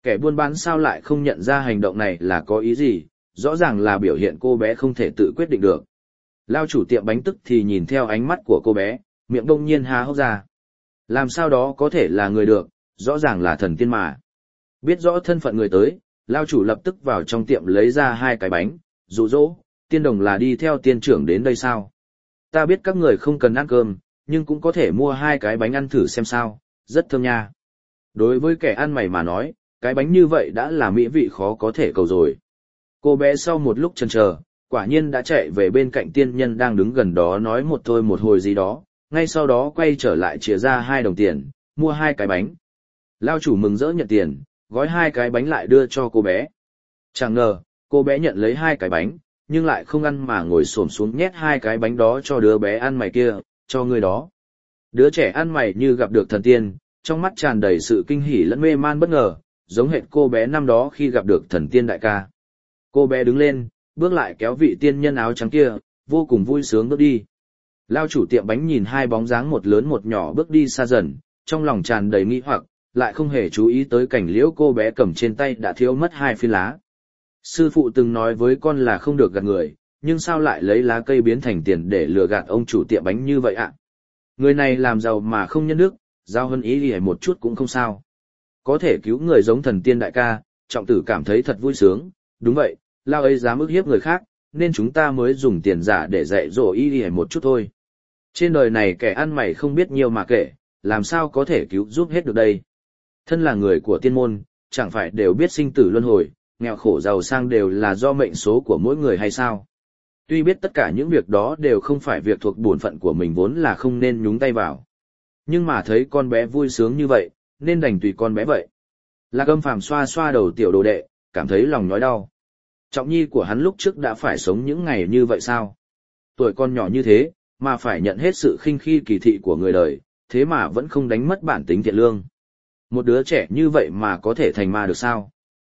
Kẻ buôn bán sao lại không nhận ra hành động này là có ý gì, rõ ràng là biểu hiện cô bé không thể tự quyết định được. Lao chủ tiệm bánh tức thì nhìn theo ánh mắt của cô bé, miệng đông nhiên há hốc ra. Làm sao đó có thể là người được, rõ ràng là thần tiên mà. Biết rõ thân phận người tới, Lao chủ lập tức vào trong tiệm lấy ra 2 cái bánh, dụ dỗ, tiên đồng là đi theo tiên trưởng đến đây sao? Ta biết các người không cần ăn cơm, nhưng cũng có thể mua 2 cái bánh ăn thử xem sao, rất thơm nha. Đối với kẻ ăn mày mà nói, cái bánh như vậy đã là mỹ vị khó có thể cầu rồi. Cô bé sau một lúc chần chờ, quả nhiên đã chạy về bên cạnh tiên nhân đang đứng gần đó nói một thôi một hồi gì đó, ngay sau đó quay trở lại chìa ra 2 đồng tiền, mua 2 cái bánh. Lao chủ mừng rỡ nhận tiền, gói 2 cái bánh lại đưa cho cô bé. Chẳng ngờ, cô bé nhận lấy 2 cái bánh, nhưng lại không ăn mà ngồi xổm xuống nhét 2 cái bánh đó cho đứa bé ăn mày kia, cho người đó. Đứa trẻ ăn mày như gặp được thần tiên, trong mắt tràn đầy sự kinh hỉ lẫn mê man bất ngờ, giống hệt cô bé năm đó khi gặp được thần tiên đại ca. Cô bé đứng lên, bước lại kéo vị tiên nhân áo trắng kia, vô cùng vui sướng bước đi. Lao chủ tiệm bánh nhìn 2 bóng dáng một lớn một nhỏ bước đi xa dần, trong lòng tràn đầy nghi hoặc, lại không hề chú ý tới cảnh liễu cô bé cầm trên tay đã thiếu mất 2 phiến lá. Sư phụ từng nói với con là không được gạt người, nhưng sao lại lấy lá cây biến thành tiền để lừa gạt ông chủ tiệm bánh như vậy ạ? Người này làm giàu mà không nhân đức, giao hơn ý thì một chút cũng không sao. Có thể cứu người giống thần tiên đại ca, trọng tử cảm thấy thật vui sướng. Đúng vậy, Lao ấy dám ức hiếp người khác, nên chúng ta mới dùng tiền giả để dạy dỗ ý thì một chút thôi. Trên đời này kẻ ăn mày không biết nhiều mà kể, làm sao có thể cứu giúp hết được đây? Thân là người của tiên môn, chẳng phải đều biết sinh tử luân hồi, nghèo khổ giàu sang đều là do mệnh số của mỗi người hay sao? Tuy biết tất cả những việc đó đều không phải việc thuộc bổn phận của mình vốn là không nên nhúng tay vào. Nhưng mà thấy con bé vui sướng như vậy, nên đành tùy con bé vậy. Lạc Âm Phàm xoa xoa đầu tiểu đồ đệ, cảm thấy lòng nhói đau. Trọng nhi của hắn lúc trước đã phải sống những ngày như vậy sao? Tuổi con nhỏ như thế, mà phải nhận hết sự khinh khi kỳ thị của người đời, thế mà vẫn không đánh mất bản tính thiện lương. Một đứa trẻ như vậy mà có thể thành ma được sao?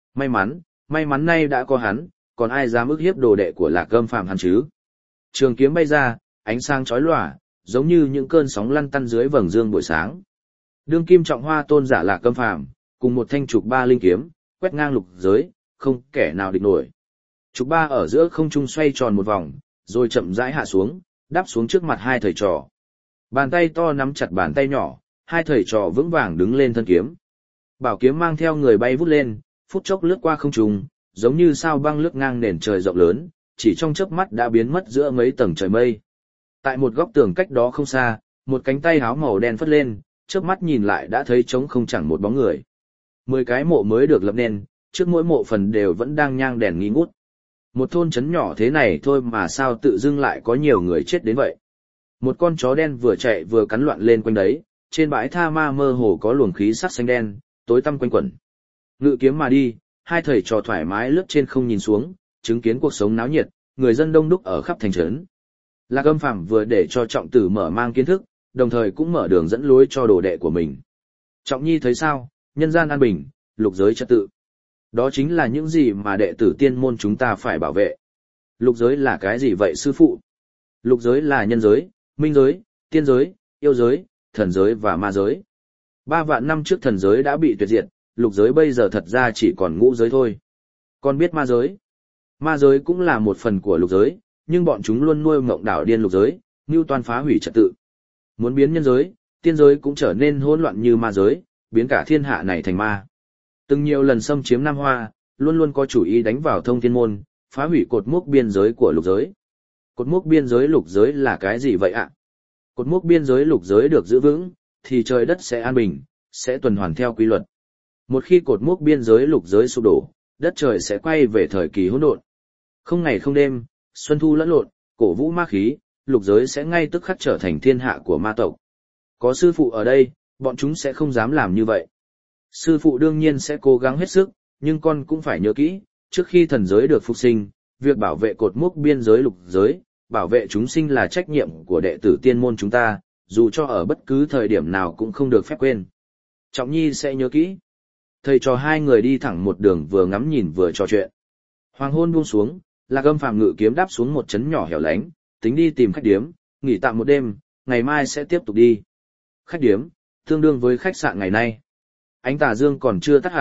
May mắn nay đã có hắn, còn ai dám ức hiếp đồ đệ của Lạc Âm Phàm hắn chứ? Trường kiếm bay ra, ánh sáng chói lòa, giống như những cơn sóng lăn tăn dưới vầng dương buổi sáng. Đương kim trọng hoa tôn giả Lạc Âm Phàm, cùng một thanh trục ba linh kiếm, quét ngang lục giới, không kẻ nào địch nổi. Trục ba ở giữa không trung xoay tròn một vòng, rồi chậm rãi hạ xuống, đáp xuống trước mặt 2 thầy trò. Bàn tay to nắm chặt bàn tay nhỏ, 2 thầy trò vững vàng đứng lên thân kiếm. Bảo kiếm mang theo người bay vút lên, phút chốc lướt qua không trung, giống như sao băng lướt ngang nền trời rộng lớn, chỉ trong chớp mắt đã biến mất giữa mấy tầng trời mây. Tại một góc tường cách đó không xa, một cánh tay áo màu đen phất lên, chớp mắt nhìn lại đã thấy trống không chẳng một bóng người. 10 cái mộ mới được lập nên, trước mỗi mộ phần đều vẫn đang nhang đèn nghi ngút. Một thôn trấn nhỏ thế này thôi mà sao tự dưng lại có nhiều người chết đến vậy. Một con chó đen vừa chạy vừa cắn loạn lên quanh đấy, trên bãi tha ma mơ hồ có luồng khí sắc xanh đen, tối tăm quanh quẩn. Ngự kiếm mà đi, 2 thầy trò thoải mái lướt trên không nhìn xuống, chứng kiến cuộc sống náo nhiệt, người dân đông đúc ở khắp thành trấn. Lạc Âm Phàm vừa để cho trọng tử mở mang kiến thức, đồng thời cũng mở đường dẫn lối cho đồ đệ của mình. Trọng nhi thấy sao, nhân gian an bình, lục giới trật tự. Đó chính là những gì mà đệ tử tiên môn chúng ta phải bảo vệ. Lục giới là cái gì vậy sư phụ? Lục giới là nhân giới, minh giới, tiên giới, yêu giới, thần giới và ma giới. 3 vạn năm trước thần giới đã bị tuyệt diệt, lục giới bây giờ thật ra chỉ còn ngũ giới thôi. Con biết ma giới? Ma giới cũng là một phần của lục giới, nhưng bọn chúng luôn nuôi mộng đảo điên lục giới, mưu toan phá hủy trật tự. Muốn biến nhân giới, tiên giới cũng trở nên hỗn loạn như ma giới, biến cả thiên hạ này thành ma. Từng nhiều lần xâm chiếm Nam Hoa, luôn luôn có chủ ý đánh vào Thông Thiên Môn, phá hủy cột mốc biên giới của lục giới. Cột mốc biên giới lục giới là cái gì vậy ạ? Cột mốc biên giới lục giới được giữ vững, thì trời đất sẽ an bình, sẽ tuần hoàn theo quy luật. Một khi cột mốc biên giới lục giới sụp đổ, đất trời sẽ quay về thời kỳ hỗn độn. Không ngày không đêm, xuân thu lẫn lộn, cổ vũ ma khí, lục giới sẽ ngay tức khắc trở thành thiên hạ của ma tộc. Có sư phụ ở đây, bọn chúng sẽ không dám làm như vậy. Sư phụ đương nhiên sẽ cố gắng hết sức, nhưng con cũng phải nhớ kỹ, trước khi thần giới được phục sinh, việc bảo vệ cột mốc biên giới lục giới, bảo vệ chúng sinh là trách nhiệm của đệ tử tiên môn chúng ta, dù cho ở bất cứ thời điểm nào cũng không được phép quên. Trọng nhi sẽ nhớ kỹ. Thầy trò 2 người đi thẳng một đường vừa ngắm nhìn vừa trò chuyện. Hoàng hôn buông xuống, Lạc Âm Phàm ngự kiếm đáp xuống một trấn nhỏ hẻo lánh, tính đi tìm khách điếm, nghỉ tạm một đêm, ngày mai sẽ tiếp tục đi. Khách điếm, tương đương với khách sạn ngày nay. Ánh tà dương còn chưa tắt hẳn,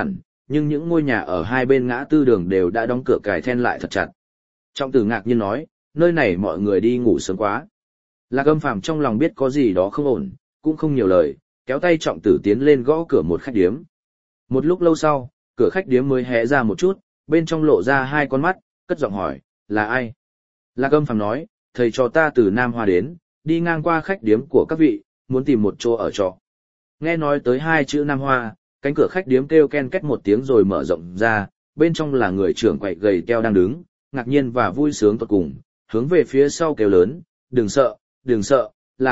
nhưng những ngôi nhà ở hai bên ngã tư đường đều đã đóng cửa cài then lại thật chặt. Trọng tử ngạc nhiên nói, nơi này mọi người đi ngủ sớm quá. Lạc Âm Phàm trong lòng biết có gì đó không ổn, cũng không nhiều lời, kéo tay trọng tử tiến lên gõ cửa một khách điếm. Một lúc lâu sau, cửa khách điếm mới hé ra một chút, bên trong lộ ra hai con mắt, cất giọng hỏi, là ai? Lạc Âm Phàm nói, thầy trò ta từ Nam Hoa đến, đi ngang qua khách điếm của các vị, muốn tìm một chỗ ở trọ. Nghe nói tới hai chữ Nam Hoa, cánh cửa khách điếm kêu ken két một tiếng rồi mở rộng ra, bên trong là người trưởng quậy gầy teo đang đứng, ngạc nhiên và vui sướng tột cùng, hướng về phía sau kêu lớn, đừng sợ,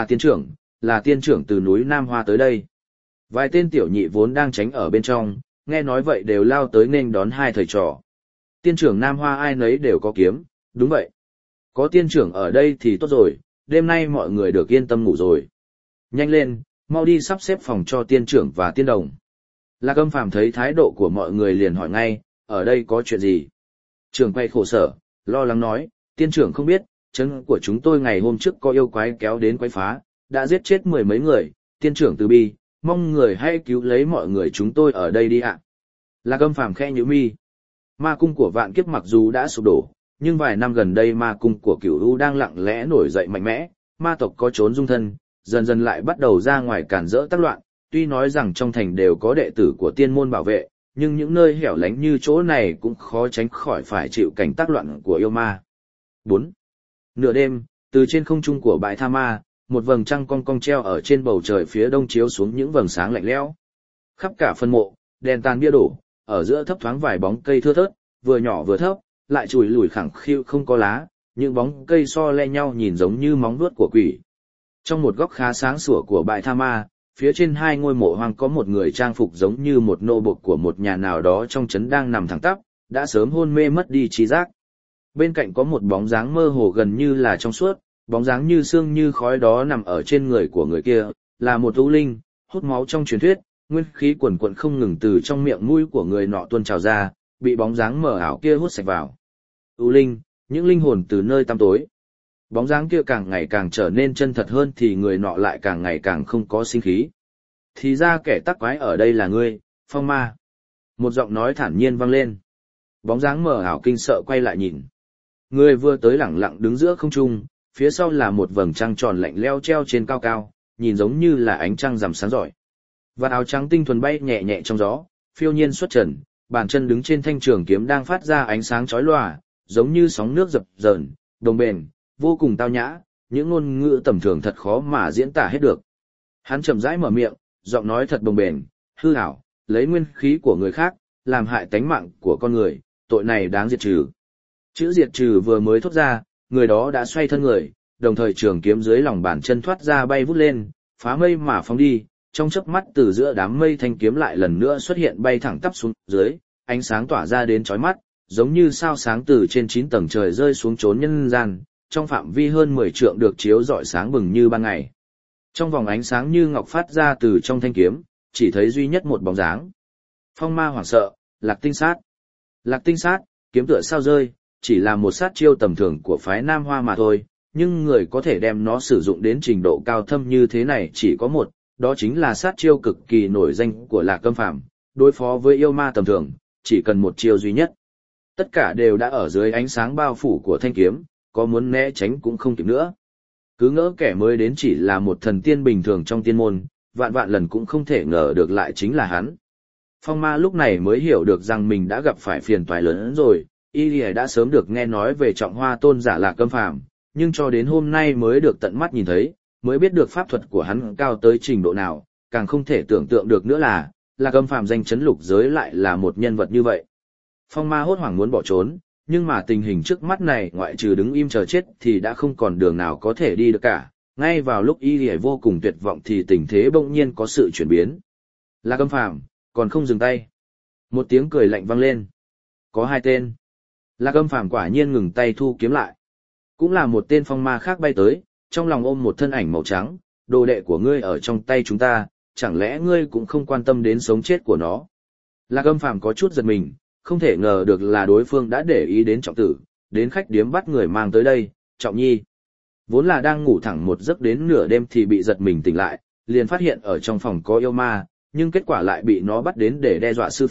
là tiên trưởng từ núi Nam Hoa tới đây. Vài tên tiểu nhị vốn đang tránh ở bên trong, nghe nói vậy đều lao tới nên đón hai thầy trò. Tiên trưởng Nam Hoa ai nấy đều có kiếm, đúng vậy. Có tiên trưởng ở đây thì tốt rồi, đêm nay mọi người được yên tâm ngủ rồi. Nhanh lên, mau đi sắp xếp phòng cho tiên trưởng và tiên đồng. Lạc Âm Phàm thấy thái độ của mọi người liền hỏi ngay, ở đây có chuyện gì? Trưởng quay khổ sở, lo lắng nói, tiên trưởng không biết, trấn của chúng tôi ngày hôm trước có yêu quái kéo đến quấy phá, đã giết chết mười mấy người, tiên trưởng từ bi, mong người hãy cứu lấy mọi người chúng tôi ở đây đi ạ. Lạc Âm Phàm khẽ nhíu mi. Ma cung của Vạn Kiếp mặc dù đã sụp đổ, nhưng vài năm gần đây ma cung của Cửu U đang lặng lẽ nổi dậy mạnh mẽ, ma tộc có trốn dung thân, dần dần lại bắt đầu ra ngoài cản rỡ tác loạn, tuy nói rằng trong thành đều có đệ tử của tiên môn bảo vệ, nhưng những nơi hẻo lánh như chỗ này cũng khó tránh khỏi phải chịu cảnh tác loạn của yêu ma. 4. Nửa đêm, từ trên không trung của bãi Tha Ma, một vầng trăng cong cong treo ở trên bầu trời phía đông chiếu xuống những vầng sáng lạnh lẽo. Khắp cả phân mộ, đèn tàn bia đổ, ở giữa thấp thoáng vài bóng cây thưa thớt, vừa nhỏ vừa thấp, lại chùi lùi khẳng khiu không có lá, những bóng cây so le nhau nhìn giống như móng vuốt của quỷ. Trong một góc khá sáng sủa của bãi Tha Ma, phía trên hai ngôi mộ hoang có một người trang phục giống như một nô bộc của một nhà nào đó trong trấn đang nằm thẳng tắp, đã sớm hôn mê mất đi trí giác. Bên cạnh có một bóng dáng mơ hồ gần như là trong suốt, bóng dáng như sương như khói đó nằm ở trên người của người kia, là một u linh, hút máu trong truyền thuyết, nguyên khí quần quần không ngừng từ trong miệng mũi của người nọ tuôn trào ra, bị bóng dáng mờ ảo kia hút sạch vào. U linh, những linh hồn từ nơi tăm tối. Bóng dáng kia càng ngày càng trở nên chân thật hơn thì người nọ lại càng ngày càng không có sinh khí. Thì ra kẻ tắc quái ở đây là ngươi, Phong Ma. Một giọng nói thản nhiên vang lên. Bóng dáng mờ ảo kinh sợ quay lại nhìn. Người vừa tới lẳng lặng đứng giữa không trung, phía sau là một vầng trăng tròn lạnh leo treo trên cao cao, nhìn giống như là ánh trăng rằm sáng rọi. Vạt áo trắng tinh thuần bay nhẹ nhẹ trong gió, phiêu nhiên xuất trần, bàn chân đứng trên thanh trường kiếm đang phát ra ánh sáng chói lòa, giống như sóng nước dập dờn, đồng bền, vô cùng tao nhã, những ngôn ngữ tầm thường thật khó mà diễn tả hết được. Hắn chậm rãi mở miệng, giọng nói thật đồng bền, hư ảo, lấy nguyên khí của người khác, làm hại tánh mạng của con người, tội này đáng diệt trừ. Chữ diệt trừ vừa mới thốt ra, người đó đã xoay thân người, đồng thời trường kiếm dưới lòng bàn chân thoát ra bay vút lên, phá mây mà phóng đi, trong chớp mắt từ giữa đám mây thanh kiếm lại lần nữa xuất hiện bay thẳng tắp xuống dưới, ánh sáng tỏa ra đến chói mắt, giống như sao sáng từ trên 9 tầng trời rơi xuống chốn nhân gian, trong phạm vi hơn 10 trượng được chiếu rọi sáng bừng như ban ngày. Trong vòng ánh sáng như ngọc phát ra từ trong thanh kiếm, chỉ thấy duy nhất một bóng dáng. Phong Ma hoảng sợ, Lạc Tinh Sát. Lạc Tinh Sát, kiếm tựa sao rơi, chỉ là một sát chiêu tầm thường của phái Nam Hoa mà thôi, nhưng người có thể đem nó sử dụng đến trình độ cao thâm như thế này chỉ có một, đó chính là sát chiêu cực kỳ nổi danh của Lạc Âm Phàm, đối phó với yêu ma tầm thường, chỉ cần một chiêu duy nhất. Tất cả đều đã ở dưới ánh sáng bao phủ của thanh kiếm, có muốn né tránh cũng không kịp nữa. Cứ ngỡ kẻ mới đến chỉ là một thần tiên bình thường trong tiên môn, vạn vạn lần cũng không thể ngờ được lại chính là hắn. Phong Ma lúc này mới hiểu được rằng mình đã gặp phải phiền toái lớn hơn rồi, y đã sớm được nghe nói về Trọng Hoa tôn giả Lạc Âm Phàm, nhưng cho đến hôm nay mới được tận mắt nhìn thấy, mới biết được pháp thuật của hắn cao tới trình độ nào, càng không thể tưởng tượng được nữa là, Lạc Âm Phàm danh chấn lục giới lại là một nhân vật như vậy. Phong Ma hốt hoảng muốn bỏ trốn, nhưng mà tình hình trước mắt này ngoại trừ đứng im chờ chết thì đã không còn đường nào có thể đi được cả. Ngay vào lúc y vô cùng tuyệt vọng thì tình thế bỗng nhiên có sự chuyển biến. Lạc Âm Phàm còn không dừng tay. Một tiếng cười lạnh vang lên. Có hai tên. Lạc Âm Phàm quả nhiên ngừng tay thu kiếm lại. Cũng là một tên phong ma khác bay tới, trong lòng ôm một thân ảnh màu trắng, đồ đệ của ngươi ở trong tay chúng ta, chẳng lẽ ngươi cũng không quan tâm đến sống chết của nó. Lạc Âm Phàm có chút giật mình, không thể ngờ được là đối phương đã để ý đến Trọng Tử, đến khách điếm bắt người mang tới đây, Trọng Nhi. Vốn là đang ngủ thẳng một giấc đến nửa đêm thì bị giật mình tỉnh lại, liền phát hiện ở trong phòng có yêu ma, nhưng kết quả lại bị nó bắt đến để đe dọa sư phụ,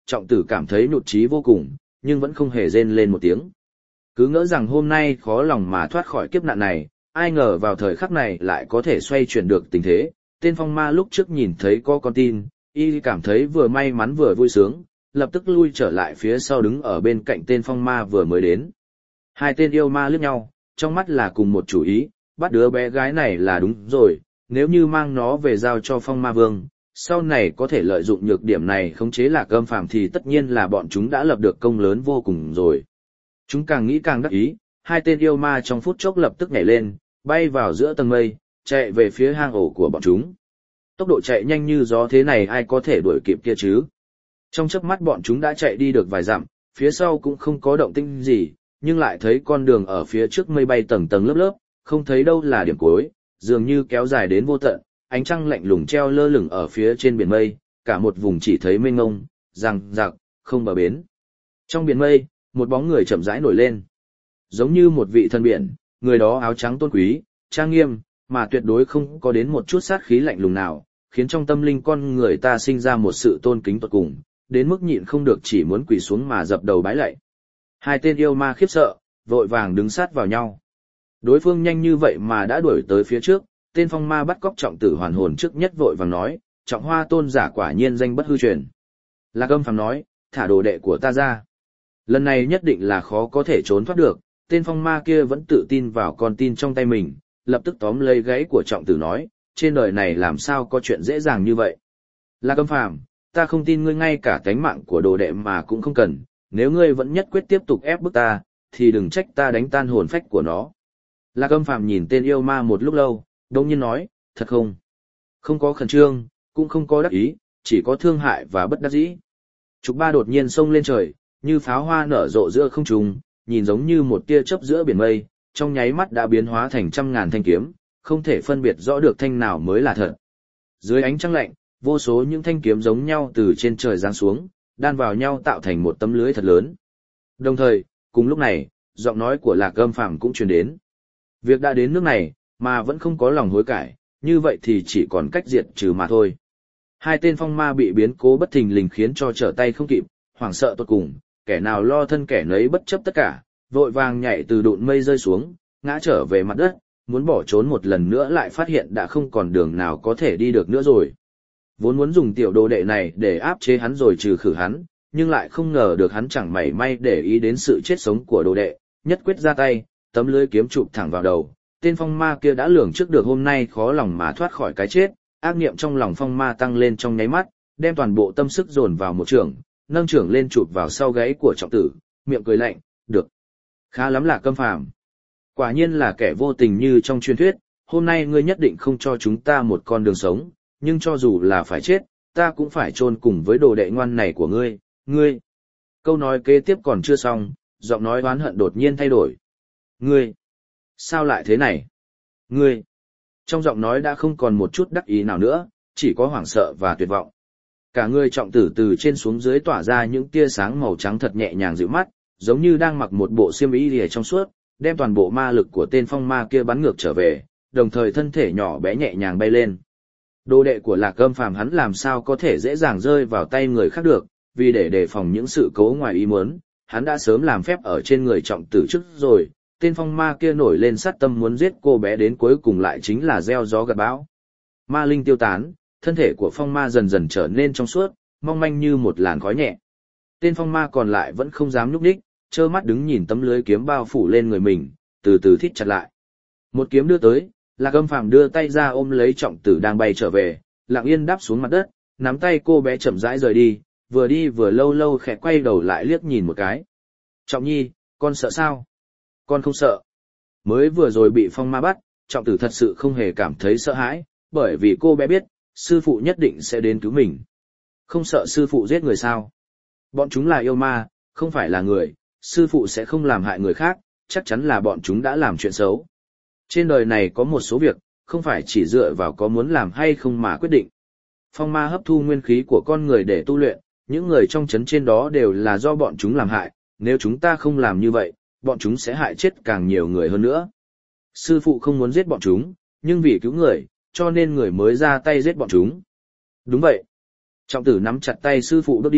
trọng tử cảm thấy nhụt chí vô cùng, nhưng vẫn không hề rên lên một tiếng. Cứ ngỡ rằng hôm nay khó lòng mà thoát khỏi kiếp nạn này, ai ngờ vào thời khắc này lại có thể xoay chuyển được tình thế. Tên phong ma lúc trước nhìn thấy có con tin, y cảm thấy vừa may mắn vừa vui sướng, lập tức lui trở lại phía sau đứng ở bên cạnh tên phong ma vừa mới đến. Hai tên yêu ma liếc nhau, trong mắt là cùng một chủ ý, bắt đứa bé gái này là đúng rồi, nếu như mang nó về giao cho phong ma vương, sau này có thể lợi dụng nhược điểm này khống chế Lạc Âm Phàm thì tất nhiên là bọn chúng đã lập được công lớn vô cùng rồi. Chúng càng nghĩ càng đắc ý, hai tên yêu ma trong phút chốc lập tức nhảy lên, bay vào giữa tầng mây, chạy về phía hang ổ của bọn chúng. Tốc độ chạy nhanh như gió thế này ai có thể đuổi kịp kia chứ? Trong chớp mắt bọn chúng đã chạy đi được vài dặm, phía sau cũng không có động tĩnh gì, nhưng lại thấy con đường ở phía trước mây bay tầng tầng lớp lớp, không thấy đâu là điểm cuối, dường như kéo dài đến vô tận, ánh trăng lạnh lùng treo lơ lửng ở phía trên biển mây, cả một vùng chỉ thấy mênh mông, răng rạc, không bờ bến. Trong biển mây, một bóng người chậm rãi nổi lên. Giống như một vị thần biển, người đó áo trắng tôn quý, trang nghiêm, mà tuyệt đối không có đến một chút sát khí lạnh lùng nào, khiến trong tâm linh con người ta sinh ra một sự tôn kính tột cùng, đến mức nhịn không được chỉ muốn quỳ xuống mà dập đầu bái lạy. Hai tên yêu ma khiếp sợ, vội vàng đứng sát vào nhau. Đối phương nhanh như vậy mà đã đuổi tới phía trước, tên phong ma bắt cóc trọng tử hoàn hồn trước nhất vội vàng nói, Trọng Hoa tôn giả quả nhiên danh bất hư truyền. Lạc Âm Phàm nói, thả đồ đệ của ta ra. Lần này nhất định là khó có thể trốn thoát được, tên phong ma kia vẫn tự tin vào con tin trong tay mình, lập tức tóm lấy gáy của trọng tử nói, trên đời này làm sao có chuyện dễ dàng như vậy. Lạc Âm Phàm, ta không tin ngươi ngay cả tánh mạng của đồ đệ mà cũng không cần, nếu ngươi vẫn nhất quyết tiếp tục ép bức ta, thì đừng trách ta đánh tan hồn phách của nó. Lạc Âm Phàm nhìn tên yêu ma một lúc lâu, đông nhiên nói, thật không? Không có khẩn trương, cũng không có đắc ý, chỉ có thương hại và bất đắc dĩ. Trục Ba đột nhiên xông lên trời, như pháo hoa nở rộ giữa không trung, nhìn giống như một tia chớp giữa biển mây, trong nháy mắt đã biến hóa thành trăm ngàn thanh kiếm, không thể phân biệt rõ được thanh nào mới là thật. Dưới ánh trăng lạnh, vô số những thanh kiếm giống nhau từ trên trời giáng xuống, đan vào nhau tạo thành một tấm lưới thật lớn. Đồng thời, cùng lúc này, giọng nói của Lạc Âm Phàm cũng truyền đến. Việc đã đến nước này, mà vẫn không có lòng hối cải, như vậy thì chỉ còn cách diệt trừ mà thôi. Hai tên phong ma bị biến cố bất thình lình khiến cho trở tay không kịp, hoảng sợ tột cùng, kẻ nào lo thân kẻ nấy bất chấp tất cả, vội vàng nhảy từ đụn mây rơi xuống, ngã trở về mặt đất, muốn bỏ trốn một lần nữa lại phát hiện đã không còn đường nào có thể đi được nữa rồi. Vốn muốn dùng tiểu đồ đệ này để áp chế hắn rồi trừ khử hắn, nhưng lại không ngờ được hắn chẳng mảy may để ý đến sự chết sống của đồ đệ, nhất quyết ra tay, tấm lưới kiếm chụp thẳng vào đầu. Tên phong ma kia đã lường trước được hôm nay khó lòng mà thoát khỏi cái chết, ác niệm trong lòng phong ma tăng lên trong nháy mắt, đem toàn bộ tâm sức dồn vào một trường, nâng trưởng lên chụp vào sau gáy của trọng tử, miệng cười lạnh, được. Khá lắm Lạc Âm Phàm. Quả nhiên là kẻ vô tình như trong truyền thuyết, hôm nay ngươi nhất định không cho chúng ta một con đường sống, nhưng cho dù là phải chết, ta cũng phải chôn cùng với đồ đệ ngoan này của ngươi, ngươi. Câu nói kế tiếp còn chưa xong, giọng nói oán hận đột nhiên thay đổi. Ngươi, sao lại thế này? Ngươi. Trong giọng nói đã không còn một chút đắc ý nào nữa, chỉ có hoảng sợ và tuyệt vọng. Cả người trọng tử từ trên xuống dưới tỏa ra những tia sáng màu trắng thật nhẹ nhàng dịu mắt, giống như đang mặc một bộ xiêm y lìa trong suốt, đem toàn bộ ma lực của tên phong ma kia bắn ngược trở về, đồng thời thân thể nhỏ bé nhẹ nhàng bay lên. Đồ đệ của Lạc Âm Phàm hắn làm sao có thể dễ dàng rơi vào tay người khác được, vì để đề phòng những sự cố ngoài ý muốn, hắn đã sớm làm phép ở trên người trọng tử trước rồi. Tên phong ma kia nổi lên sát tâm muốn giết cô bé đến cuối cùng lại chính là gieo gió gặt bão. Ma linh tiêu tán, thân thể của phong ma dần dần trở nên trong suốt, mong manh như một làn khói nhẹ. Tên phong ma còn lại vẫn không dám nhúc nhích, trơ mắt đứng nhìn tấm lưới kiếm bao phủ lên người mình, từ từ thít chặt lại. Một kiếm đưa tới, Lạc Âm Phàm đưa tay ra ôm lấy trọng tử đang bay trở về, lặng yên đáp xuống mặt đất, nắm tay cô bé chậm rãi rời đi vừa lâu lâu khẽ quay đầu lại liếc nhìn một cái. Trọng nhi, con sợ sao? Con không sợ. Mới vừa rồi bị phong ma bắt, trọng tử thật sự không hề cảm thấy sợ hãi, bởi vì cô bé biết, sư phụ nhất định sẽ đến cứu mình. Không sợ sư phụ giết người sao? Bọn chúng là yêu ma, không phải là người, sư phụ sẽ không làm hại người khác, chắc chắn là bọn chúng đã làm chuyện xấu. Trên đời này có một số việc, không phải chỉ dựa vào có muốn làm hay không mà quyết định. Phong ma hấp thu nguyên khí của con người để tu luyện, những người trong trấn trên đó đều là do bọn chúng làm hại, nếu chúng ta không làm như vậy, bọn chúng sẽ hại chết càng nhiều người hơn nữa. Sư phụ không muốn giết bọn chúng, nhưng vì cứu người, cho nên người mới ra tay giết bọn chúng. Đúng vậy. Trọng tử nắm chặt tay sư phụ bước đi,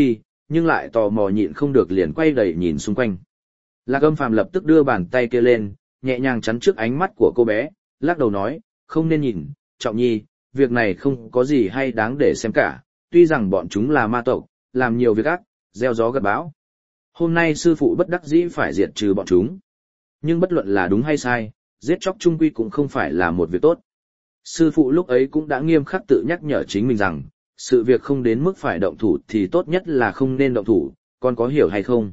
nhưng lại tò mò nhịn không được liền quay đầy nhìn xung quanh. Lạc Âm Phàm lập tức đưa bàn tay kia lên, nhẹ nhàng chắn trước ánh mắt của cô bé, lắc đầu nói, không nên nhìn, Trọng Nhi, việc này không có gì hay đáng để xem cả, tuy rằng bọn chúng là ma tộc, làm nhiều việc ác, gieo gió gặt bão. Hôm nay sư phụ bất đắc dĩ phải diệt trừ bọn chúng. Nhưng bất luận là đúng hay sai, giết chóc chung quy cũng không phải là một việc tốt. Sư phụ lúc ấy cũng đã nghiêm khắc tự nhắc nhở chính mình rằng, sự việc không đến mức phải động thủ thì tốt nhất là không nên động thủ, con có hiểu hay không?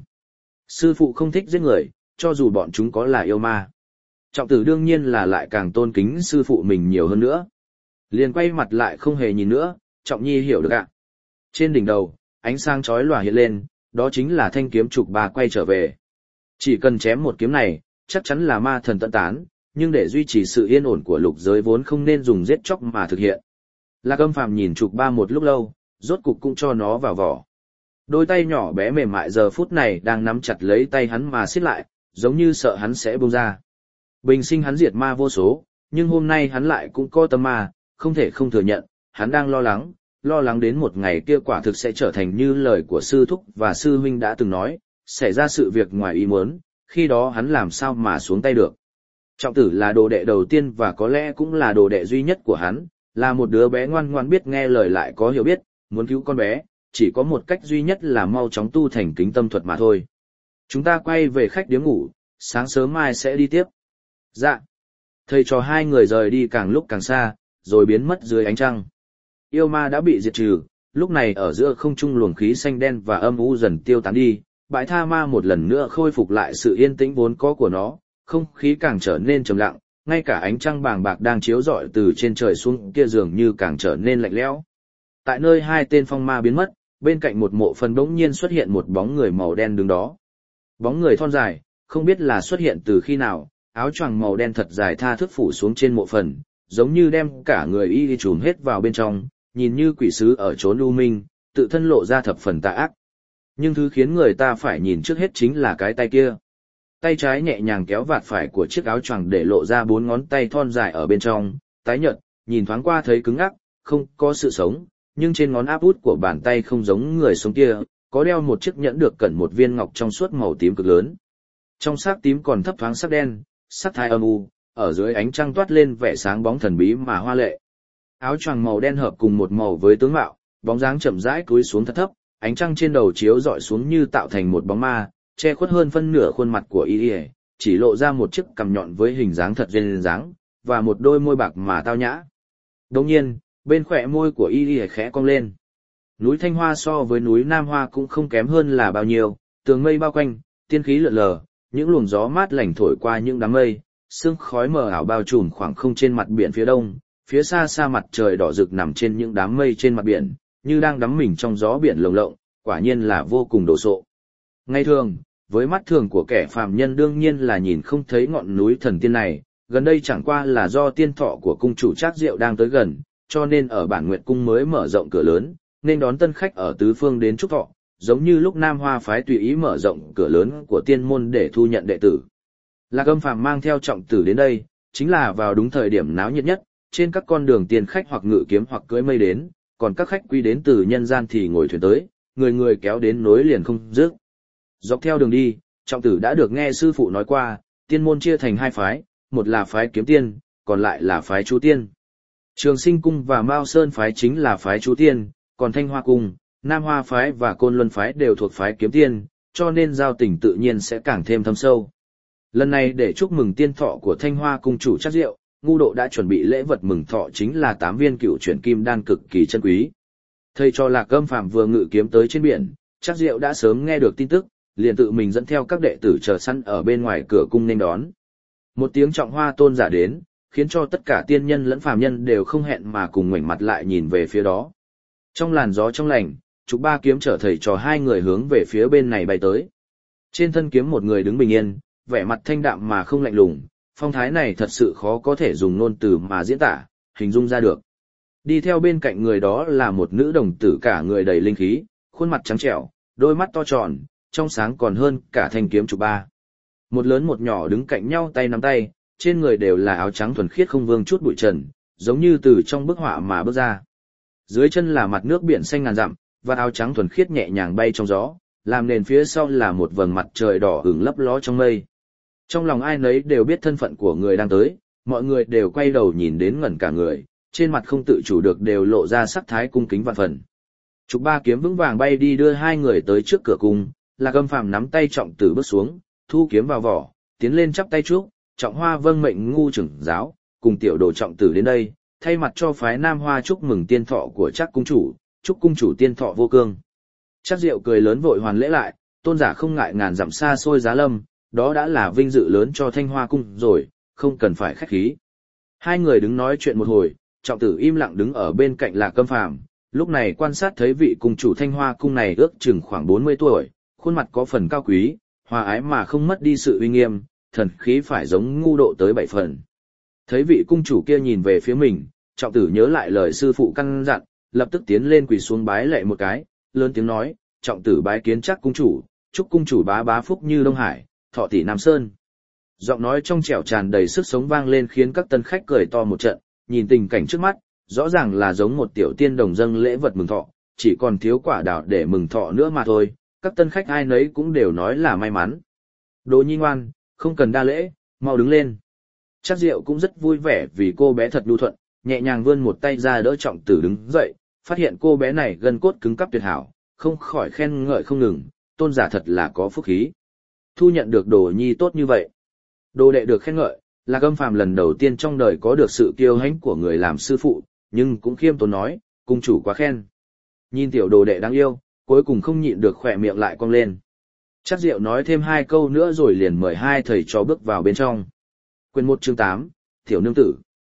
Sư phụ không thích giết người, cho dù bọn chúng có là yêu ma. Trọng Tử đương nhiên là lại càng tôn kính sư phụ mình nhiều hơn nữa. Liền quay mặt lại không hề nhìn nữa, Trọng Nhi hiểu được ạ. Trên đỉnh đầu, ánh sáng chói lòa hiện lên, đó chính là thanh kiếm trục bà quay trở về. Chỉ cần chém một kiếm này, chắc chắn là ma thần tận tán, nhưng để duy trì sự yên ổn của lục giới vốn không nên dùng giết chóc mà thực hiện. Lạc Âm Phàm nhìn trục ba một lúc lâu, rốt cục cũng cho nó vào vỏ. Đôi tay nhỏ bé mềm mại giờ phút này đang nắm chặt lấy tay hắn mà siết lại, giống như sợ hắn sẽ buông ra. Bình sinh hắn diệt ma vô số, nhưng hôm nay hắn lại cũng có tâm ma, không thể không thừa nhận, hắn đang lo lắng đến một ngày kia quả thực sẽ trở thành như lời của sư thúc và sư huynh đã từng nói, xảy ra sự việc ngoài ý muốn, khi đó hắn làm sao mà xuống tay được. Trọng Tử là đồ đệ đầu tiên và có lẽ cũng là đồ đệ duy nhất của hắn, là một đứa bé ngoan ngoan biết nghe lời lại có hiểu biết, muốn cứu con bé, chỉ có một cách duy nhất là mau chóng tu thành kính tâm thuật mà thôi. Chúng ta quay về khách điếm ngủ, sáng sớm mai sẽ đi tiếp. Dạ. Thầy trò hai người rời đi càng lúc càng xa, rồi biến mất dưới ánh trăng. Yêu ma đã bị diệt trừ, lúc này ở giữa không trung luồng khí xanh đen và âm u dần tiêu tán đi, bãi tha ma một lần nữa khôi phục lại sự yên tĩnh vốn có của nó, không khí càng trở nên trầm lặng, ngay cả ánh trăng bàng bạc đang chiếu rọi từ trên trời xuống kia dường như càng trở nên lạnh lẽo. Tại nơi hai tên phong ma biến mất, bên cạnh một mộ phần bỗng nhiên xuất hiện một bóng người màu đen đứng đó. Bóng người thon dài, không biết là xuất hiện từ khi nào, áo choàng màu đen thật dài tha thước phủ xuống trên mộ phần, giống như đem cả người y trùm hết vào bên trong, nhìn như quỷ sứ ở chốn u minh, tự thân lộ ra thập phần tà ác. Nhưng thứ khiến người ta phải nhìn trước hết chính là cái tay kia. Tay trái nhẹ nhàng kéo vạt phải của chiếc áo choàng để lộ ra 4 ngón tay thon dài ở bên trong, tái nhợt, nhìn thoáng qua thấy cứng ngắc, không có sự sống, nhưng trên ngón áp út của bàn tay không giống người sống kia, có đeo một chiếc nhẫn được cẩn một viên ngọc trong suốt màu tím cực lớn. Trong sắc tím còn thấp thoáng sắc đen, sắc thái âm u, ở dưới ánh trăng toát lên vẻ sáng bóng thần bí mà hoa lệ. Áo choàng màu đen hợp cùng một màu với tướng mạo, bóng dáng chậm rãi cúi xuống thật thấp, ánh trăng trên đầu chiếu rọi xuống như tạo thành một bóng ma, che khuất hơn phân nửa khuôn mặt của y, chỉ lộ ra một chiếc cằm nhọn với hình dáng thật duyên dáng, và một đôi môi bạc mà tao nhã. Đồng nhiên, bên khóe môi của y khẽ cong lên. Núi Thanh Hoa so với núi Nam Hoa cũng không kém hơn là bao nhiêu, tường mây bao quanh, tiên khí lượn lờ, những luồng gió mát lành thổi qua những đám mây, sương khói mờ ảo bao trùm khoảng không trên mặt biển phía đông, phía xa xa mặt trời đỏ rực nằm trên những đám mây trên mặt biển, như đang đắm mình trong gió biển lồng lộng, quả nhiên là vô cùng đồ sộ. Ngày thường, với mắt thường của kẻ phàm nhân đương nhiên là nhìn không thấy ngọn núi thần tiên này, gần đây chẳng qua là do tiên thọ của cung chủ Trác Diệu đang tới gần, cho nên ở Bản Nguyệt cung mới mở rộng cửa lớn, nên đón tân khách ở tứ phương đến chúc thọ, giống như lúc Nam Hoa phái tùy ý mở rộng cửa lớn của tiên môn để thu nhận đệ tử. Lạc Âm Phàm mang theo Trọng Tử đến đây, chính là vào đúng thời điểm náo nhiệt nhất, trên các con đường tiền khách hoặc ngự kiếm hoặc cưỡi mây đến, còn các khách quý đến từ nhân gian thì ngồi thuyền tới, người người kéo đến nối liền không dứt. Dọc theo đường đi, Trọng Tử đã được nghe sư phụ nói qua, tiên môn chia thành hai phái, một là phái kiếm tiên, còn lại là phái chú tiên. Trường Sinh cung và Mao Sơn phái chính là phái chú tiên, còn Thanh Hoa cung, Nam Hoa phái và Côn Luân phái đều thuộc phái kiếm tiên, cho nên giao tình tự nhiên sẽ càng thêm thâm sâu. Lần này để chúc mừng tiên thọ của Thanh Hoa cung chủ Trác Diệu, Ngu Độ đã chuẩn bị lễ vật mừng thọ chính là 8 viên cựu chuyển kim đan cực kỳ chân quý. Thầy cho Lạc Âm Phàm vừa ngự kiếm tới trên biển, Trác Diệu đã sớm nghe được tin tức, liền tự mình dẫn theo các đệ tử chờ sẵn ở bên ngoài cửa cung nên đón. Một tiếng trọng hoa tôn giả đến, khiến cho tất cả tiên nhân lẫn phàm nhân đều không hẹn mà cùng ngoảnh mặt lại nhìn về phía đó. Trong làn gió trong lành, Trục Ba kiếm chở thầy trò hai người hướng về phía bên này bay tới. Trên thân kiếm một người đứng bình yên, vẻ mặt thanh đạm mà không lạnh lùng, phong thái này thật sự khó có thể dùng ngôn từ mà diễn tả, hình dung ra được. Đi theo bên cạnh người đó là một nữ đồng tử cả người đầy linh khí, khuôn mặt trắng trẻo, đôi mắt to tròn, trong sáng còn hơn cả thanh kiếm Trục Ba. Một lớn một nhỏ đứng cạnh nhau tay nắm tay, trên người đều là áo trắng thuần khiết không vương chút bụi trần, giống như từ trong bức họa mà bước ra. Dưới chân là mặt nước biển xanh ngàn dặm, và áo trắng thuần khiết nhẹ nhàng bay trong gió, làm nền phía sau là một vầng mặt trời đỏ ửng lấp ló trong mây. Trong lòng ai nấy đều biết thân phận của người đang tới, mọi người đều quay đầu nhìn đến ngẩn cả người, trên mặt không tự chủ được đều lộ ra sắc thái cung kính vạn phần. Trục Ba kiếm vững vàng bay đi đưa hai người tới trước cửa cung, Lạc Âm Phàm nắm tay Trọng Tử bước xuống, thu kiếm vào vỏ, tiến lên chắp tay chúc, Trọng Hoa vâng mệnh ngu trưởng giáo, cùng tiểu đồ Trọng Tử đến đây, thay mặt cho phái Nam Hoa chúc mừng tiên thọ của Trác cung chủ, chúc cung chủ tiên thọ vô cương. Trác Diệu cười lớn vội hoàn lễ lại, tôn giả không ngại ngàn dặm xa xôi giá lâm, đó đã là vinh dự lớn cho Thanh Hoa cung rồi, không cần phải khách khí. Hai người đứng nói chuyện một hồi, Trọng Tử im lặng đứng ở bên cạnh Lạc Âm Phàm, lúc này quan sát thấy vị cung chủ Thanh Hoa cung này ước chừng khoảng 40 tuổi, khuôn mặt có phần cao quý, hòa ái mà không mất đi sự uy nghiêm, thần khí phải giống ngu độ tới 7 phần. Thấy vị cung chủ kia nhìn về phía mình, Trọng Tử nhớ lại lời sư phụ căn dặn, lập tức tiến lên quỳ xuống bái lạy một cái, lớn tiếng nói, Trọng Tử bái kiến Trác cung chủ, chúc cung chủ bá bá phúc như Đông Hải, thọ tỷ Nam Sơn. Giọng nói trong trẻo tràn đầy sức sống vang lên khiến các tân khách cười to một trận, nhìn tình cảnh trước mắt, rõ ràng là giống một tiểu tiên đồng dâng lễ vật mừng thọ, chỉ còn thiếu quả đào để mừng thọ nữa mà thôi, các tân khách ai nấy cũng đều nói là may mắn. Đồ Nhi ngoan, không cần đa lễ, mau đứng lên. Trác Diệu cũng rất vui vẻ vì cô bé thật nhu thuận, nhẹ nhàng vươn một tay ra đỡ Trọng Tử đứng dậy, phát hiện cô bé này gân cốt cứng cáp tuyệt hảo, không khỏi khen ngợi không ngừng, tôn giả thật là có phúc khí. Thu nhận được Đồ Nhi tốt như vậy. Đồ đệ được khen ngợi, Lạc Âm Phàm lần đầu tiên trong đời có được sự kiêu hãnh của người làm sư phụ, nhưng cũng khiêm tốn nói, cung chủ quá khen. Nhìn tiểu đồ đệ đáng yêu, cuối cùng không nhịn được khỏe miệng lại cong lên. Trác Diệu nói thêm 2 câu nữa rồi liền mời hai thầy trò bước vào bên trong. Quyển 1 chương 8, Tiểu Nương Tử.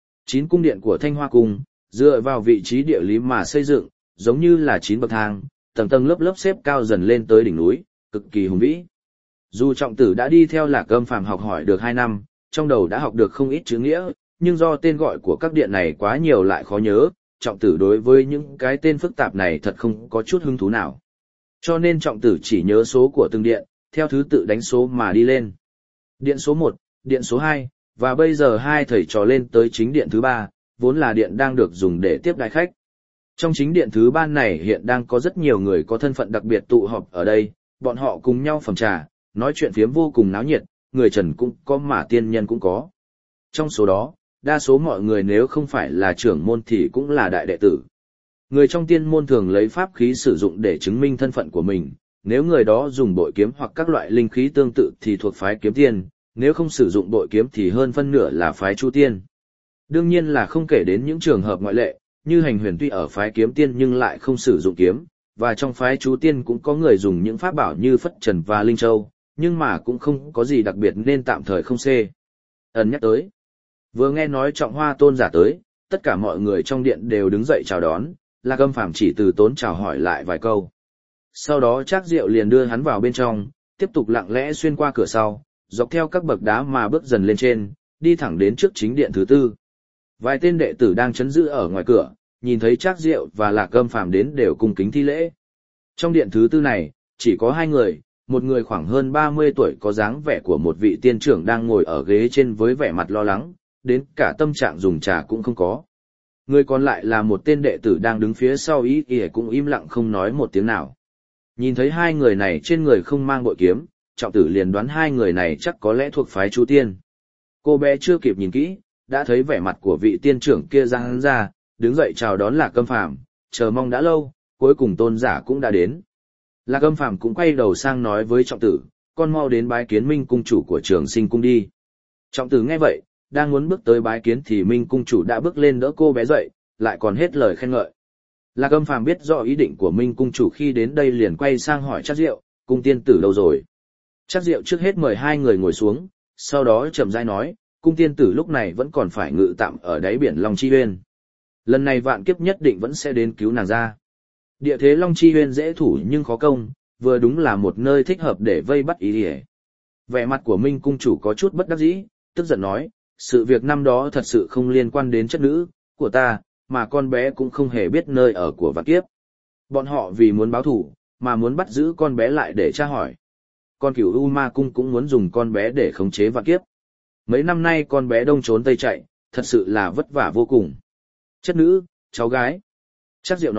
9 cung điện của Thanh Hoa Cung, dựa vào vị trí địa lý mà xây dựng, giống như là 9 bậc thang, tầng tầng lớp lớp xếp cao dần lên tới đỉnh núi, cực kỳ hùng vĩ. Dù Trọng Tử đã đi theo Lạc Âm Phàm học hỏi được 2 năm, trong đầu đã học được không ít chữ nghĩa, nhưng do tên gọi của các điện này quá nhiều lại khó nhớ, Trọng Tử đối với những cái tên phức tạp này thật không có chút hứng thú nào. Cho nên Trọng Tử chỉ nhớ số của từng điện, theo thứ tự đánh số mà đi lên. Điện số 1, điện số 2, và bây giờ hai thầy trò lên tới chính điện thứ 3, vốn là điện đang được dùng để tiếp đãi khách. Trong chính điện thứ 3 này hiện đang có rất nhiều người có thân phận đặc biệt tụ họp ở đây, bọn họ cùng nhau phẩm trà, nói chuyện phiếm vô cùng náo nhiệt, người trần cũng có mà tiên nhân cũng có. Trong số đó, đa số mọi người nếu không phải là trưởng môn thì cũng là đại đệ tử. Người trong tiên môn thường lấy pháp khí sử dụng để chứng minh thân phận của mình, nếu người đó dùng bội kiếm hoặc các loại linh khí tương tự thì thuộc phái kiếm tiên, nếu không sử dụng bội kiếm thì hơn phân nửa là phái chu tiên. Đương nhiên là không kể đến những trường hợp ngoại lệ, như Hành Huyền tuy ở phái kiếm tiên nhưng lại không sử dụng kiếm, và trong phái chu tiên cũng có người dùng những pháp bảo như Phất Trần và Linh Châu, nhưng mà cũng không có gì đặc biệt nên tạm thời không xê. Ẩn nhắc tới. Vừa nghe nói Trọng Hoa tôn giả tới, tất cả mọi người trong điện đều đứng dậy chào đón, Lạc Âm Phàm chỉ từ tốn chào hỏi lại vài câu. Sau đó Trác Diệu liền đưa hắn vào bên trong, tiếp tục lặng lẽ xuyên qua cửa sau, dọc theo các bậc đá mà bước dần lên trên, đi thẳng đến trước chính điện thứ 4. Vài tên đệ tử đang trấn giữ ở ngoài cửa, nhìn thấy Trác Diệu và Lạc Âm Phàm đến đều cung kính thi lễ. Trong điện thứ 4 này, chỉ có 2 người, một người khoảng hơn 30 tuổi có dáng vẻ của một vị tiên trưởng đang ngồi ở ghế trên với vẻ mặt lo lắng, đến cả tâm trạng dùng trà cũng không có. Người còn lại là một tên đệ tử đang đứng phía sau ý cũng im lặng không nói một tiếng nào. Nhìn thấy 2 người này trên người không mang bội kiếm, Trọng Tử liền đoán 2 người này chắc có lẽ thuộc phái Chu Tiên. Cô bé chưa kịp nhìn kỹ, đã thấy vẻ mặt của vị tiên trưởng kia giang ra, đứng dậy chào đón Lạc Âm Phàm, chờ mong đã lâu, cuối cùng tôn giả cũng đã đến. Lạc Âm Phàm cũng quay đầu sang nói với Trọng Tử, con mau đến bái kiến Minh cung chủ của Trường Sinh cung đi. Trọng Tử nghe vậy, đang muốn bước tới bái kiến thì Minh cung chủ đã bước lên đỡ cô bé dậy, lại còn hết lời khen ngợi. Lạc Âm Phàm biết rõ ý định của Minh cung chủ khi đến đây liền quay sang hỏi Trác Diệu, cung tiên tử đâu rồi? Trác Diệu trước hết mời 2 người ngồi xuống, sau đó chậm rãi nói, cung tiên tử lúc này vẫn còn phải ngự tạm ở đáy biển Long Chi Uyên. Lần này vạn kiếp nhất định vẫn sẽ đến cứu nàng ra. Địa thế Long Chi Uyên dễ thủ nhưng khó công, vừa đúng là một nơi thích hợp để vây bắt ý ỉa. Vẻ mặt của Minh cung chủ có chút bất đắc dĩ, tức giận nói, sự việc năm đó thật sự không liên quan đến chất nữ của ta, mà con bé cũng không hề biết nơi ở của vạn kiếp. Bọn họ vì muốn báo thù, mà muốn bắt giữ con bé lại để tra hỏi. Con Cửu U Ma cung cũng muốn dùng con bé để khống chế vạn kiếp. Mấy năm nay con bé đông trốn tây chạy, thật sự là vất vả vô cùng. Chất nữ, cháu gái. Trác Diệu nói,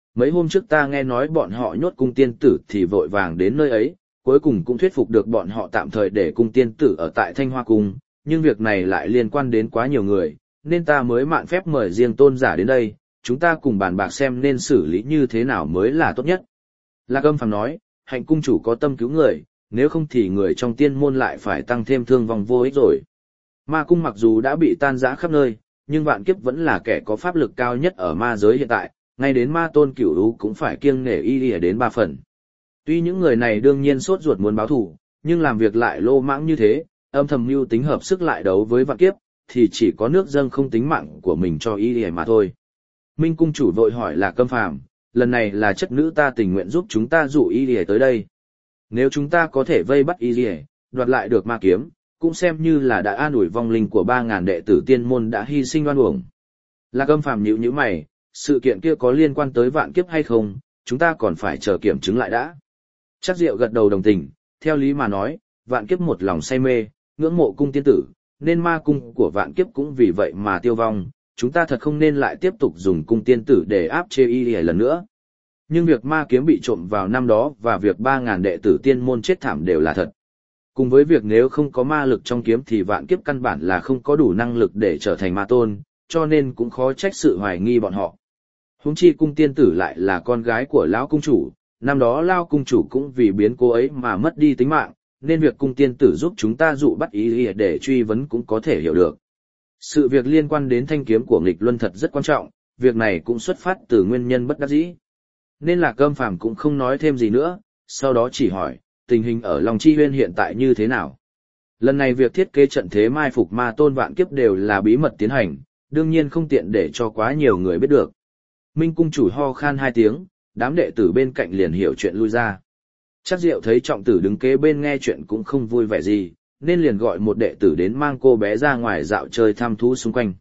Mấy hôm trước ta nghe nói bọn họ nhốt cung tiên tử thì vội vàng đến nơi ấy, cuối cùng cũng thuyết phục được bọn họ tạm thời để cung tiên tử ở tại Thanh Hoa Cung, nhưng việc này lại liên quan đến quá nhiều người, nên ta mới mạn phép mời riêng tôn giả đến đây, chúng ta cùng bàn bạc xem nên xử lý như thế nào mới là tốt nhất. Lạc Âm Phàm nói, Hạnh cung chủ có tâm cứu người, nếu không thì người trong tiên môn lại phải tăng thêm thương vong vô ích rồi. Ma cung mặc dù đã bị tan rã khắp nơi, nhưng Vạn Kiếp vẫn là kẻ có pháp lực cao nhất ở ma giới hiện tại, ngay đến ma tôn cửu lũ cũng phải kiêng nể y đến 3 phần. Tuy những người này đương nhiên sốt ruột muốn báo thù, nhưng làm việc lại lô mãng như thế, âm thầm mưu tính hợp sức lại đấu với Vạn Kiếp, thì chỉ có nước dâng không tính mạng của mình cho y mà thôi. Minh cung chủ vội hỏi là Câm Phàm, lần này là chất nữ ta tình nguyện giúp chúng ta dụ y tới đây. Nếu chúng ta có thể vây bắt y, đoạt lại được ma kiếm, cũng xem như là đã an ủi vong linh của 3.000 đệ tử tiên môn đã hy sinh oan uổng. Lạc Âm Phàm nhíu nhíu mày, sự kiện kia có liên quan tới Vạn Kiếp hay không, chúng ta còn phải chờ kiểm chứng lại đã. Trác Diệu gật đầu đồng tình, theo lý mà nói, Vạn Kiếp một lòng say mê, ngưỡng mộ cung tiên tử, nên ma cung của Vạn Kiếp cũng vì vậy mà tiêu vong, chúng ta thật không nên lại tiếp tục dùng cung tiên tử để áp chế y lần nữa. Nhưng việc ma kiếm bị trộm vào năm đó và việc 3.000 đệ tử tiên môn chết thảm đều là thật. Cùng với việc nếu không có ma lực trong kiếm thì Vạn Kiếp căn bản là không có đủ năng lực để trở thành ma tôn, cho nên cũng khó trách sự hoài nghi bọn họ. Huống chi cung tiên tử lại là con gái của lão cung chủ, năm đó lão cung chủ cũng vì biến cố ấy mà mất đi tính mạng, nên việc cung tiên tử giúp chúng ta dụ bắt ý để truy vấn cũng có thể hiểu được. Sự việc liên quan đến thanh kiếm của nghịch luân thật rất quan trọng, việc này cũng xuất phát từ nguyên nhân bất đắc dĩ. Nên là Câm Phàm cũng không nói thêm gì nữa, sau đó chỉ hỏi, tình hình ở Long Chi Huyên hiện tại như thế nào? Lần này việc thiết kế trận thế mai phục ma tôn Vạn Kiếp đều là bí mật tiến hành, đương nhiên không tiện để cho quá nhiều người biết được. Minh cung chủ ho khan 2 tiếng, đám đệ tử bên cạnh liền hiểu chuyện lui ra. Trác Diệu thấy trọng tử đứng kế bên nghe chuyện cũng không vui vẻ gì, nên liền gọi một đệ tử đến mang cô bé ra ngoài dạo chơi thăm thú xung quanh.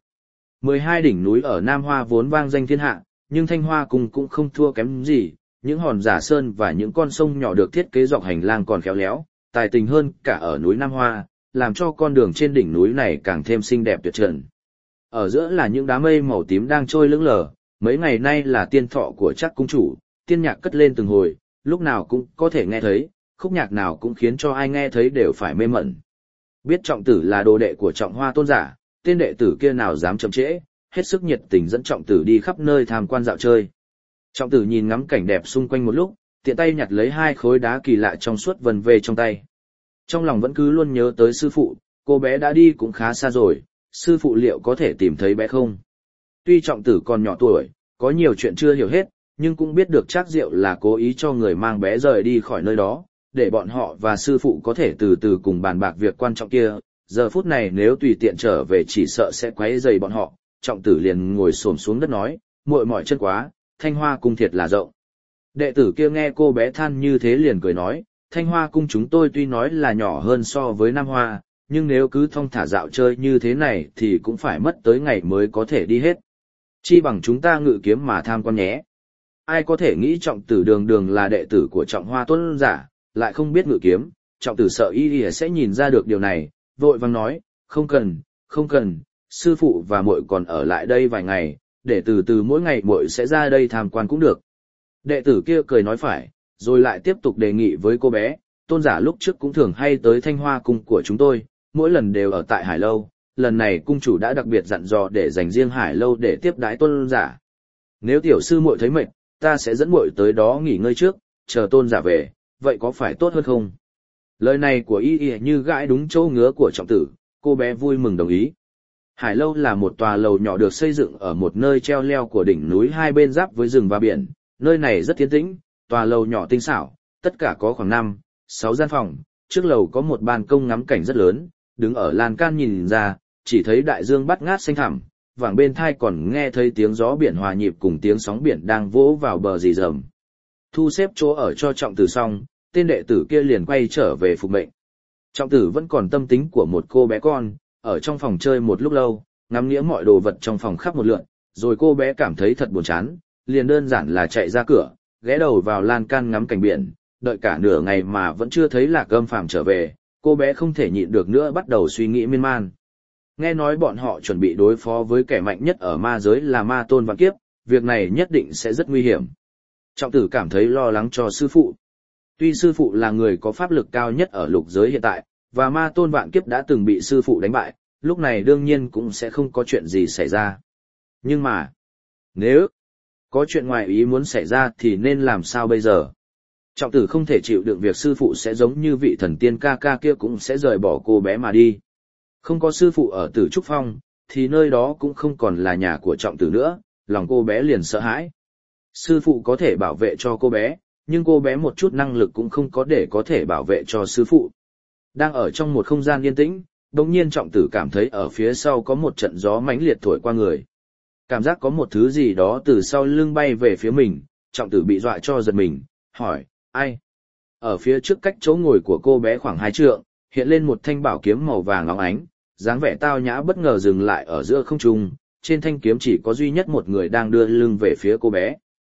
12 đỉnh núi ở Nam Hoa vốn vang danh thiên hạ, nhưng Thanh Hoa Cung cũng không thua kém gì, những hòn giả sơn và những con sông nhỏ được thiết kế dọc hành lang còn khéo léo, tài tình hơn cả ở núi Nam Hoa, làm cho con đường trên đỉnh núi này càng thêm xinh đẹp tuyệt trần. Ở giữa là những đám mây màu tím đang trôi lững lờ, mấy ngày nay là tiên thọ của Trác cung chủ, tiên nhạc cất lên từng hồi, lúc nào cũng có thể nghe thấy, khúc nhạc nào cũng khiến cho ai nghe thấy đều phải mê mẩn. Biết trọng tử là đồ đệ của Trọng Hoa tôn giả, tên đệ tử kia nào dám chậm trễ, hết sức nhiệt tình dẫn trọng tử đi khắp nơi tham quan dạo chơi. Trọng tử nhìn ngắm cảnh đẹp xung quanh một lúc, tiện tay nhặt lấy 2 khối đá kỳ lạ trong suốt vần về trong tay. Trong lòng vẫn cứ luôn nhớ tới sư phụ, cô bé đã đi cũng khá xa rồi, sư phụ liệu có thể tìm thấy bé không? Tuy trọng tử còn nhỏ tuổi, có nhiều chuyện chưa hiểu hết, nhưng cũng biết được Trác Diệu là cố ý cho người mang bé rời đi khỏi nơi đó, để bọn họ và sư phụ có thể từ từ cùng bàn bạc việc quan trọng kia. Giờ phút này nếu tùy tiện trở về chỉ sợ sẽ quấy rầy bọn họ. Trọng tử liền ngồi xổm xuống đất nói, muội mỏi chân quá, Thanh Hoa cung thiệt là rộng. Đệ tử kia nghe cô bé than như thế liền cười nói, Thanh Hoa cung chúng tôi tuy nói là nhỏ hơn so với Nam Hoa, nhưng nếu cứ thong thả dạo chơi như thế này thì cũng phải mất tới ngày mới có thể đi hết. Chi bằng chúng ta ngự kiếm mà tham quan nhé. Ai có thể nghĩ trọng tử đường đường là đệ tử của Trọng Hoa tôn giả, lại không biết ngự kiếm, trọng tử sợ y sẽ nhìn ra được điều này, vội vàng nói, không cần, sư phụ và muội còn ở lại đây vài ngày, để từ từ mỗi ngày muội sẽ ra đây tham quan cũng được. Đệ tử kia cười nói phải, rồi lại tiếp tục đề nghị với cô bé, tôn giả lúc trước cũng thường hay tới Thanh Hoa cung của chúng tôi, mỗi lần đều ở tại Hải Lâu, lần này cung chủ đã đặc biệt dặn dò để dành riêng Hải Lâu để tiếp đãi tôn giả. Nếu tiểu sư muội thấy mệt, ta sẽ dẫn muội tới đó nghỉ ngơi trước, chờ tôn giả về, vậy có phải tốt hơn không? Lời này của y như gãi đúng chỗ ngứa của trọng tử, cô bé vui mừng đồng ý. Hải Lâu là một tòa lầu nhỏ được xây dựng ở một nơi treo leo của đỉnh núi hai bên giáp với rừng và biển, nơi này rất yên tĩnh, tòa lầu nhỏ tinh xảo, tất cả có khoảng 5-6 gian phòng, trước lầu có một ban công ngắm cảnh rất lớn, đứng ở lan can nhìn ra, chỉ thấy đại dương bát ngát xanh thẳm, vẳng bên thai còn nghe thấy tiếng gió biển hòa nhịp cùng tiếng sóng biển đang vỗ vào bờ rì rầm. Thu xếp chỗ ở cho trọng tử xong, tên đệ tử kia liền quay trở về phục mệnh. Trọng tử vẫn còn tâm tính của một cô bé con, ở trong phòng chơi một lúc lâu, ngắm nghĩa mọi đồ vật trong phòng khắp một lượn, rồi cô bé cảm thấy thật buồn chán, liền đơn giản là chạy ra cửa, ghé đầu vào lan can ngắm cảnh biển, đợi cả nửa ngày mà vẫn chưa thấy Lạc Âm Phàm trở về, cô bé không thể nhịn được nữa bắt đầu suy nghĩ miên man. Nghe nói bọn họ chuẩn bị đối phó với kẻ mạnh nhất ở ma giới là ma tôn Vạn Kiếp, việc này nhất định sẽ rất nguy hiểm. Trọng tử cảm thấy lo lắng cho sư phụ. Tuy sư phụ là người có pháp lực cao nhất ở lục giới hiện tại, và ma tôn vạn kiếp đã từng bị sư phụ đánh bại, lúc này đương nhiên cũng sẽ không có chuyện gì xảy ra. Nhưng mà, nếu có chuyện ngoài ý muốn xảy ra thì nên làm sao bây giờ? Trọng tử không thể chịu đựng việc sư phụ sẽ giống như vị thần tiên ca ca kia cũng sẽ rời bỏ cô bé mà đi. Không có sư phụ ở Tử Trúc Phong, thì nơi đó cũng không còn là nhà của trọng tử nữa, lòng cô bé liền sợ hãi. Sư phụ có thể bảo vệ cho cô bé, nhưng cô bé một chút năng lực cũng không có để có thể bảo vệ cho sư phụ. Đang ở trong một không gian yên tĩnh, đồng nhiên trọng tử cảm thấy ở phía sau có một trận gió mãnh liệt thổi qua người. Cảm giác có một thứ gì đó từ sau lưng bay về phía mình, trọng tử bị dọa cho giật mình, hỏi, ai? Ở phía trước cách chỗ ngồi của cô bé khoảng 2 trượng, hiện lên một thanh bảo kiếm màu vàng óng ánh, dáng vẻ tao nhã bất ngờ dừng lại ở giữa không trung, trên thanh kiếm chỉ có duy nhất một người đang đưa lưng về phía cô bé.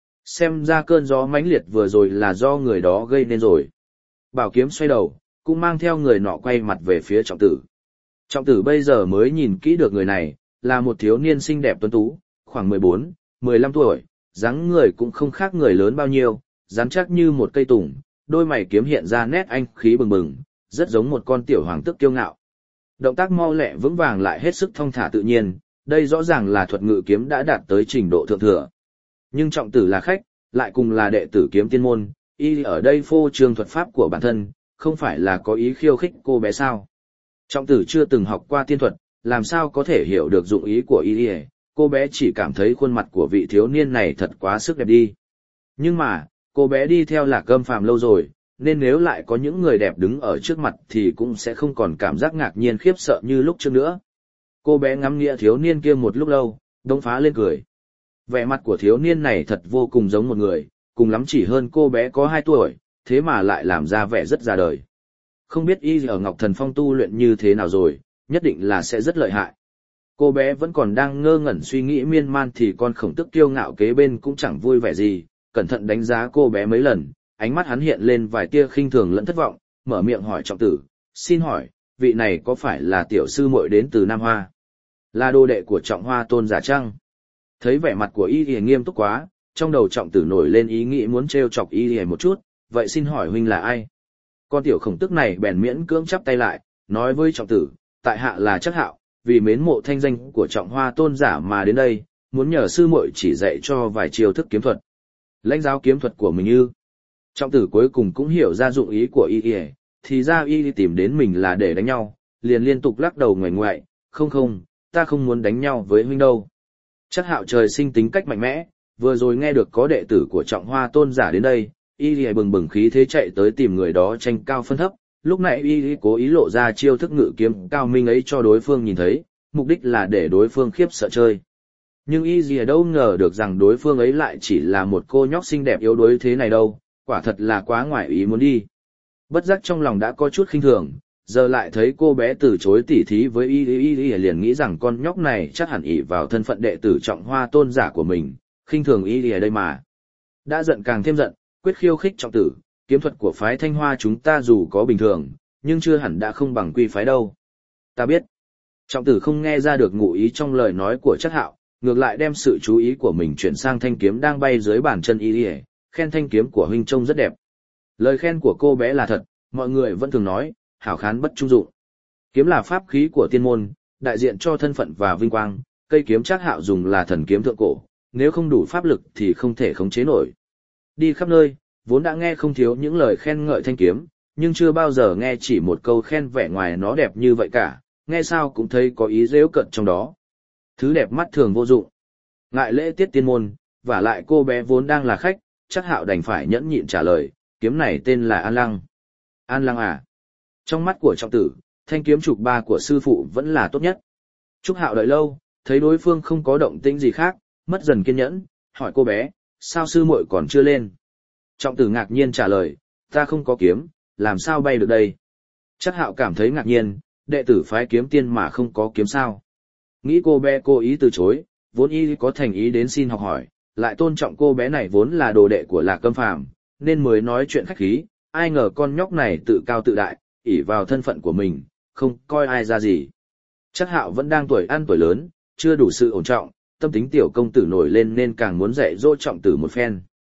Xem ra cơn gió mãnh liệt vừa rồi là do người đó gây nên rồi. Bảo kiếm xoay đầu, cũng mang theo người nọ quay mặt về phía trọng tử. Trọng tử bây giờ mới nhìn kỹ được người này, là một thiếu niên xinh đẹp tuấn tú, khoảng 14, 15 tuổi, dáng người cũng không khác người lớn bao nhiêu, rắn chắc như một cây tùng, đôi mày kiếm hiện ra nét anh khí bừng bừng, rất giống một con tiểu hoàng tước kiêu ngạo. Động tác mau lẹ vững vàng lại hết sức thong thả tự nhiên, đây rõ ràng là thuật ngự kiếm đã đạt tới trình độ thượng thừa. Nhưng trọng tử là khách, lại cùng là đệ tử kiếm tiên môn, y ở đây phô trương thuật pháp của bản thân, không phải là có ý khiêu khích cô bé sao. Trọng tử chưa từng học qua tiên thuật, làm sao có thể hiểu được dụng ý của y, cô bé chỉ cảm thấy khuôn mặt của vị thiếu niên này thật quá sức đẹp đi. Nhưng mà, cô bé đi theo Lạc Âm Phàm lâu rồi, nên nếu lại có những người đẹp đứng ở trước mặt thì cũng sẽ không còn cảm giác ngạc nhiên khiếp sợ như lúc trước nữa. Cô bé ngắm nghĩa thiếu niên kia một lúc lâu, đống phá lên cười. Vẻ mặt của thiếu niên này thật vô cùng giống một người, cùng lắm chỉ hơn cô bé có 2 tuổi, thế mà lại làm ra vẻ rất già đời. Không biết y ở Ngọc Thần Phong tu luyện như thế nào rồi, nhất định là sẽ rất lợi hại. Cô bé vẫn còn đang ngơ ngẩn suy nghĩ miên man thì con khổng tức kiêu ngạo kế bên cũng chẳng vui vẻ gì, cẩn thận đánh giá cô bé mấy lần, ánh mắt hắn hiện lên vài tia khinh thường lẫn thất vọng, mở miệng hỏi trọng tử, xin hỏi, vị này có phải là tiểu sư muội đến từ Nam Hoa? Là đồ đệ của Trọng Hoa Tôn giả chăng? Thấy vẻ mặt của y thì nghiêm túc quá, trong đầu trọng tử nổi lên ý nghĩ muốn trêu chọc y thì một chút, vậy xin hỏi huynh là ai? Con tiểu khổng tức này bèn miễn cưỡng chắp tay lại, nói với trọng tử, tại hạ là Trác Hạo, vì mến mộ thanh danh của Trọng Hoa Tôn giả mà đến đây, muốn nhờ sư muội chỉ dạy cho vài chiêu thức kiếm thuật. Lãnh giáo kiếm thuật của mình ư? Trọng tử cuối cùng cũng hiểu ra dụng ý của y, thì ra y tìm đến mình là để đánh nhau, liền liên tục lắc đầu ngoảnh ngoại, không, ta không muốn đánh nhau với huynh đâu. Trác Hạo trời sinh tính cách mạnh mẽ, vừa rồi nghe được có đệ tử của Trọng Hoa Tôn giả đến đây, y bừng bừng khí thế chạy tới tìm người đó tranh cao phân thấp, lúc này y cố ý lộ ra chiêu thức ngự kiếm cao minh ấy cho đối phương nhìn thấy, mục đích là để đối phương khiếp sợ chơi. Nhưng y đâu ngờ được rằng đối phương ấy lại chỉ là một cô nhóc xinh đẹp yếu đuối thế này đâu, quả thật là quá ngoài ý muốn đi. Bất giác trong lòng đã có chút khinh thường, giờ lại thấy cô bé từ chối tỉ thí với y liền nghĩ rằng con nhóc này chắc hẳn ỷ vào thân phận đệ tử Trọng Hoa Tôn giả của mình, khinh thường y ở đây mà. Đã giận càng thêm giận, quyết khiêu khích trọng tử, kiếm thuật của phái Thanh Hoa chúng ta dù có bình thường, nhưng chưa hẳn đã không bằng quy phái đâu. Ta biết. Trọng tử không nghe ra được ngụ ý trong lời nói của Trác Hạo, ngược lại đem sự chú ý của mình chuyển sang thanh kiếm đang bay dưới bàn chân y, khen thanh kiếm của huynh trông rất đẹp. Lời khen của cô bé là thật, mọi người vẫn thường nói, hảo khán bất trung dụng. Kiếm là pháp khí của tiên môn, đại diện cho thân phận và vinh quang, cây kiếm Trác Hạo dùng là thần kiếm thượng cổ, nếu không đủ pháp lực thì không thể khống chế nổi. Đi khắp nơi, vốn đã nghe không thiếu những lời khen ngợi thanh kiếm, nhưng chưa bao giờ nghe chỉ một câu khen vẻ ngoài nó đẹp như vậy cả, nghe sao cũng thấy có ý giễu cợt trong đó. Thứ đẹp mắt thường vô dụng. Ngại lễ tiết tiên môn, và lại cô bé vốn đang là khách, Trác Hạo đành phải nhẫn nhịn trả lời, kiếm này tên là An Lăng. An Lăng à? Trong mắt của trọng tử, thanh kiếm trục ba của sư phụ vẫn là tốt nhất. Trác Hạo đợi lâu, thấy đối phương không có động tĩnh gì khác, mất dần kiên nhẫn, hỏi cô bé, sao sư muội còn chưa lên? Trọng tử ngạc nhiên trả lời, ta không có kiếm, làm sao bay được đây? Trác Hạo cảm thấy ngạc nhiên, đệ tử phái kiếm tiên mà không có kiếm sao? Nghĩ cô bé cố ý từ chối, vốn y có thành ý đến xin học hỏi, lại tôn trọng cô bé này vốn là đồ đệ của Lạc Âm Phàm, nên mới nói chuyện khách khí, ai ngờ con nhóc này tự cao tự đại, ỷ vào thân phận của mình, không coi ai ra gì. Trác Hạo vẫn đang tuổi ăn tuổi lớn, chưa đủ sự ổn trọng, tâm tính tiểu công tử nổi lên nên càng muốn dạy dỗ trọng tử một phen.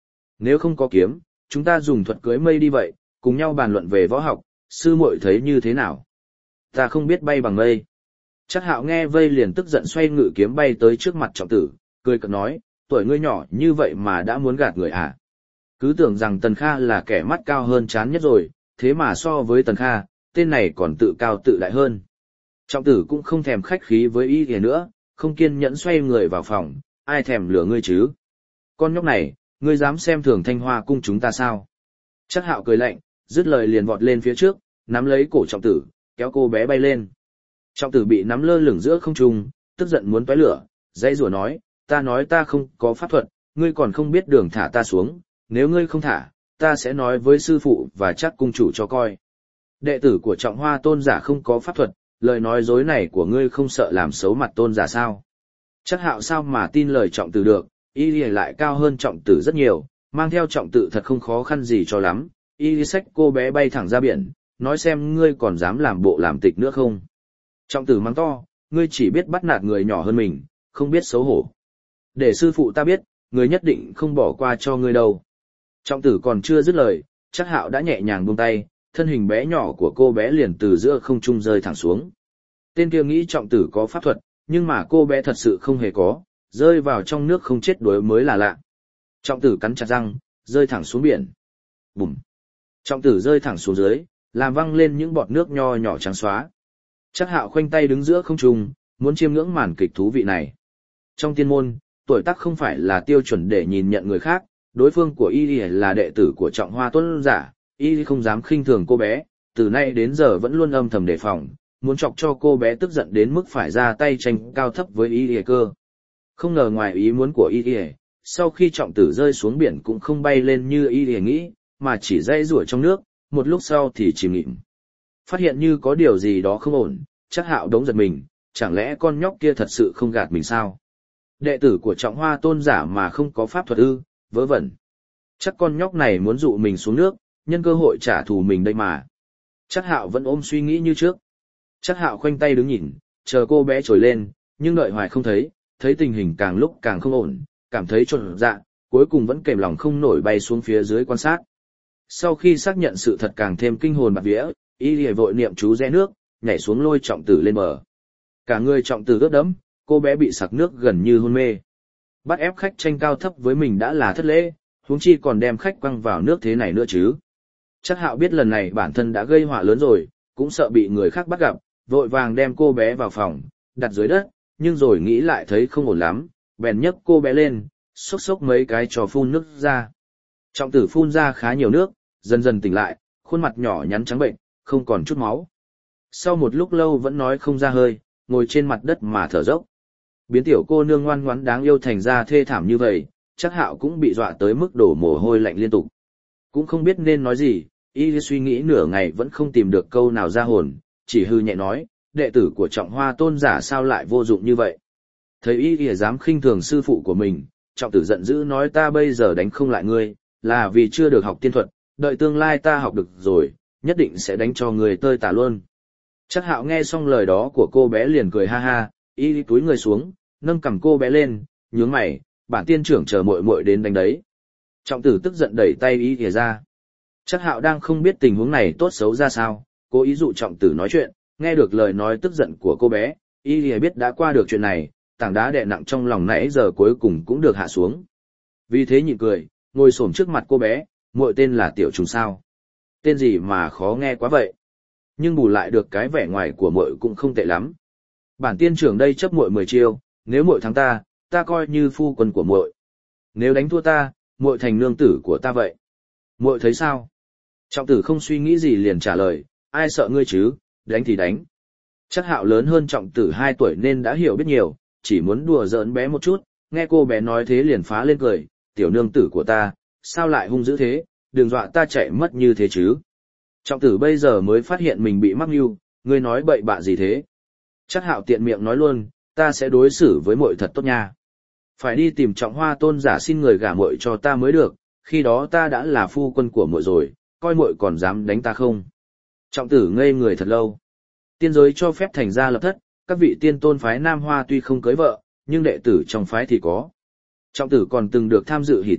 Nếu không có kiếm, chúng ta dùng thuật cưới mây đi vậy, cùng nhau bàn luận về võ học, sư muội thấy như thế nào? Ta không biết bay bằng mây. Chắc Hạo nghe vây liền tức giận xoay ngự kiếm bay tới trước mặt Trọng Tử, cười cợt nói, tuổi ngươi nhỏ như vậy mà đã muốn gạt người à? Cứ tưởng rằng Tần Kha là kẻ mắt cao hơn chán nhất rồi, thế mà so với Tần Kha, tên này còn tự cao tự đại hơn. Trọng Tử cũng không thèm khách khí với ý kìa nữa, không kiên nhẫn xoay người vào phòng, ai thèm lừa ngươi chứ? Con nhóc này, ngươi dám xem thường Thanh Hoa cung chúng ta sao? Chắc Hạo cười lạnh, dứt lời liền vọt lên phía trước, nắm lấy cổ Trọng Tử, kéo cô bé bay lên. Trọng Tử bị nắm lơ lửng giữa không trung, tức giận muốn tóe lửa, dãy rủa nói ta không có pháp thuật, ngươi còn không biết đường thả ta xuống, nếu ngươi không thả, ta sẽ nói với sư phụ và chắc cung chủ cho coi. Đệ tử của Trọng Hoa tôn giả không có pháp thuật, lời nói dối này của ngươi không sợ làm xấu mặt tôn giả sao? Chắc Hạo sao mà tin lời Trọng Tử được, y lại cao hơn Trọng Tử rất nhiều, mang theo Trọng Tử thật không khó khăn gì cho lắm, y xách cô bé bay thẳng ra biển, nói xem ngươi còn dám làm bộ làm tịch nữa không. Trọng Tử mắng to, ngươi chỉ biết bắt nạt người nhỏ hơn mình, không biết xấu hổ. Để sư phụ ta biết, ngươi nhất định không bỏ qua cho ngươi đâu. Trọng Tử còn chưa dứt lời, Chắc Hạo đã nhẹ nhàng buông tay, thân hình bé nhỏ của cô bé liền từ giữa không trung rơi thẳng xuống. Tên kia nghĩ Trọng Tử có pháp thuật, nhưng mà cô bé thật sự không hề có, rơi vào trong nước không chết đuối mới là lạ. Trọng Tử cắn chặt răng, rơi thẳng xuống biển. Bùm! Trọng Tử rơi thẳng xuống dưới, làm văng lên những bọt nước nho nhỏ trắng xóa. Chắc Hạo khoanh tay đứng giữa không trung, muốn chiêm ngưỡng màn kịch thú vị này. Trong tiên môn, tuổi tác không phải là tiêu chuẩn để nhìn nhận người khác, đối phương của y là đệ tử của Trọng Hoa tôn giả, y không dám khinh thường cô bé, từ nay đến giờ vẫn luôn âm thầm đề phòng, muốn chọc cho cô bé tức giận đến mức phải ra tay tranh cao thấp với y cơ. Không ngờ ngoài ý muốn của y, sau khi Trọng Tử rơi xuống biển cũng không bay lên như y nghĩ, mà chỉ dây rủa trong nước, một lúc sau thì chìm nghỉm. Phát hiện như có điều gì đó không ổn, Chắc Hạo đống giật mình, chẳng lẽ con nhóc kia thật sự không gạt mình sao? Đệ tử của Trọng Hoa tôn giả mà không có pháp thuật ư, vớ vẩn. Chắc con nhóc này muốn dụ mình xuống nước, nhân cơ hội trả thù mình đây mà. Chắc Hạo vẫn ôm suy nghĩ như trước. Chắc Hạo khoanh tay đứng nhìn, chờ cô bé trồi lên, nhưng đợi hoài không thấy, thấy tình hình càng lúc càng không ổn, cảm thấy chột dạ, cuối cùng vẫn kềm lòng không nổi bay xuống phía dưới quan sát. Sau khi xác nhận sự thật càng thêm kinh hồn bạt vía, y lìa vội niệm chú rẽ nước, nhảy xuống lôi Trọng Tử lên bờ. Cả người Trọng Tử ướt đẫm, cô bé bị sặc nước gần như hôn mê. Bắt ép khách tranh cao thấp với mình đã là thất lễ, huống chi còn đem khách quăng vào nước thế này nữa chứ. Chắc Hạo biết lần này bản thân đã gây họa lớn rồi, cũng sợ bị người khác bắt gặp, vội vàng đem cô bé vào phòng, đặt dưới đất, nhưng rồi nghĩ lại thấy không ổn lắm, bèn nhấc cô bé lên, xốc xốc mấy cái cho phun nước ra. Trọng Tử phun ra khá nhiều nước, dần dần tỉnh lại, khuôn mặt nhỏ nhắn trắng bệnh, không còn chút máu. Sau một lúc lâu vẫn nói không ra hơi, ngồi trên mặt đất mà thở dốc. Biến tiểu cô nương ngoan ngoãn đáng yêu thành ra thê thảm như vậy, Chắc Hạo cũng bị dọa tới mức đổ mồ hôi lạnh liên tục. Cũng không biết nên nói gì, y suy nghĩ nửa ngày vẫn không tìm được câu nào ra hồn, chỉ hư nhẹ nói, đệ tử của Trọng Hoa tôn giả sao lại vô dụng như vậy. Thấy y dám khinh thường sư phụ của mình, Trọng Tử giận dữ nói ta bây giờ đánh không lại ngươi, là vì chưa được học tiên thuật, đợi tương lai ta học được rồi, nhất định sẽ đánh cho người tơi tả luôn. Chắc Hạo nghe xong lời đó của cô bé liền cười ha ha, y túi người xuống, nâng cằm cô bé lên, nhướng mày, bản tiên trưởng chờ muội muội đến đánh đấy. Trọng Tử tức giận đẩy tay y ra. Chắc Hạo đang không biết tình huống này tốt xấu ra sao, cố ý dụ Trọng Tử nói chuyện, nghe được lời nói tức giận của cô bé, y biết đã qua được chuyện này, tảng đá đè nặng trong lòng nãy giờ cuối cùng cũng được hạ xuống. Vì thế nhịn cười, ngồi xổm trước mặt cô bé, muội tên là Tiểu Trùng sao? Tên gì mà khó nghe quá vậy? Nhưng bù lại được cái vẻ ngoài của muội cũng không tệ lắm. Bản tiên trưởng đây chấp muội 10 chiêu, nếu muội thắng ta, ta coi như phu quân của muội. Nếu đánh thua ta, muội thành nương tử của ta vậy. Muội thấy sao? Trọng Tử không suy nghĩ gì liền trả lời, ai sợ ngươi chứ, đánh thì đánh. Chắc Hạo lớn hơn Trọng Tử 2 tuổi nên đã hiểu biết nhiều, chỉ muốn đùa giỡn bé một chút, nghe cô bé nói thế liền phá lên cười, tiểu nương tử của ta, sao lại hung dữ thế, đừng dọa ta chạy mất như thế chứ. Trọng Tử bây giờ mới phát hiện mình bị mắc mưu, ngươi nói bậy bạ gì thế. Chắc Hạo tiện miệng nói luôn, ta sẽ đối xử với muội thật tốt nha. Phải đi tìm Trọng Hoa tôn giả xin người gả muội cho ta mới được, khi đó ta đã là phu quân của muội rồi, coi muội còn dám đánh ta không. Trọng Tử ngây người thật lâu. Tiên giới cho phép thành gia lập thất, các vị tiên tôn phái Nam Hoa tuy không cưới vợ, nhưng đệ tử trong phái thì có. Trọng Tử còn từng được tham dự hỷ tiệc,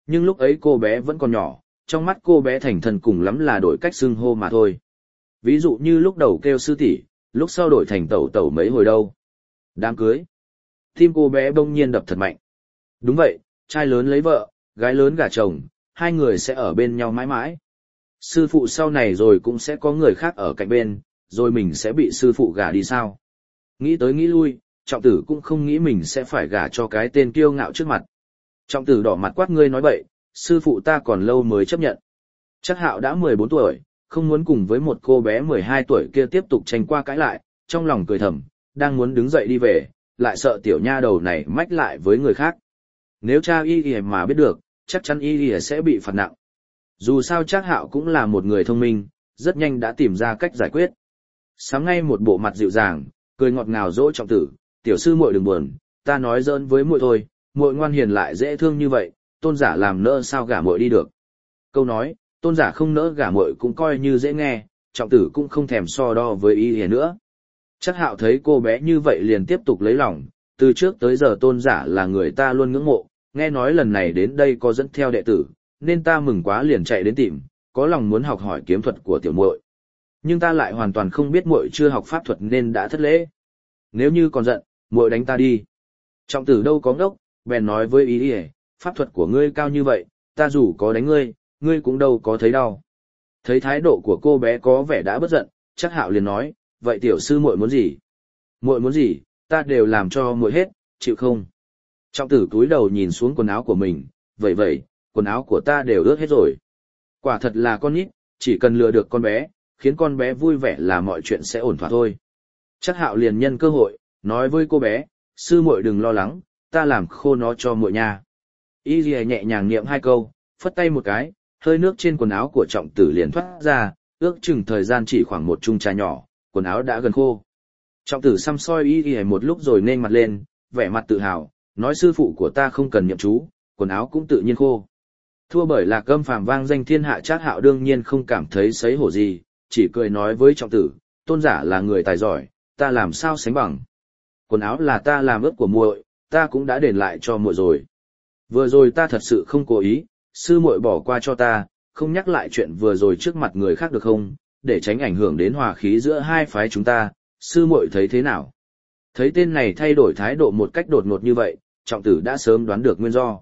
nhưng lúc ấy cô bé vẫn còn nhỏ, trong mắt cô bé thành thần cùng lắm là đổi cách xưng hô mà thôi. Ví dụ như lúc đầu kêu sư tỷ, lúc sau đổi thành tẩu tẩu mấy hồi đâu. Đám cưới. Tim cô bé bỗng nhiên đập thật mạnh. Đúng vậy, trai lớn lấy vợ, gái lớn gả chồng, hai người sẽ ở bên nhau mãi mãi. Sư phụ sau này rồi cũng sẽ có người khác ở cạnh bên, rồi mình sẽ bị sư phụ gả đi sao? Nghĩ tới nghĩ lui, Trọng Tử cũng không nghĩ mình sẽ phải gả cho cái tên kiêu ngạo trước mặt. Trọng Tử đỏ mặt quát, ngươi nói bậy, sư phụ ta còn lâu mới chấp nhận. Trác Hạo đã 14 tuổi, không muốn cùng với một cô bé 12 tuổi kia tiếp tục tranh qua cãi lại, trong lòng cười thầm, đang muốn đứng dậy đi về, lại sợ tiểu nha đầu này mách lại với người khác. Nếu cha y mà biết được, chắc chắn y sẽ bị phạt nặng. Dù sao Trác Hạo cũng là một người thông minh, rất nhanh đã tìm ra cách giải quyết. Sáng ngay một bộ mặt dịu dàng, cười ngọt ngào dỗ Trọng Tử, tiểu sư muội đừng buồn, ta nói giỡn với muội thôi, muội ngoan hiền lại dễ thương như vậy, Tôn giả làm nỡ sao gả muội đi được. Câu nói, Tôn giả không nỡ gả muội cũng coi như dễ nghe, Trọng Tử cũng không thèm so đo với y nữa. Trác Hạo thấy cô bé như vậy liền tiếp tục lấy lòng, từ trước tới giờ Tôn giả là người ta luôn ngưỡng mộ, nghe nói lần này đến đây có dẫn theo đệ tử, nên ta mừng quá liền chạy đến tìm, có lòng muốn học hỏi kiếm thuật của tiểu muội. Nhưng ta lại hoàn toàn không biết muội chưa học pháp thuật nên đã thất lễ. Nếu như còn giận, muội đánh ta đi. Trọng Tử đâu có ngốc, bèn nói với y, pháp thuật của ngươi cao như vậy, ta dù có đánh ngươi, ngươi cũng đâu có thấy đau. Thấy thái độ của cô bé có vẻ đã bất giận, Trác Hạo liền nói, vậy tiểu sư muội muốn gì? Muội muốn gì, ta đều làm cho muội hết, chịu không? Trọng Tử cúi đầu nhìn xuống quần áo của mình, vậy, quần áo của ta đều ướt hết rồi. Quả thật là con nít, chỉ cần lừa được con bé, khiến con bé vui vẻ là mọi chuyện sẽ ổn thỏa thôi. Trác Hạo liền nhân cơ hội, nói với cô bé, sư muội đừng lo lắng, ta làm khô nó cho muội nha. Y Lìa nhẹ nhàng niệm hai câu, phất tay một cái, hơi nước trên quần áo của Trọng Tử liền thoát ra, ước chừng thời gian chỉ khoảng một chung trà nhỏ, quần áo đã gần khô. Trọng Tử xăm soi Y Lìa một lúc rồi nên mặt lên, vẻ mặt tự hào, nói sư phụ của ta không cần niệm chú, quần áo cũng tự nhiên khô. Thua bởi Lạc Âm phàm vang danh thiên hạ, Trác Hạo đương nhiên không cảm thấy xấu hổ gì, chỉ cười nói với Trọng Tử, Tôn giả là người tài giỏi, ta làm sao sánh bằng. Quần áo là ta làm ướt của muội, ta cũng đã đền lại cho muội rồi. Vừa rồi ta thật sự không cố ý, sư muội bỏ qua cho ta, không nhắc lại chuyện vừa rồi trước mặt người khác được không, để tránh ảnh hưởng đến hòa khí giữa hai phái chúng ta, sư muội thấy thế nào? Thấy tên này thay đổi thái độ một cách đột ngột như vậy, Trọng Tử đã sớm đoán được nguyên do.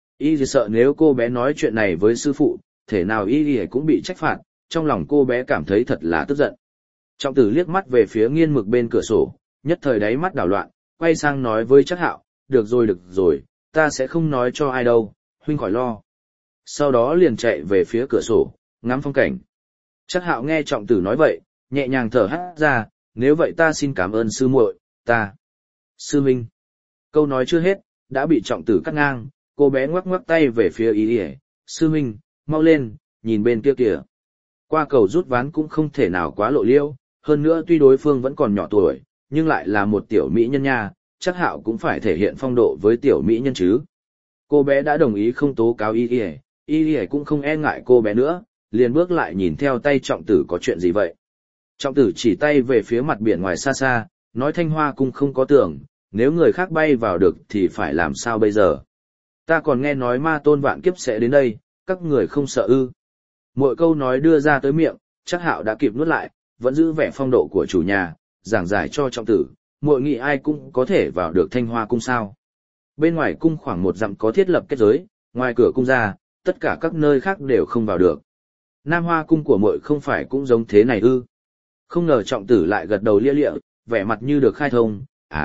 Y sợ nếu cô bé nói chuyện này với sư phụ, thể nào Y cũng bị trách phạt, trong lòng cô bé cảm thấy thật là tức giận. Trọng Tử liếc mắt về phía nghiên mực bên cửa sổ, nhất thời đáy mắt đảo loạn, quay sang nói với Trác Hạo, được rồi, ta sẽ không nói cho ai đâu, huynh khỏi lo. Sau đó liền chạy về phía cửa sổ, ngắm phong cảnh. Trác Hạo nghe Trọng Tử nói vậy, nhẹ nhàng thở hắt ra, nếu vậy ta xin cảm ơn sư muội, ta. Sư huynh. Câu nói chưa hết, đã bị Trọng Tử cắt ngang, cô bé ngoắc ngoắc tay về phía Y, sư huynh, mau lên, nhìn bên kia kìa. Qua cầu rút ván cũng không thể nào quá lộ liễu, hơn nữa tuy đối phương vẫn còn nhỏ tuổi, nhưng lại là một tiểu mỹ nhân nha, Trác Hạo cũng phải thể hiện phong độ với tiểu mỹ nhân chứ. Cô bé đã đồng ý không tố cáo Y cũng không e ngại cô bé nữa, liền bước lại nhìn theo tay Trọng Tử có chuyện gì vậy. Trọng Tử chỉ tay về phía mặt biển ngoài xa xa, nói Thanh Hoa cung không có tường, nếu người khác bay vào được thì phải làm sao bây giờ. Ta còn nghe nói ma tôn vạn kiếp sẽ đến đây, các người không sợ ư. Mỗi câu nói đưa ra tới miệng, Trác Hạo đã kịp nuốt lại, vẫn giữ vẻ phong độ của chủ nhà, giảng giải cho Trọng Tử, muội nghĩ ai cũng có thể vào được Thanh Hoa cung sao. Bên ngoài cung khoảng 1 dặm có thiết lập kết giới, ngoài cửa cung ra, tất cả các nơi khác đều không vào được. Nam Hoa cung của muội không phải cũng giống thế này ư. Không ngờ Trọng Tử lại gật đầu lia lịa, vẻ mặt như được khai thông,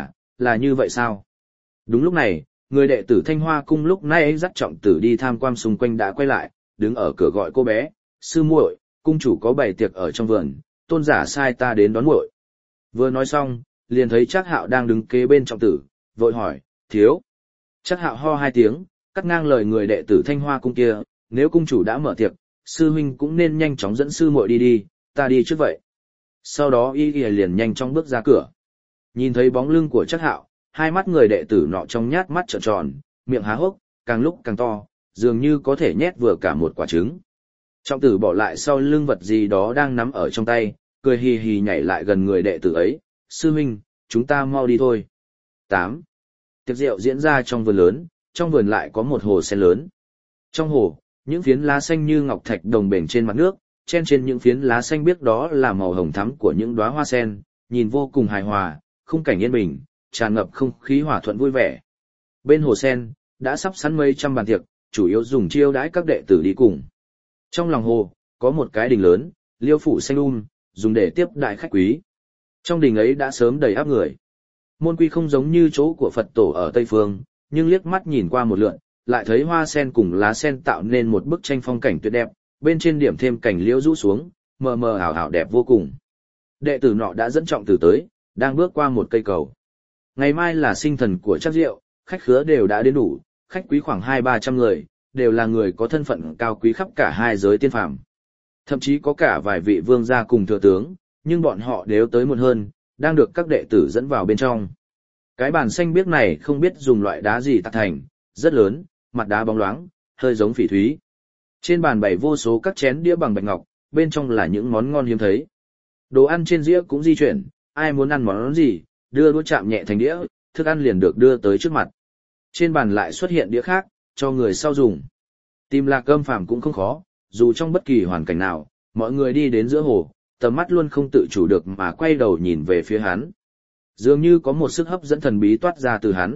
là như vậy sao? Đúng lúc này, người đệ tử Thanh Hoa cung lúc nãy dắt Trọng Tử đi tham quan xung quanh đã quay lại, đứng ở cửa gọi cô bé, sư muội, cung chủ có bày tiệc ở trong vườn, Tôn giả sai ta đến đón muội. Vừa nói xong, liền thấy Trác Hạo đang đứng kế bên Trọng Tử, vội hỏi, thiếu. Trác Hạo ho 2 tiếng, cắt ngang lời người đệ tử Thanh Hoa cung kia, nếu cung chủ đã mở tiệc, sư huynh cũng nên nhanh chóng dẫn sư muội đi, ta đi trước vậy. Sau đó Y liền nhanh chóng bước ra cửa. Nhìn thấy bóng lưng của Trác Hạo, hai mắt người đệ tử nọ trong nhát mắt trợn tròn, miệng há hốc, càng lúc càng to, dường như có thể nhét vừa cả một quả trứng. Trọng Tử bỏ lại sau lưng vật gì đó đang nắm ở trong tay, cười hì hì nhảy lại gần người đệ tử ấy, sư huynh, chúng ta mau đi thôi. 8. Tiệc rượu diễn ra trong vườn lớn, trong vườn lại có một hồ sen lớn. Trong hồ, những phiến lá xanh như ngọc thạch đồng bền trên mặt nước, chen trên những phiến lá xanh biếc đó là màu hồng thắm của những đóa hoa sen, nhìn vô cùng hài hòa, khung cảnh yên bình, tràn ngập không khí hòa thuận vui vẻ. Bên hồ sen, đã sắp sẵn mấy trăm bàn tiệc, chủ yếu dùng chiêu đãi các đệ tử đi cùng. Trong lòng hồ, có một cái đình lớn, liêu phủ xanh dùng để tiếp đại khách quý. Trong đình ấy đã sớm đầy áp người. Môn quy không giống như chỗ của Phật tổ ở Tây Phương, nhưng liếc mắt nhìn qua một lượt, lại thấy hoa sen cùng lá sen tạo nên một bức tranh phong cảnh tuyệt đẹp, bên trên điểm thêm cảnh liễu rũ xuống, mờ mờ ảo ảo đẹp vô cùng. Đệ tử nọ đã dẫn Trọng Tử tới, đang bước qua một cây cầu. Ngày mai là sinh thần của Trác Diệu, khách khứa đều đã đến đủ, khách quý khoảng 200-300 người, đều là người có thân phận cao quý khắp cả hai giới tiên phàm. Thậm chí có cả vài vị vương gia cùng thừa tướng, nhưng bọn họ đều tới muộn hơn, đang được các đệ tử dẫn vào bên trong. Cái bàn xanh biếc này không biết dùng loại đá gì tạo thành, rất lớn, mặt đá bóng loáng, hơi giống phỉ thúy. Trên bàn bày vô số các chén đĩa bằng bạch ngọc, bên trong là những món ngon hiếm thấy. Đồ ăn trên dĩa cũng di chuyển, ai muốn ăn món gì, đưa đũa chạm nhẹ thành đĩa, thức ăn liền được đưa tới trước mặt. Trên bàn lại xuất hiện đĩa khác, cho người sau dùng. Tìm Lạc Âm Phàm cũng không khó, dù trong bất kỳ hoàn cảnh nào, mọi người đi đến giữa hồ, tầm mắt luôn không tự chủ được mà quay đầu nhìn về phía hắn. Dường như có một sức hấp dẫn thần bí toát ra từ hắn.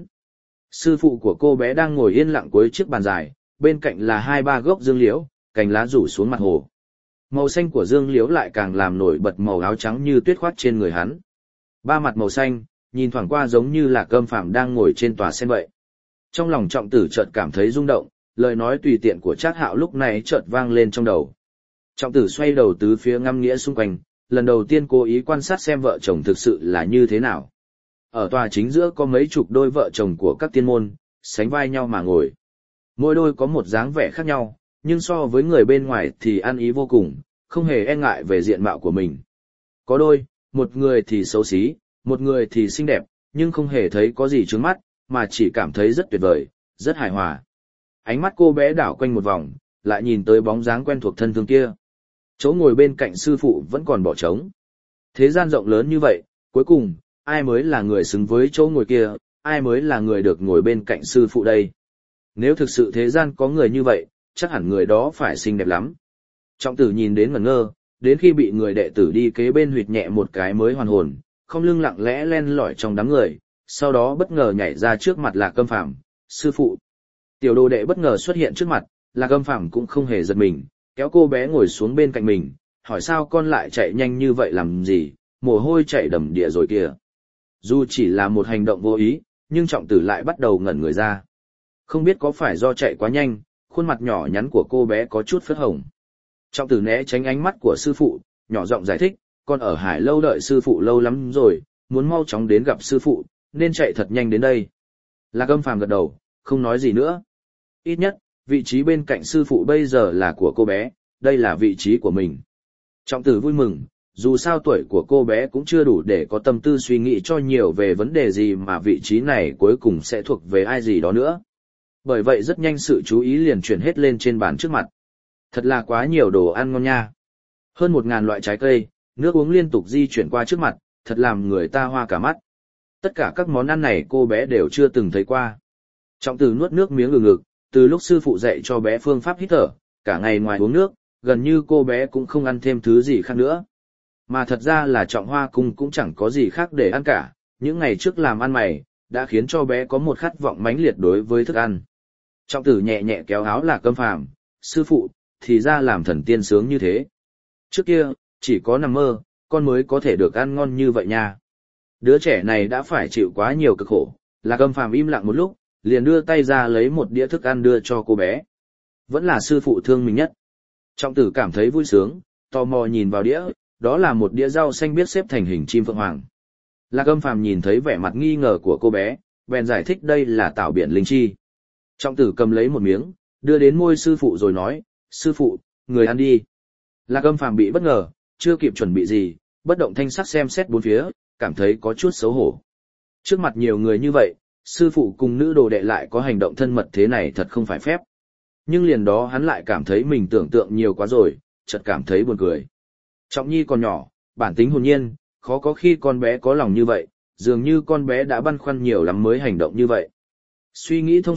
Sư phụ của cô bé đang ngồi yên lặng cuối chiếc bàn dài, bên cạnh là 2-3 gốc dương liễu, cành lá rủ xuống mặt hồ. Màu xanh của dương liễu lại càng làm nổi bật màu áo trắng như tuyết khoác trên người hắn. Ba mặt màu xanh, nhìn thoảng qua giống như là Âm Phàm đang ngồi trên tòa sen vậy. Trong lòng Trọng Tử chợt cảm thấy rung động, lời nói tùy tiện của Trác Hạo lúc này chợt vang lên trong đầu. Trọng Tử xoay đầu tứ phía ngắm nghĩa xung quanh, lần đầu tiên cố ý quan sát xem vợ chồng thực sự là như thế nào. Ở tòa chính giữa có mấy chục đôi vợ chồng của các tiên môn, sánh vai nhau mà ngồi. Mỗi đôi có một dáng vẻ khác nhau, nhưng so với người bên ngoài thì ăn ý vô cùng, không hề e ngại về diện mạo của mình. Có đôi, một người thì xấu xí, một người thì xinh đẹp, nhưng không hề thấy có gì chướng mắt, mà chỉ cảm thấy rất tuyệt vời, rất hài hòa. Ánh mắt cô bé đảo quanh một vòng, lại nhìn tới bóng dáng quen thuộc thân thương kia. Chỗ ngồi bên cạnh sư phụ vẫn còn bỏ trống. Thế gian rộng lớn như vậy, cuối cùng, ai mới là người xứng với chỗ ngồi kia, ai mới là người được ngồi bên cạnh sư phụ đây. Nếu thực sự thế gian có người như vậy, chắc hẳn người đó phải xinh đẹp lắm. Trọng Tử nhìn đến ngẩn ngơ, đến khi bị người đệ tử đi kế bên huỵch nhẹ một cái mới hoàn hồn, không lưng lặng lẽ len lỏi trong đám người, sau đó bất ngờ nhảy ra trước mặt Lạc Âm Phàm, sư phụ. Tiểu đồ đệ bất ngờ xuất hiện trước mặt, Lạc Âm Phàm cũng không hề giật mình, kéo cô bé ngồi xuống bên cạnh mình, hỏi sao con lại chạy nhanh như vậy làm gì, mồ hôi chảy đầm đìa rồi kìa. Dù chỉ là một hành động vô ý, nhưng Trọng Tử lại bắt đầu ngẩn người ra. Không biết có phải do chạy quá nhanh, khuôn mặt nhỏ nhắn của cô bé có chút phớt hồng. Trọng Tử né tránh ánh mắt của sư phụ, nhỏ giọng giải thích, con ở Hải Lâu đợi sư phụ lâu lắm rồi, muốn mau chóng đến gặp sư phụ, nên chạy thật nhanh đến đây. Lạc Âm Phàm gật đầu, không nói gì nữa. Ít nhất, vị trí bên cạnh sư phụ bây giờ là của cô bé, đây là vị trí của mình. Trọng Tử vui mừng, dù sao tuổi của cô bé cũng chưa đủ để có tâm tư suy nghĩ cho nhiều về vấn đề gì mà vị trí này cuối cùng sẽ thuộc về ai gì đó nữa. Bởi vậy rất nhanh sự chú ý liền chuyển hết lên trên bàn trước mặt. Thật là quá nhiều đồ ăn ngon nha. Hơn 1000 loại trái cây, nước uống liên tục di chuyển qua trước mặt, thật làm người ta hoa cả mắt. Tất cả các món ăn này cô bé đều chưa từng thấy qua. Trọng Tử nuốt nước miếng ngực, từ lúc sư phụ dạy cho bé phương pháp hít thở, cả ngày ngoài uống nước, gần như cô bé cũng không ăn thêm thứ gì khác nữa. Mà thật ra là Trọng Hoa Cung cũng chẳng có gì khác để ăn cả, những ngày trước làm ăn mày, đã khiến cho bé có một khát vọng mãnh liệt đối với thức ăn. Trọng Tử nhẹ nhẹ kéo áo Lạc Âm Phàm, sư phụ, thì ra làm thần tiên sướng như thế. Trước kia, chỉ có nằm mơ, con mới có thể được ăn ngon như vậy nha. Đứa trẻ này đã phải chịu quá nhiều cực khổ. Lạc Âm Phàm im lặng một lúc, liền đưa tay ra lấy một đĩa thức ăn đưa cho cô bé. Vẫn là sư phụ thương mình nhất. Trọng Tử cảm thấy vui sướng, tò mò nhìn vào đĩa, đó là một đĩa rau xanh biếc xếp thành hình chim phượng hoàng. Lạc Âm Phàm nhìn thấy vẻ mặt nghi ngờ của cô bé, bèn giải thích đây là tảo biển linh chi. Trọng Tử cầm lấy một miếng, đưa đến môi sư phụ rồi nói, sư phụ, người ăn đi. Lạc Âm Phàm bị bất ngờ, chưa kịp chuẩn bị gì, bất động thanh sắc xem xét bốn phía, cảm thấy có chút xấu hổ. Trước mặt nhiều người như vậy, sư phụ cùng nữ đồ đệ lại có hành động thân mật thế này thật không phải phép. Nhưng liền đó hắn lại cảm thấy mình tưởng tượng nhiều quá rồi, chợt cảm thấy buồn cười. Trọng Nhi còn nhỏ, bản tính hồn nhiên, khó có khi con bé có lòng như vậy, dường như con bé đã băn khoăn nhiều lắm mới hành động như vậy. Suy nghĩ thông suốt,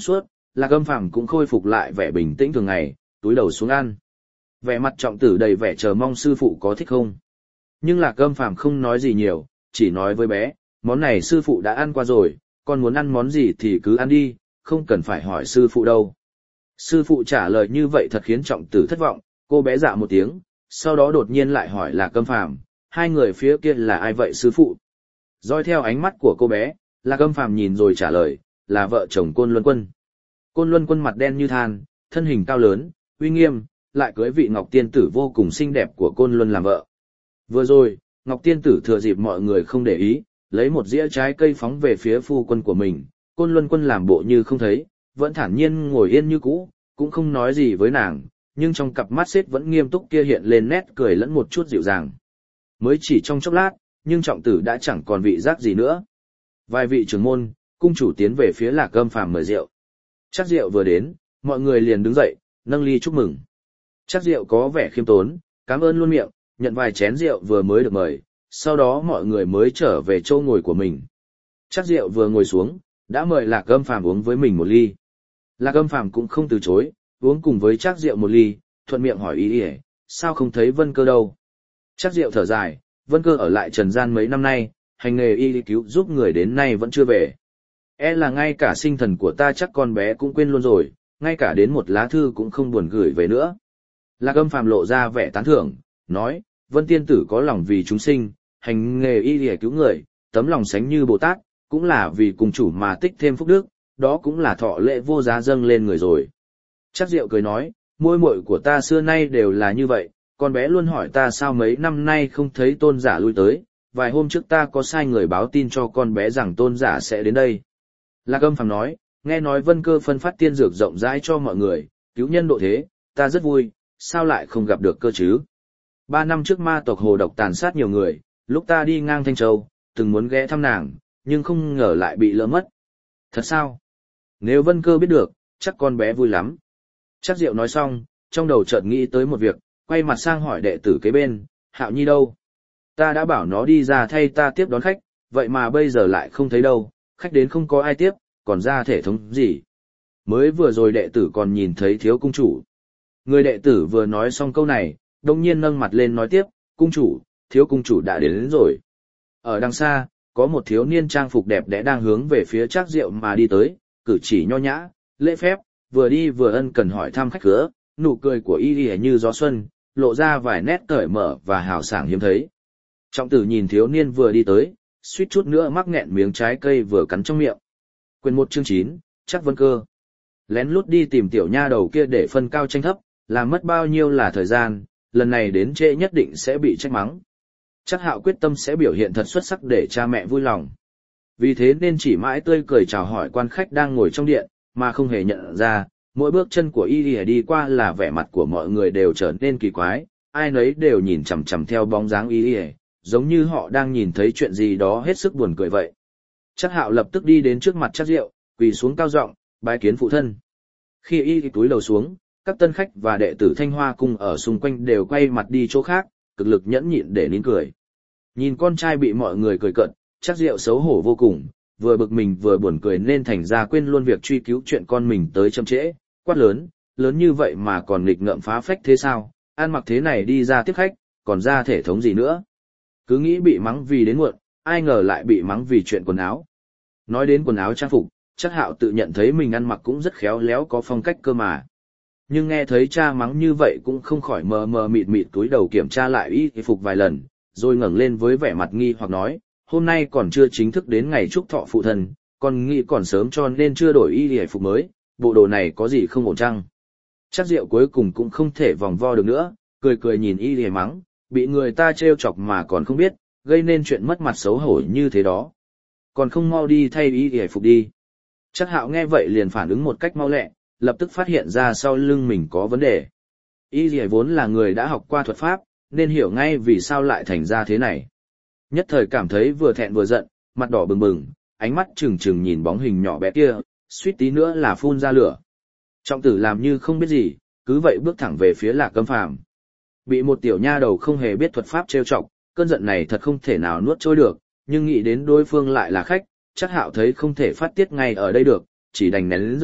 Lạc Âm Phàm cũng khôi phục lại vẻ bình tĩnh thường ngày, túi đầu xuống ăn. Vẻ mặt Trọng Tử đầy vẻ chờ mong sư phụ có thích không. Nhưng Lạc Âm Phàm không nói gì nhiều, chỉ nói với bé, món này sư phụ đã ăn qua rồi, con muốn ăn món gì thì cứ ăn đi, không cần phải hỏi sư phụ đâu. Sư phụ trả lời như vậy thật khiến Trọng Tử thất vọng, cô bé dạ một tiếng, sau đó đột nhiên lại hỏi Lạc Âm Phàm, hai người phía kia là ai vậy sư phụ? Dõi theo ánh mắt của cô bé, Lạc Âm Phàm nhìn rồi trả lời, là vợ chồng Côn Luân Quân. Côn Luân Quân mặt đen như than, thân hình cao lớn, uy nghiêm, lại cưới vị Ngọc Tiên Tử vô cùng xinh đẹp của Côn Luân làm vợ. Vừa rồi, Ngọc Tiên Tử thừa dịp mọi người không để ý, lấy một dĩa trái cây phóng về phía phu quân của mình, Côn Luân Quân làm bộ như không thấy, vẫn thản nhiên ngồi yên như cũ, cũng không nói gì với nàng, nhưng trong cặp mắt xếp vẫn nghiêm túc kia hiện lên nét cười lẫn một chút dịu dàng. Mới chỉ trong chốc lát, nhưng Trọng Tử đã chẳng còn vị giác gì nữa. Vài vị trưởng môn, cung chủ tiến về phía Lạc Âm Phàm mời rượu. Chắc rượu vừa đến, mọi người liền đứng dậy, nâng ly chúc mừng. Chắc rượu có vẻ khiêm tốn, cảm ơn luôn miệng, nhận vài chén rượu vừa mới được mời, sau đó mọi người mới trở về chỗ ngồi của mình. Chắc rượu vừa ngồi xuống, đã mời Lạc Âm Phàm uống với mình một ly. Lạc Âm Phàm cũng không từ chối, uống cùng với Chắc rượu một ly, thuận miệng hỏi ý ỉa, sao không thấy Vân Cơ đâu? Chắc rượu thở dài, Vân Cơ ở lại trần gian mấy năm nay, hành nghề y cứu giúp người đến nay vẫn chưa về. E là ngay cả sinh thần của ta chắc con bé cũng quên luôn rồi, ngay cả đến một lá thư cũng không buồn gửi về nữa. Lạc Âm Phàm lộ ra vẻ tán thưởng, nói, Vân Tiên Tử có lòng vì chúng sinh, hành nghề y để cứu người, tấm lòng sánh như Bồ Tát, cũng là vì cùng chủ mà tích thêm phúc đức, đó cũng là thọ lễ vô giá dâng lên người rồi. Chắc Diệu cười nói, môi muội của ta xưa nay đều là như vậy, con bé luôn hỏi ta sao mấy năm nay không thấy tôn giả lui tới, vài hôm trước ta có sai người báo tin cho con bé rằng tôn giả sẽ đến đây. Lạc Âm Phàm nói, nghe nói Vân Cơ phân phát tiên dược rộng rãi cho mọi người, cứu nhân độ thế, ta rất vui, sao lại không gặp được cơ chứ? 3 năm trước ma tộc Hồ Độc tàn sát nhiều người, lúc ta đi ngang Thanh Châu, từng muốn ghé thăm nàng, nhưng không ngờ lại bị lỡ mất. Thật sao? Nếu Vân Cơ biết được, chắc con bé vui lắm. Chắc Diệu nói xong, trong đầu chợt nghĩ tới một việc, quay mặt sang hỏi đệ tử kế bên, Hạo Nhi đâu? Ta đã bảo nó đi ra thay ta tiếp đón khách, vậy mà bây giờ lại không thấy đâu, khách đến không có ai tiếp, còn ra thể thống gì? Mới vừa rồi đệ tử còn nhìn thấy thiếu cung chủ. Người đệ tử vừa nói xong câu này, đông nhiên nâng mặt lên nói tiếp, cung chủ, thiếu cung chủ đã đến rồi. Ở đằng xa, có một thiếu niên trang phục đẹp đẽ đang hướng về phía Trác Diệu mà đi tới, cử chỉ nho nhã, lễ phép, vừa đi vừa ân cần hỏi thăm khách khứa, nụ cười của y như gió xuân, lộ ra vài nét cởi mở và hào sảng hiếm thấy. Trọng Tử nhìn thiếu niên vừa đi tới, suýt chút nữa mắc nghẹn miếng trái cây vừa cắn trong miệng. Quyển 1 chương 9, chắc Vân Cơ. Lén lút đi tìm tiểu nha đầu kia để phân cao tranh thấp, làm mất bao nhiêu là thời gian, lần này đến trễ nhất định sẽ bị trách mắng. Chắc Hạo quyết tâm sẽ biểu hiện thật xuất sắc để cha mẹ vui lòng. Vì thế nên chỉ mãi tươi cười chào hỏi quan khách đang ngồi trong điện, mà không hề nhận ra, mỗi bước chân của y đi qua là vẻ mặt của mọi người đều trở nên kỳ quái, ai nấy đều nhìn chằm chằm theo bóng dáng y, giống như họ đang nhìn thấy chuyện gì đó hết sức buồn cười vậy. Chắc Hạo lập tức đi đến trước mặt Trác Diệu, quỳ xuống cao giọng, bái kiến phụ thân. Khi y túi đầu xuống, các tân khách và đệ tử Thanh Hoa cung ở xung quanh đều quay mặt đi chỗ khác, cực lực nhẫn nhịn để nín cười. Nhìn con trai bị mọi người cười cợt, Trác Diệu xấu hổ vô cùng, vừa bực mình vừa buồn cười nên thành ra quên luôn việc truy cứu chuyện con mình tới chậm trễ, quát lớn, lớn như vậy mà còn nghịch ngợm phá phách thế sao, ăn mặc thế này đi ra tiếp khách, còn ra thể thống gì nữa. Cứ nghĩ bị mắng vì đến muộn, ai ngờ lại bị mắng vì chuyện quần áo. Nói đến quần áo trang phục, Trác Hạo tự nhận thấy mình ăn mặc cũng rất khéo léo có phong cách cơ mà. Nhưng nghe thấy cha mắng như vậy cũng không khỏi mờ mờ mịt mịt túi đầu kiểm tra lại y phục vài lần, rồi ngẩng lên với vẻ mặt nghi hoặc nói, hôm nay còn chưa chính thức đến ngày chúc thọ phụ thân, còn nghĩ còn sớm cho nên chưa đổi y phục mới, bộ đồ này có gì không ổn chăng? Trác Diệu cuối cùng cũng không thể vòng vo được nữa, cười cười nhìn y mắng, bị người ta trêu chọc mà còn không biết, gây nên chuyện mất mặt xấu hổ như thế đó. Còn không mau đi thay y phục đi. Trác Hạo nghe vậy liền phản ứng một cách mau lẹ, lập tức phát hiện ra sau lưng mình có vấn đề. Y vốn là người đã học qua thuật pháp, nên hiểu ngay vì sao lại thành ra thế này. Nhất thời cảm thấy vừa thẹn vừa giận, mặt đỏ bừng bừng, ánh mắt trừng trừng nhìn bóng hình nhỏ bé kia, suýt tí nữa là phun ra lửa. Trọng Tử làm như không biết gì, cứ vậy bước thẳng về phía Lạc Âm Phàm. Bị một tiểu nha đầu không hề biết thuật pháp trêu chọc, cơn giận này thật không thể nào nuốt trôi được, nhưng nghĩ đến đối phương lại là khách, Trác Hạo thấy không thể phát tiết ngay ở đây được, chỉ đành nén giận,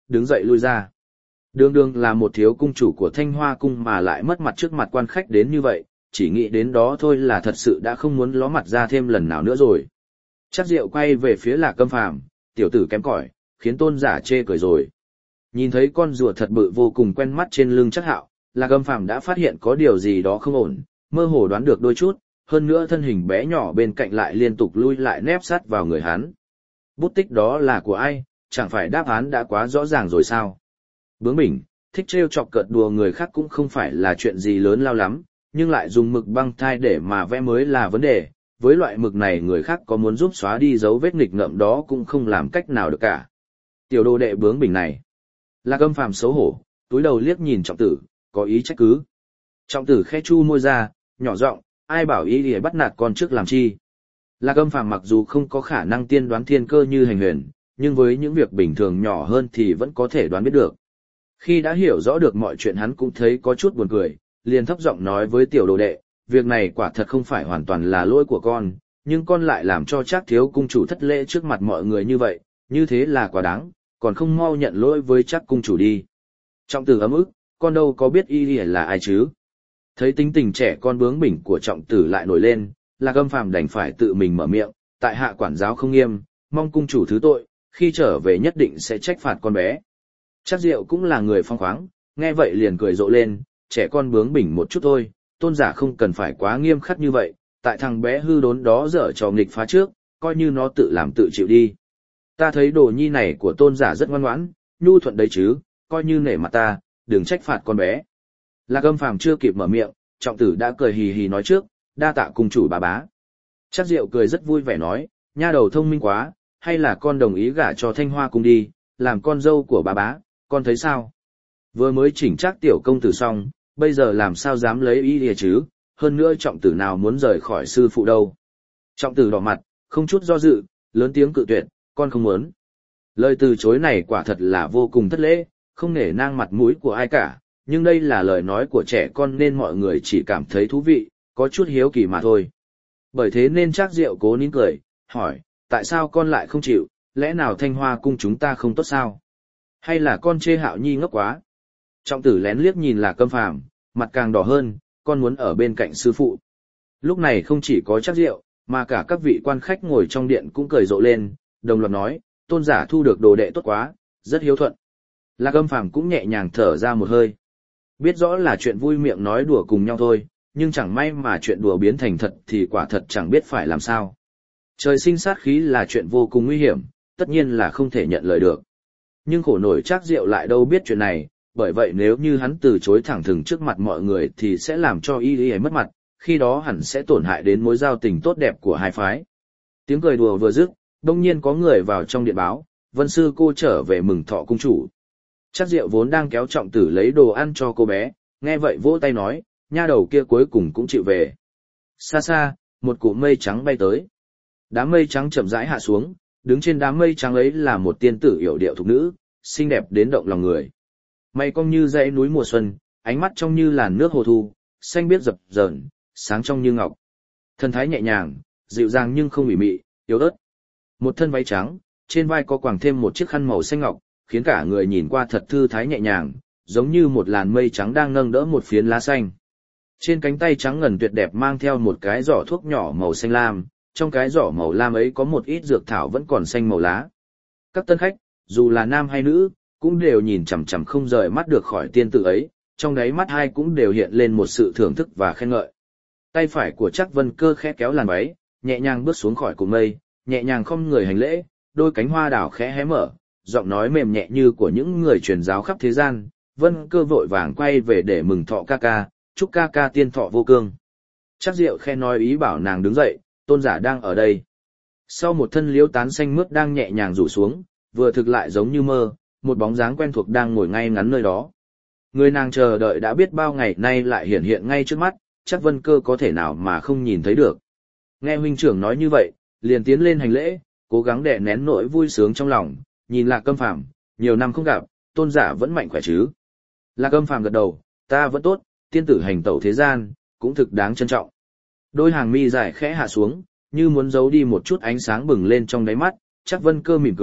đứng dậy lui ra. Đường đường là một thiếu cung chủ của Thanh Hoa cung mà lại mất mặt trước mặt quan khách đến như vậy, chỉ nghĩ đến đó thôi là thật sự đã không muốn ló mặt ra thêm lần nào nữa rồi. Trác Diệu quay về phía Lạc Câm Phàm, tiểu tử kém cỏi, khiến tôn giả chê cười rồi. Nhìn thấy con rùa thật bự vô cùng quen mắt trên lưng Trác Hạo, Lạc Câm Phàm đã phát hiện có điều gì đó không ổn, mơ hồ đoán được đôi chút, hơn nữa thân hình bé nhỏ bên cạnh lại liên tục lui lại nép sát vào người hắn. Bút tích đó là của ai, chẳng phải đáp án đã quá rõ ràng rồi sao? Bướng bỉnh, thích trêu chọc cợt đùa người khác cũng không phải là chuyện gì lớn lao lắm, nhưng lại dùng mực băng thai để mà vẽ mới là vấn đề. Với loại mực này người khác có muốn giúp xóa đi dấu vết nghịch ngợm đó cũng không làm cách nào được cả. Tiểu đồ đệ bướng bỉnh này. Lạc Âm Phàm xấu hổ, túi đầu liếc nhìn Trọng Tử, có ý trách cứ. Trọng Tử khẽ chu môi ra, nhỏ giọng, ai bảo ý để bắt nạt con trước làm chi. Lạc Âm Phàm mặc dù không có khả năng tiên đoán thiên cơ như Hành Huyền, nhưng với những việc bình thường nhỏ hơn thì vẫn có thể đoán biết được. Khi đã hiểu rõ được mọi chuyện hắn cũng thấy có chút buồn cười, liền thấp giọng nói với tiểu đồ đệ, việc này quả thật không phải hoàn toàn là lỗi của con, nhưng con lại làm cho Trác thiếu cung chủ thất lễ trước mặt mọi người như vậy, như thế là quá đáng, còn không mau nhận lỗi với Trác cung chủ đi. Trọng Tử ấm ức, con đâu có biết y là ai chứ. Thấy tính tình trẻ con bướng bỉnh của Trọng Tử lại nổi lên, Lạc Âm Phàm đành phải tự mình mở miệng, tại hạ quản giáo không nghiêm, mong cung chủ thứ tội, khi trở về nhất định sẽ trách phạt con bé. Trác Diệu cũng là người phong khoáng, nghe vậy liền cười rộ lên, trẻ con bướng bỉnh một chút thôi, tôn giả không cần phải quá nghiêm khắc như vậy, tại thằng bé hư đốn đó dở trò nghịch phá trước, coi như nó tự làm tự chịu đi. Ta thấy đồ nhi này của tôn giả rất ngoan ngoãn, nhu thuận đấy chứ, coi như nể mặt ta, đừng trách phạt con bé. Lạc Âm Phàm chưa kịp mở miệng, Trọng Tử đã cười hì hì nói trước, đa tạ cung chủ bà bá. Trác Diệu cười rất vui vẻ nói, nha đầu thông minh quá, hay là con đồng ý gả cho Thanh Hoa cung đi, làm con dâu của bà bá, con thấy sao? Vừa mới chỉnh Trác tiểu công tử xong, bây giờ làm sao dám lấy ý địa chứ, hơn nữa Trọng Tử nào muốn rời khỏi sư phụ đâu. Trọng Tử đỏ mặt, không chút do dự, lớn tiếng cự tuyệt, con không muốn. Lời từ chối này quả thật là vô cùng thất lễ, không nể nang mặt mũi của ai cả, nhưng đây là lời nói của trẻ con nên mọi người chỉ cảm thấy thú vị, có chút hiếu kỳ mà thôi. Bởi thế nên Trác Diệu cố nín cười, hỏi, tại sao con lại không chịu, lẽ nào Thanh Hoa cung chúng ta không tốt sao? Hay là con chê Hạo Nhi ngốc quá? Trọng Tử lén liếc nhìn Lạc Câm Phàm, mặt càng đỏ hơn, con muốn ở bên cạnh sư phụ. Lúc này không chỉ có Trác Diệu, mà cả các vị quan khách ngồi trong điện cũng cười rộ lên, đồng loạt nói, tôn giả thu được đồ đệ tốt quá, rất hiếu thuận. Lạc Câm Phàm cũng nhẹ nhàng thở ra một hơi. Biết rõ là chuyện vui miệng nói đùa cùng nhau thôi, nhưng chẳng may mà chuyện đùa biến thành thật thì quả thật chẳng biết phải làm sao. Trời sinh sát khí là chuyện vô cùng nguy hiểm, tất nhiên là không thể nhận lời được. Nhưng khổ nổi Trác Diệu lại đâu biết chuyện này, bởi vậy nếu như hắn từ chối thẳng thừng trước mặt mọi người thì sẽ làm cho y ấy mất mặt, khi đó hẳn sẽ tổn hại đến mối giao tình tốt đẹp của hai phái. Tiếng cười đùa vừa dứt, đông nhiên có người vào trong điện báo, Vân sư cô trở về mừng thọ cung chủ. Trác Diệu vốn đang kéo Trọng Tử lấy đồ ăn cho cô bé, nghe vậy vỗ tay nói, nha đầu kia cuối cùng cũng chịu về. Xa xa, một cụm mây trắng bay tới. Đám mây trắng chậm rãi hạ xuống, đứng trên đám mây trắng ấy là một tiên tử yểu điệu thục nữ, xinh đẹp đến động lòng người. Mây cong như dãy núi mùa xuân, ánh mắt trong như làn nước hồ thu, xanh biếc dập dờn, sáng trong như ngọc. Thân thái nhẹ nhàng, dịu dàng nhưng không ủy mị, yếu ớt. Một thân váy trắng, trên vai có quàng thêm một chiếc khăn màu xanh ngọc, khiến cả người nhìn qua thật thư thái nhẹ nhàng, giống như một làn mây trắng đang nâng đỡ một phiến lá xanh. Trên cánh tay trắng ngần tuyệt đẹp mang theo một cái giỏ thuốc nhỏ màu xanh lam, trong cái giỏ màu lam ấy có một ít dược thảo vẫn còn xanh màu lá. Các tân khách, dù là nam hay nữ, cũng đều nhìn chằm chằm không rời mắt được khỏi tiên tử ấy, trong đáy mắt hai cũng đều hiện lên một sự thưởng thức và khen ngợi. Tay phải của Trác Vân Cơ khẽ kéo làn váy, nhẹ nhàng bước xuống khỏi cột mây, nhẹ nhàng khom người hành lễ, đôi cánh hoa đào khẽ hé mở, giọng nói mềm nhẹ như của những người truyền giáo khắp thế gian. Vân Cơ vội vàng quay về để mừng thọ ca ca, chúc ca ca tiên thọ vô cương. Trác Diệu khe nói ý bảo nàng đứng dậy, tôn giả đang ở đây. Sau một thân liễu tán xanh mướt đang nhẹ nhàng rủ xuống, vừa thực lại giống như mơ, một bóng dáng quen thuộc đang ngồi ngay ngắn nơi đó. Người nàng chờ đợi đã biết bao ngày nay lại hiện hiện ngay trước mắt, chắc Vân Cơ có thể nào mà không nhìn thấy được. Nghe huynh trưởng nói như vậy, liền tiến lên hành lễ, cố gắng đè nén nỗi vui sướng trong lòng, nhìn Lạc Câm Phàm, nhiều năm không gặp, tôn giả vẫn mạnh khỏe chứ? Lạc Câm Phàm gật đầu, ta vẫn tốt, tiên tử hành tẩu thế gian, cũng thực đáng trân trọng. Đôi hàng mi dài khẽ hạ xuống, như muốn giấu đi một chút ánh sáng bừng lên trong đáy mắt, chắc Vân Cơ mỉm cười,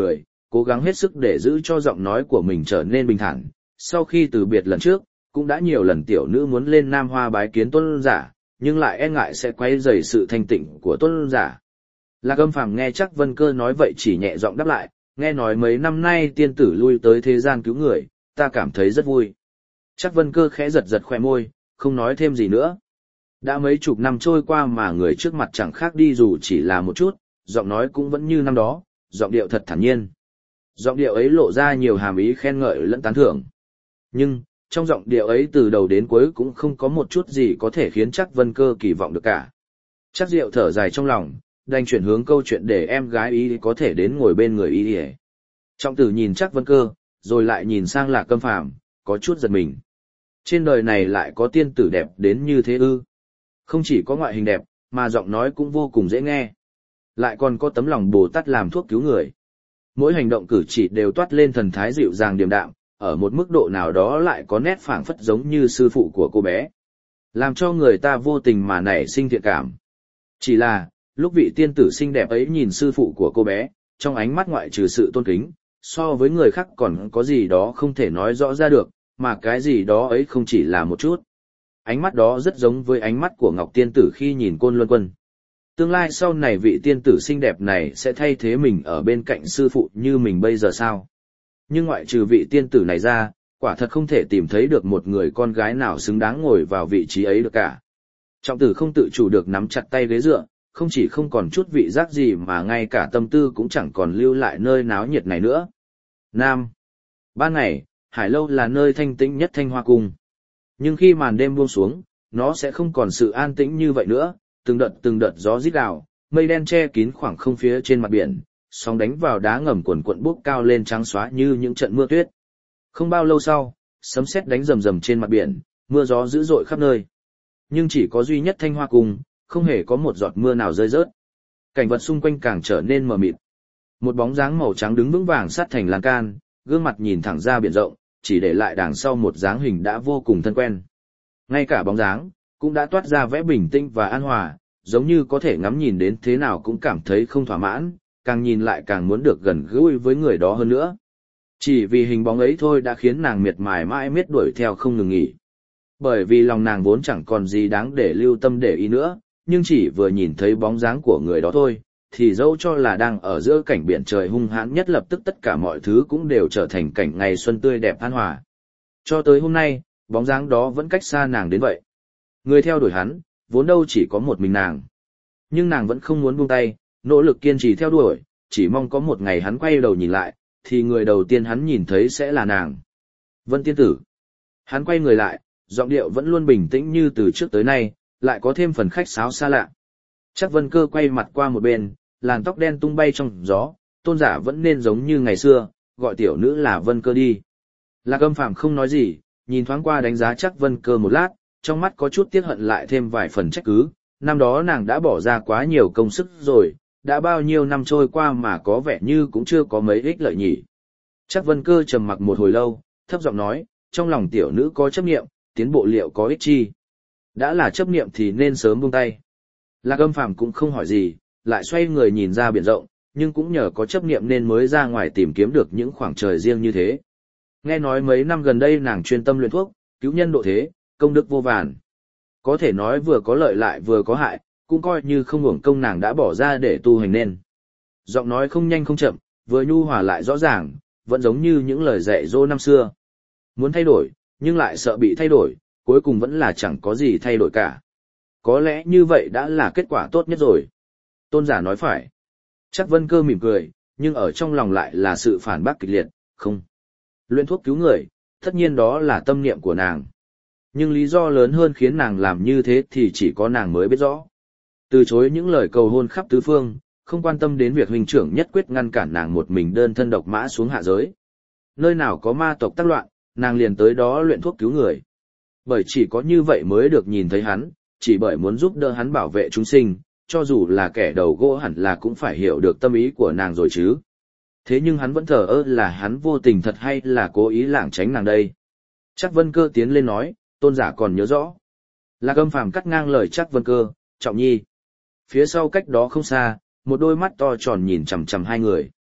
cố gắng hết sức để giữ cho giọng nói của mình trở nên bình thản. Sau khi từ biệt lần trước, cũng đã nhiều lần tiểu nữ muốn lên Nam Hoa bái kiến Tôn giả, nhưng lại e ngại sẽ quấy rầy sự thanh tịnh của Tôn giả. Lạc Âm Phàm nghe Trác Vân Cơ nói vậy chỉ nhẹ giọng đáp lại, nghe nói mấy năm nay tiên tử lui tới thế gian cứu người, ta cảm thấy rất vui. Trác Vân Cơ khẽ giật giật khoe môi, không nói thêm gì nữa. Đã mấy chục năm trôi qua mà người trước mặt chẳng khác đi dù chỉ là một chút, giọng nói cũng vẫn như năm đó, giọng điệu thật thản nhiên. Giọng điệu ấy lộ ra nhiều hàm ý khen ngợi lẫn tán thưởng. Nhưng, trong giọng điệu ấy từ đầu đến cuối cũng không có một chút gì có thể khiến Trác Vân Cơ kỳ vọng được cả. Trác Diệu thở dài trong lòng, đành chuyển hướng câu chuyện để em gái ý có thể đến ngồi bên người ý. Trọng Tử nhìn Trác Vân Cơ, rồi lại nhìn sang Lạc Âm Phàm, có chút giật mình. Trên đời này lại có tiên tử đẹp đến như thế ư? Không chỉ có ngoại hình đẹp, mà giọng nói cũng vô cùng dễ nghe. Lại còn có tấm lòng Bồ Tát làm thuốc cứu người. Mỗi hành động cử chỉ đều toát lên thần thái dịu dàng điềm đạm, ở một mức độ nào đó lại có nét phảng phất giống như sư phụ của cô bé. Làm cho người ta vô tình mà nảy sinh thiện cảm. Chỉ là, lúc vị tiên tử xinh đẹp ấy nhìn sư phụ của cô bé, trong ánh mắt ngoại trừ sự tôn kính, so với người khác còn có gì đó không thể nói rõ ra được, mà cái gì đó ấy không chỉ là một chút. Ánh mắt đó rất giống với ánh mắt của Ngọc Tiên Tử khi nhìn Côn Luân Quân. Tương lai sau này vị tiên tử xinh đẹp này sẽ thay thế mình ở bên cạnh sư phụ như mình bây giờ sao? Nhưng ngoại trừ vị tiên tử này ra, quả thật không thể tìm thấy được một người con gái nào xứng đáng ngồi vào vị trí ấy được cả. Trọng Tử không tự chủ được nắm chặt tay ghế dựa, không chỉ không còn chút vị giác gì mà ngay cả tâm tư cũng chẳng còn lưu lại nơi náo nhiệt này nữa. Nam. Ban ngày, Hải Lâu là nơi thanh tĩnh nhất Thanh Hoa Cung. Nhưng khi màn đêm buông xuống, nó sẽ không còn sự an tĩnh như vậy nữa, từng đợt gió rít gào, mây đen che kín khoảng không phía trên mặt biển, sóng đánh vào đá ngầm cuồn cuộn bốc cao lên trắng xóa như những trận mưa tuyết. Không bao lâu sau, sấm sét đánh rầm rầm trên mặt biển, mưa gió dữ dội khắp nơi. Nhưng chỉ có duy nhất Thanh Hoa Cung, không hề có một giọt mưa nào rơi rớt. Cảnh vật xung quanh càng trở nên mờ mịt. Một bóng dáng màu trắng đứng vững vàng sát thành lan can, gương mặt nhìn thẳng ra biển rộng, chỉ để lại đằng sau một dáng hình đã vô cùng thân quen. Ngay cả bóng dáng, cũng đã toát ra vẻ bình tĩnh và an hòa, giống như có thể ngắm nhìn đến thế nào cũng cảm thấy không thỏa mãn, càng nhìn lại càng muốn được gần gũi với người đó hơn nữa. Chỉ vì hình bóng ấy thôi đã khiến nàng miệt mài mãi miết đuổi theo không ngừng nghỉ. Bởi vì lòng nàng vốn chẳng còn gì đáng để lưu tâm để ý nữa, nhưng chỉ vừa nhìn thấy bóng dáng của người đó thôi, thì dẫu cho là đang ở giữa cảnh biển trời hung hãn nhất lập tức tất cả mọi thứ cũng đều trở thành cảnh ngày xuân tươi đẹp an hòa. Cho tới hôm nay, bóng dáng đó vẫn cách xa nàng đến vậy. Người theo đuổi hắn, vốn đâu chỉ có một mình nàng. Nhưng nàng vẫn không muốn buông tay, nỗ lực kiên trì theo đuổi, chỉ mong có một ngày hắn quay đầu nhìn lại, thì người đầu tiên hắn nhìn thấy sẽ là nàng. Vân tiên tử. Hắn quay người lại, giọng điệu vẫn luôn bình tĩnh như từ trước tới nay, lại có thêm phần khách sáo xa lạ. Trác Vân Cơ quay mặt qua một bên, làn tóc đen tung bay trong gió, Tôn giả vẫn nên giống như ngày xưa, gọi tiểu nữ là Vân Cơ đi. Lạc Âm Phàm không nói gì, nhìn thoáng qua đánh giá Trác Vân Cơ một lát, trong mắt có chút tiếc hận lại thêm vài phần trách cứ, năm đó nàng đã bỏ ra quá nhiều công sức rồi, đã bao nhiêu năm trôi qua mà có vẻ như cũng chưa có mấy ích lợi nhỉ. Trác Vân Cơ trầm mặc một hồi lâu, thấp giọng nói, trong lòng tiểu nữ có chấp niệm, tiến bộ liệu có ích chi. Đã là chấp niệm thì nên sớm buông tay. Lạc Âm Phàm cũng không hỏi gì, lại xoay người nhìn ra biển rộng, nhưng cũng nhờ có chấp niệm nên mới ra ngoài tìm kiếm được những khoảng trời riêng như thế. Nghe nói mấy năm gần đây nàng chuyên tâm luyện thuốc, cứu nhân độ thế, công đức vô vàn. Có thể nói vừa có lợi lại vừa có hại, cũng coi như không uổng công nàng đã bỏ ra để tu hành nên. Giọng nói không nhanh không chậm, vừa nhu hòa lại rõ ràng, vẫn giống như những lời dạy dỗ năm xưa. Muốn thay đổi, nhưng lại sợ bị thay đổi, cuối cùng vẫn là chẳng có gì thay đổi cả. Có lẽ như vậy đã là kết quả tốt nhất rồi. Tôn giả nói phải. Trác Vân Cơ mỉm cười, nhưng ở trong lòng lại là sự phản bác kịch liệt, không. Luyện thuốc cứu người, tất nhiên đó là tâm niệm của nàng. Nhưng lý do lớn hơn khiến nàng làm như thế thì chỉ có nàng mới biết rõ. Từ chối những lời cầu hôn khắp tứ phương, không quan tâm đến việc huynh trưởng nhất quyết ngăn cản nàng một mình đơn thân độc mã xuống hạ giới. Nơi nào có ma tộc tác loạn, nàng liền tới đó luyện thuốc cứu người. Bởi chỉ có như vậy mới được nhìn thấy hắn, chỉ bởi muốn giúp đỡ hắn bảo vệ chúng sinh, cho dù là kẻ đầu gỗ hẳn là cũng phải hiểu được tâm ý của nàng rồi chứ. Thế nhưng hắn vẫn thờ ơ, là hắn vô tình thật hay là cố ý lảng tránh nàng đây. Trác Vân Cơ tiến lên nói, Tôn giả còn nhớ rõ. Lạc Âm Phàm cắt ngang lời Trác Vân Cơ, Trọng Nhi. Phía sau cách đó không xa, một đôi mắt to tròn nhìn chằm chằm hai người.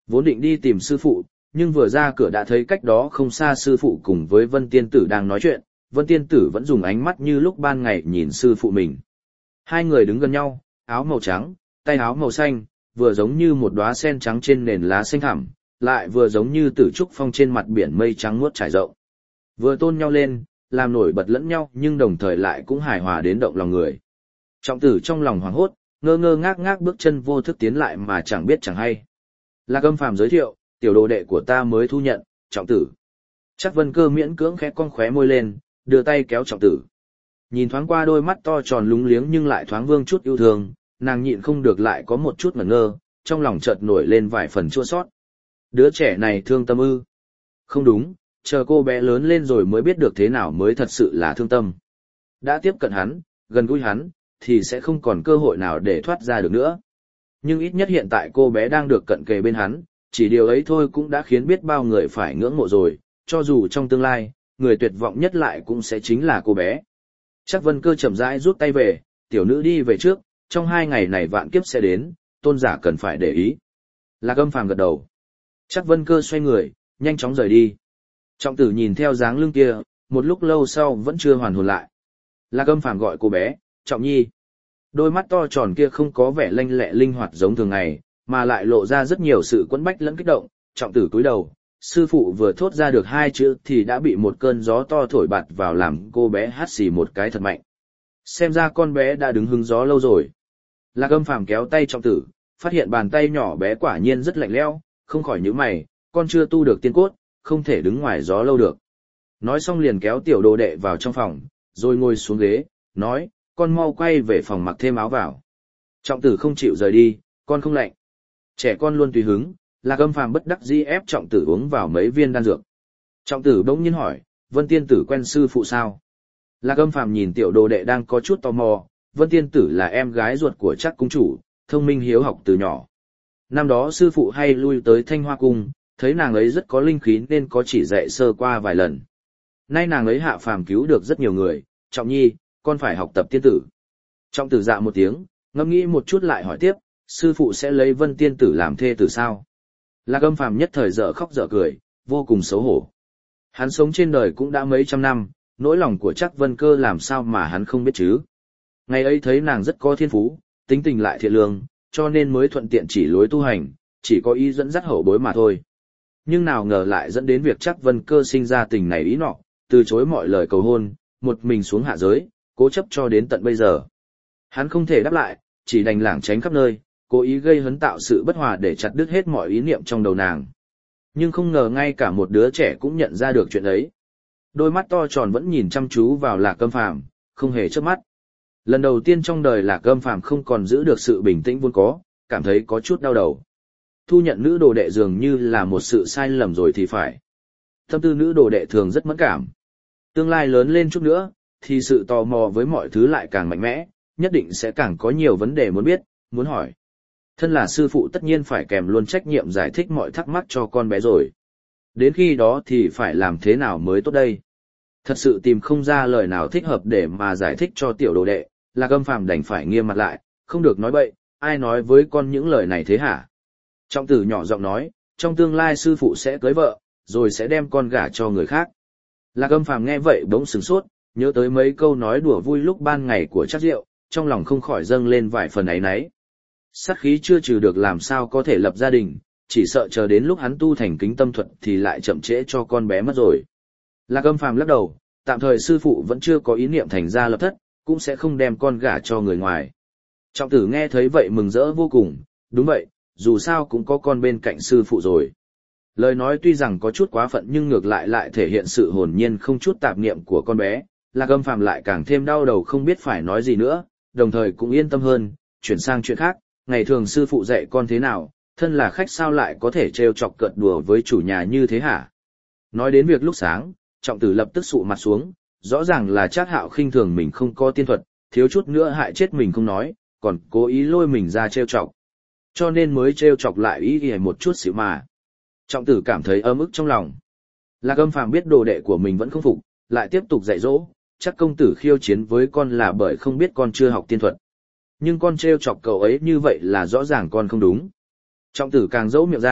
Vốn định đi tìm sư phụ, nhưng vừa ra cửa đã thấy cách đó không xa sư phụ cùng với Vân Tiên Tử đang nói chuyện, Vân Tiên Tử vẫn dùng ánh mắt như lúc ban ngày nhìn sư phụ mình. Hai người đứng gần nhau, áo màu trắng, tay áo màu xanh, vừa giống như một đóa sen trắng trên nền lá xanh thẳm, lại vừa giống như tử trúc phong trên mặt biển mây trắng muốt trải rộng. Vừa tôn nhau lên, làm nổi bật lẫn nhau nhưng đồng thời lại cũng hài hòa đến động lòng người. Trọng Tử trong lòng hoảng hốt, ngơ ngơ ngác ngác bước chân vô thức tiến lại mà chẳng biết chẳng hay. Lạc Âm Phàm giới thiệu, tiểu đồ đệ của ta mới thu nhận, Trọng Tử. Chắc Vân Cơ miễn cưỡng khẽ con khóe môi lên, đưa tay kéo Trọng Tử. Nhìn thoáng qua đôi mắt to tròn lúng liếng nhưng lại thoáng vương chút yêu thương, nàng nhịn không được lại có một chút ngẩn ngơ, trong lòng chợt nổi lên vài phần chua xót. Đứa trẻ này thương tâm ư? Không đúng, chờ cô bé lớn lên rồi mới biết được thế nào mới thật sự là thương tâm. Đã tiếp cận hắn, gần gũi hắn, thì sẽ không còn cơ hội nào để thoát ra được nữa. Nhưng ít nhất hiện tại cô bé đang được cận kề bên hắn, chỉ điều ấy thôi cũng đã khiến biết bao người phải ngưỡng mộ rồi, cho dù trong tương lai, người tuyệt vọng nhất lại cũng sẽ chính là cô bé. Chắc Vân Cơ chậm rãi rút tay về, tiểu nữ đi về trước, trong 2 ngày này vạn kiếp sẽ đến, tôn giả cần phải để ý. Lạc Âm Phàm gật đầu. Chắc Vân Cơ xoay người, nhanh chóng rời đi. Trọng Tử nhìn theo dáng lưng kia, một lúc lâu sau vẫn chưa hoàn hồn lại. Lạc Âm Phàm gọi cô bé, Trọng Nhi. Đôi mắt to tròn kia không có vẻ lanh lẹ linh hoạt giống thường ngày, mà lại lộ ra rất nhiều sự quẫn bách lẫn kích động. Trọng Tử cúi đầu, sư phụ vừa thốt ra được 2 chữ thì đã bị một cơn gió to thổi bạt vào làm cô bé hắt xì một cái thật mạnh. Xem ra con bé đã đứng hứng gió lâu rồi. Lạc Âm Phàm kéo tay Trọng Tử, phát hiện bàn tay nhỏ bé quả nhiên rất lạnh lẽo, không khỏi nhíu mày, con chưa tu được tiên cốt, không thể đứng ngoài gió lâu được. Nói xong liền kéo tiểu đồ đệ vào trong phòng, rồi ngồi xuống ghế, nói, con mau quay về phòng mặc thêm áo vào. Trọng Tử không chịu rời đi, con không lạnh. Trẻ con luôn tùy hứng, Lạc Âm Phàm bất đắc dĩ ép Trọng Tử uống vào mấy viên đan dược. Trọng Tử bỗng nhiên hỏi, Vân Tiên Tử quen sư phụ sao? Lạc Âm Phàm nhìn tiểu đồ đệ đang có chút tò mò, Vân Tiên Tử là em gái ruột của Trác cung chủ, thông minh hiếu học từ nhỏ. Năm đó sư phụ hay lui tới Thanh Hoa Cung, thấy nàng ấy rất có linh khí nên có chỉ dạy sơ qua vài lần. Nay nàng ấy hạ phàm cứu được rất nhiều người, Trọng Nhi, con phải học tập tiên tử. Trọng Tử dạ một tiếng, ngẫm nghĩ một chút lại hỏi tiếp, sư phụ sẽ lấy Vân Tiên Tử làm thê tử sao? Lạc Âm Phàm nhất thời dở khóc dở cười, vô cùng xấu hổ. Hắn sống trên đời cũng đã mấy trăm năm, nỗi lòng của Trác Vân Cơ làm sao mà hắn không biết chứ? Ngày ấy thấy nàng rất có thiên phú, tính tình lại thiện lương, cho nên mới thuận tiện chỉ lối tu hành, chỉ có ý dẫn dắt hậu bối mà thôi. Nhưng nào ngờ lại dẫn đến việc Trác Vân Cơ sinh ra tình này ý nọ, từ chối mọi lời cầu hôn, một mình xuống hạ giới, cố chấp cho đến tận bây giờ. Hắn không thể đáp lại, chỉ đành lảng tránh khắp nơi, cố ý gây hấn tạo sự bất hòa để chặt đứt hết mọi ý niệm trong đầu nàng. Nhưng không ngờ ngay cả một đứa trẻ cũng nhận ra được chuyện ấy. Đôi mắt to tròn vẫn nhìn chăm chú vào Lạc Âm Phàm, không hề chớp mắt. Lần đầu tiên trong đời Lạc Âm Phàm không còn giữ được sự bình tĩnh vốn có, cảm thấy có chút đau đầu. Thu nhận nữ đồ đệ dường như là một sự sai lầm rồi thì phải. Tâm tư nữ đồ đệ thường rất mẫn cảm. Tương lai lớn lên chút nữa, thì sự tò mò với mọi thứ lại càng mạnh mẽ, nhất định sẽ càng có nhiều vấn đề muốn biết, muốn hỏi. Thân là sư phụ tất nhiên phải kèm luôn trách nhiệm giải thích mọi thắc mắc cho con bé rồi. Đến khi đó thì phải làm thế nào mới tốt đây? Thật sự tìm không ra lời nào thích hợp để mà giải thích cho tiểu đồ đệ, Lạc Âm Phàm đành phải nghiêm mặt lại, không được nói bậy, ai nói với con những lời này thế hả? Trọng Tử nhỏ giọng nói, trong tương lai sư phụ sẽ cưới vợ, rồi sẽ đem con gả cho người khác. Lạc Âm Phàm nghe vậy bỗng sửng sốt, nhớ tới mấy câu nói đùa vui lúc ban ngày của Trác Diệu, trong lòng không khỏi dâng lên vài phần áy náy. Sát khí chưa trừ được làm sao có thể lập gia đình, chỉ sợ chờ đến lúc hắn tu thành kính tâm thuật thì lại chậm trễ cho con bé mất rồi. Lạc Âm Phàm lắc đầu, tạm thời sư phụ vẫn chưa có ý niệm thành gia lập thất, cũng sẽ không đem con gả cho người ngoài. Trọng Tử nghe thấy vậy mừng rỡ vô cùng, đúng vậy, dù sao cũng có con bên cạnh sư phụ rồi. Lời nói tuy rằng có chút quá phận nhưng ngược lại thể hiện sự hồn nhiên không chút tạp niệm của con bé, Lạc Âm Phàm lại càng thêm đau đầu không biết phải nói gì nữa, đồng thời cũng yên tâm hơn, chuyển sang chuyện khác, ngày thường sư phụ dạy con thế nào, thân là khách sao lại có thể trêu chọc cợt đùa với chủ nhà như thế hả? Nói đến việc lúc sáng, Trọng Tử lập tức sụ mặt xuống, rõ ràng là Trác Hạo khinh thường mình không có tiên thuật, thiếu chút nữa hại chết mình không nói, còn cố ý lôi mình ra trêu chọc. Cho nên mới trêu chọc lại ý ghề một chút xíu mà. Trọng Tử cảm thấy ấm ức trong lòng. Lạc Âm Phàm biết đồ đệ của mình vẫn không phục, lại tiếp tục dạy dỗ, chắc công tử khiêu chiến với con là bởi không biết con chưa học tiên thuật. Nhưng con trêu chọc cậu ấy như vậy là rõ ràng con không đúng. Trọng Tử càng dỗ miệng ra,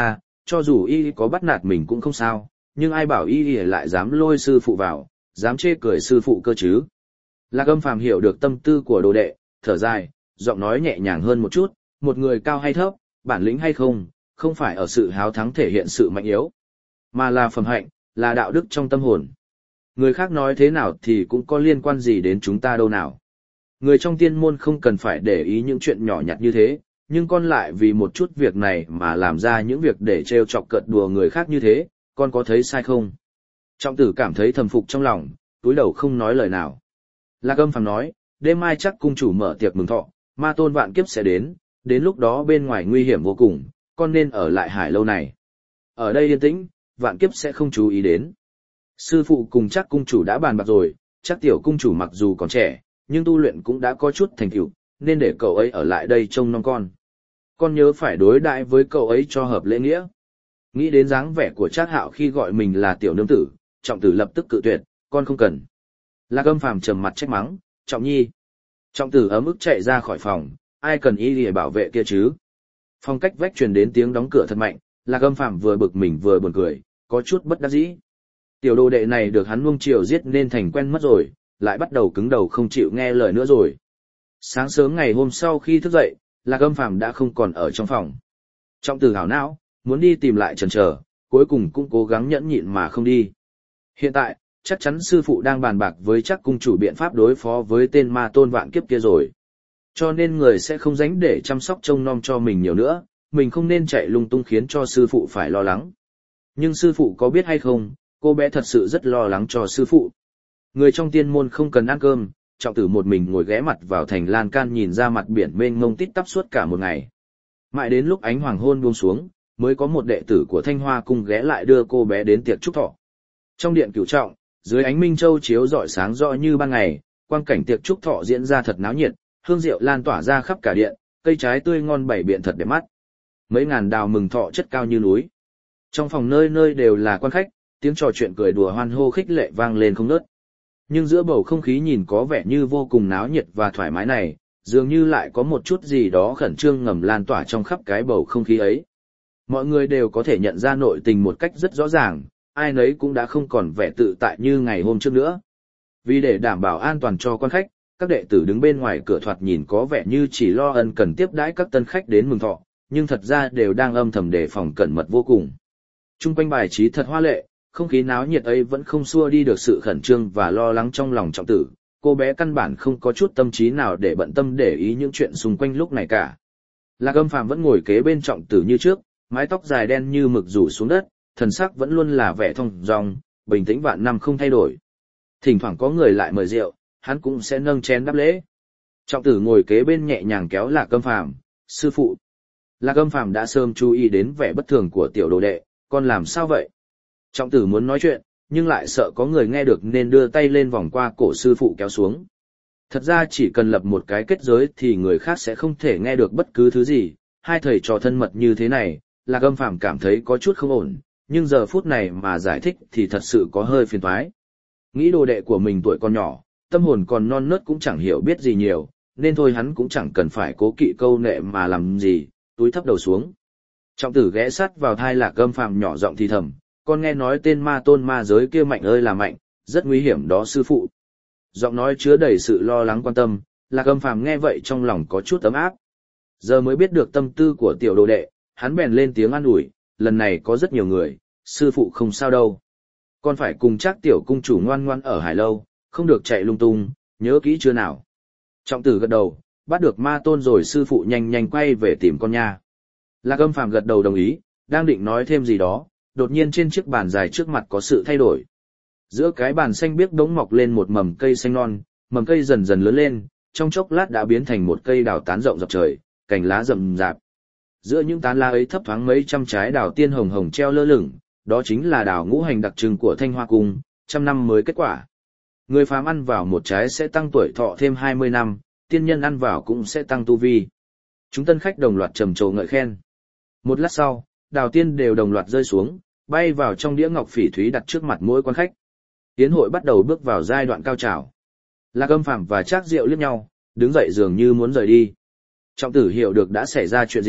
cho dù y có bắt nạt mình cũng không sao, nhưng ai bảo y lại dám lôi sư phụ vào, dám chê cười sư phụ cơ chứ. Lạc Âm Phàm hiểu được tâm tư của đồ đệ, thở dài, giọng nói nhẹ nhàng hơn một chút, một người cao hay thấp, bản lĩnh hay không, không phải ở sự háo thắng thể hiện sự mạnh yếu, mà là phẩm hạnh, là đạo đức trong tâm hồn. Người khác nói thế nào thì cũng có liên quan gì đến chúng ta đâu nào. Người trong tiên môn không cần phải để ý những chuyện nhỏ nhặt như thế, nhưng con lại vì một chút việc này mà làm ra những việc để trêu chọc cợt đùa người khác như thế, con có thấy sai không? Trọng tử cảm thấy thầm phục trong lòng, túi đầu không nói lời nào. Lạc Âm Phàm nói, đêm mai chắc cung chủ mở tiệc mừng thọ, ma tôn vạn kiếp sẽ đến lúc đó bên ngoài nguy hiểm vô cùng, con nên ở lại Hải Lâu này. Ở đây yên tĩnh, vạn kiếp sẽ không chú ý đến. Sư phụ cùng chắc cung chủ đã bàn bạc rồi, chắc tiểu cung chủ mặc dù còn trẻ, nhưng tu luyện cũng đã có chút thành tựu, nên để cậu ấy ở lại đây trông nom con. Con nhớ phải đối đãi với cậu ấy cho hợp lễ nghĩa. Nghĩ đến dáng vẻ của Trác Hạo khi gọi mình là tiểu nương tử, Trọng tử lập tức cự tuyệt, con không cần. Lạc Âm Phàm trầm mặt trách mắng, Trọng nhi. Trọng tử ấm ức chạy ra khỏi phòng, ai cần y để bảo vệ kia chứ. Phòng cách vách truyền đến tiếng đóng cửa thật mạnh, Lạc Âm Phàm vừa bực mình vừa buồn cười, có chút bất đắc dĩ. Tiểu đồ đệ này được hắn nuông chiều giết nên thành quen mất rồi, lại bắt đầu cứng đầu không chịu nghe lời nữa rồi. Sáng sớm ngày hôm sau khi thức dậy, Lạc Âm Phàm đã không còn ở trong phòng. Trọng tử hảo não, muốn đi tìm lại chần chờ, cuối cùng cũng cố gắng nhẫn nhịn mà không đi. Hiện tại, chắc chắn sư phụ đang bàn bạc với chắc cung chủ biện pháp đối phó với tên ma tôn vạn kiếp kia rồi. Cho nên người sẽ không dánh để chăm sóc trông nom cho mình nhiều nữa, mình không nên chạy lung tung khiến cho sư phụ phải lo lắng. Nhưng sư phụ có biết hay không, cô bé thật sự rất lo lắng cho sư phụ. Người trong tiên môn không cần ăn cơm, Trọng tử một mình ngồi ghé mặt vào thành lan can nhìn ra mặt biển mênh mông tít tắp suốt cả một ngày. Mãi đến lúc ánh hoàng hôn buông xuống, mới có một đệ tử của Thanh Hoa cung ghé lại đưa cô bé đến tiệc chúc thọ. Trong điện cửu trọng, dưới ánh minh châu chiếu rọi sáng rõ như ban ngày, quang cảnh tiệc chúc thọ diễn ra thật náo nhiệt, hương rượu lan tỏa ra khắp cả điện, cây trái tươi ngon bày biện thật đẹp mắt. Mấy ngàn đào mừng thọ chất cao như núi. Trong phòng nơi nơi đều là quan khách, tiếng trò chuyện cười đùa hoan hô khích lệ vang lên không ngớt. Nhưng giữa bầu không khí nhìn có vẻ như vô cùng náo nhiệt và thoải mái này, dường như lại có một chút gì đó khẩn trương ngầm lan tỏa trong khắp cái bầu không khí ấy. Mọi người đều có thể nhận ra nội tình một cách rất rõ ràng, ai nấy cũng đã không còn vẻ tự tại như ngày hôm trước nữa. Vì để đảm bảo an toàn cho quan khách, các đệ tử đứng bên ngoài cửa thoạt nhìn có vẻ như chỉ lo ân cần tiếp đãi các tân khách đến mừng thọ, nhưng thật ra đều đang âm thầm đề phòng cẩn mật vô cùng. Trung quanh bài trí thật hoa lệ, không khí náo nhiệt ấy vẫn không xua đi được sự khẩn trương và lo lắng trong lòng Trọng tử. Cô bé căn bản không có chút tâm trí nào để bận tâm để ý những chuyện xung quanh lúc này cả. Lạc Âm Phàm vẫn ngồi kế bên Trọng tử như trước, mái tóc dài đen như mực rủ xuống đất, thần sắc vẫn luôn là vẻ thong dong, bình tĩnh vạn năm không thay đổi. Thỉnh thoảng có người lại mời rượu, hắn cũng sẽ nâng chén đáp lễ. Trọng tử ngồi kế bên nhẹ nhàng kéo Lạc Âm Phàm, sư phụ. Lạc Âm Phàm đã sớm chú ý đến vẻ bất thường của tiểu đồ đệ, con làm sao vậy? Trọng tử muốn nói chuyện, nhưng lại sợ có người nghe được nên đưa tay lên vòng qua cổ sư phụ kéo xuống. Thật ra chỉ cần lập một cái kết giới thì người khác sẽ không thể nghe được bất cứ thứ gì, hai thầy trò thân mật như thế này, Lạc Âm Phàm cảm thấy có chút không ổn, nhưng giờ phút này mà giải thích thì thật sự có hơi phiền toái. Nghĩ đồ đệ của mình tuổi còn nhỏ, tâm hồn còn non nớt cũng chẳng hiểu biết gì nhiều, nên thôi hắn cũng chẳng cần phải cố kỵ câu nệ mà làm gì, túi thấp đầu xuống. Trọng tử ghé sát vào tai Lạc Âm Phàm nhỏ giọng thì thầm, con nghe nói tên ma tôn ma giới kia mạnh ơi là mạnh, rất nguy hiểm đó sư phụ. Giọng nói chứa đầy sự lo lắng quan tâm, Lạc Âm Phàm nghe vậy trong lòng có chút ấm áp. Giờ mới biết được tâm tư của tiểu đồ đệ, hắn bèn lên tiếng an ủi, lần này có rất nhiều người, sư phụ không sao đâu. Con phải cùng chắc tiểu cung chủ ngoan ngoan ở Hải Lâu, không được chạy lung tung, nhớ kỹ chưa nào. Trọng tử gật đầu, bắt được ma tôn rồi sư phụ nhanh nhanh quay về tìm con nha. Lạc Âm Phàm gật đầu đồng ý, đang định nói thêm gì đó, đột nhiên trên chiếc bàn dài trước mặt có sự thay đổi. Giữa cái bàn xanh biếc đống mọc lên một mầm cây xanh non, mầm cây dần dần lớn lên, trong chốc lát đã biến thành một cây đào tán rộng dọc trời, cành lá rậm rạp. Giữa những tán lá ấy thấp thoáng mấy trăm trái đào tiên hồng hồng treo lơ lửng, đó chính là đào ngũ hành đặc trưng của Thanh Hoa Cung, trăm năm mới kết quả. Người phàm ăn vào một trái sẽ tăng tuổi thọ thêm 20 năm, tiên nhân ăn vào cũng sẽ tăng tu vi. Chúng tân khách đồng loạt trầm trồ ngợi khen. Một lát sau, đào tiên đều đồng loạt rơi xuống, bay vào trong đĩa ngọc phỉ thúy đặt trước mặt mỗi quan khách. Tiến hội bắt đầu bước vào giai đoạn cao trào. Lạc Âm Phàm và Trác Diệu liếc nhau, đứng dậy dường như muốn rời đi. Trọng tử hiểu được đã xảy ra chuyện gì,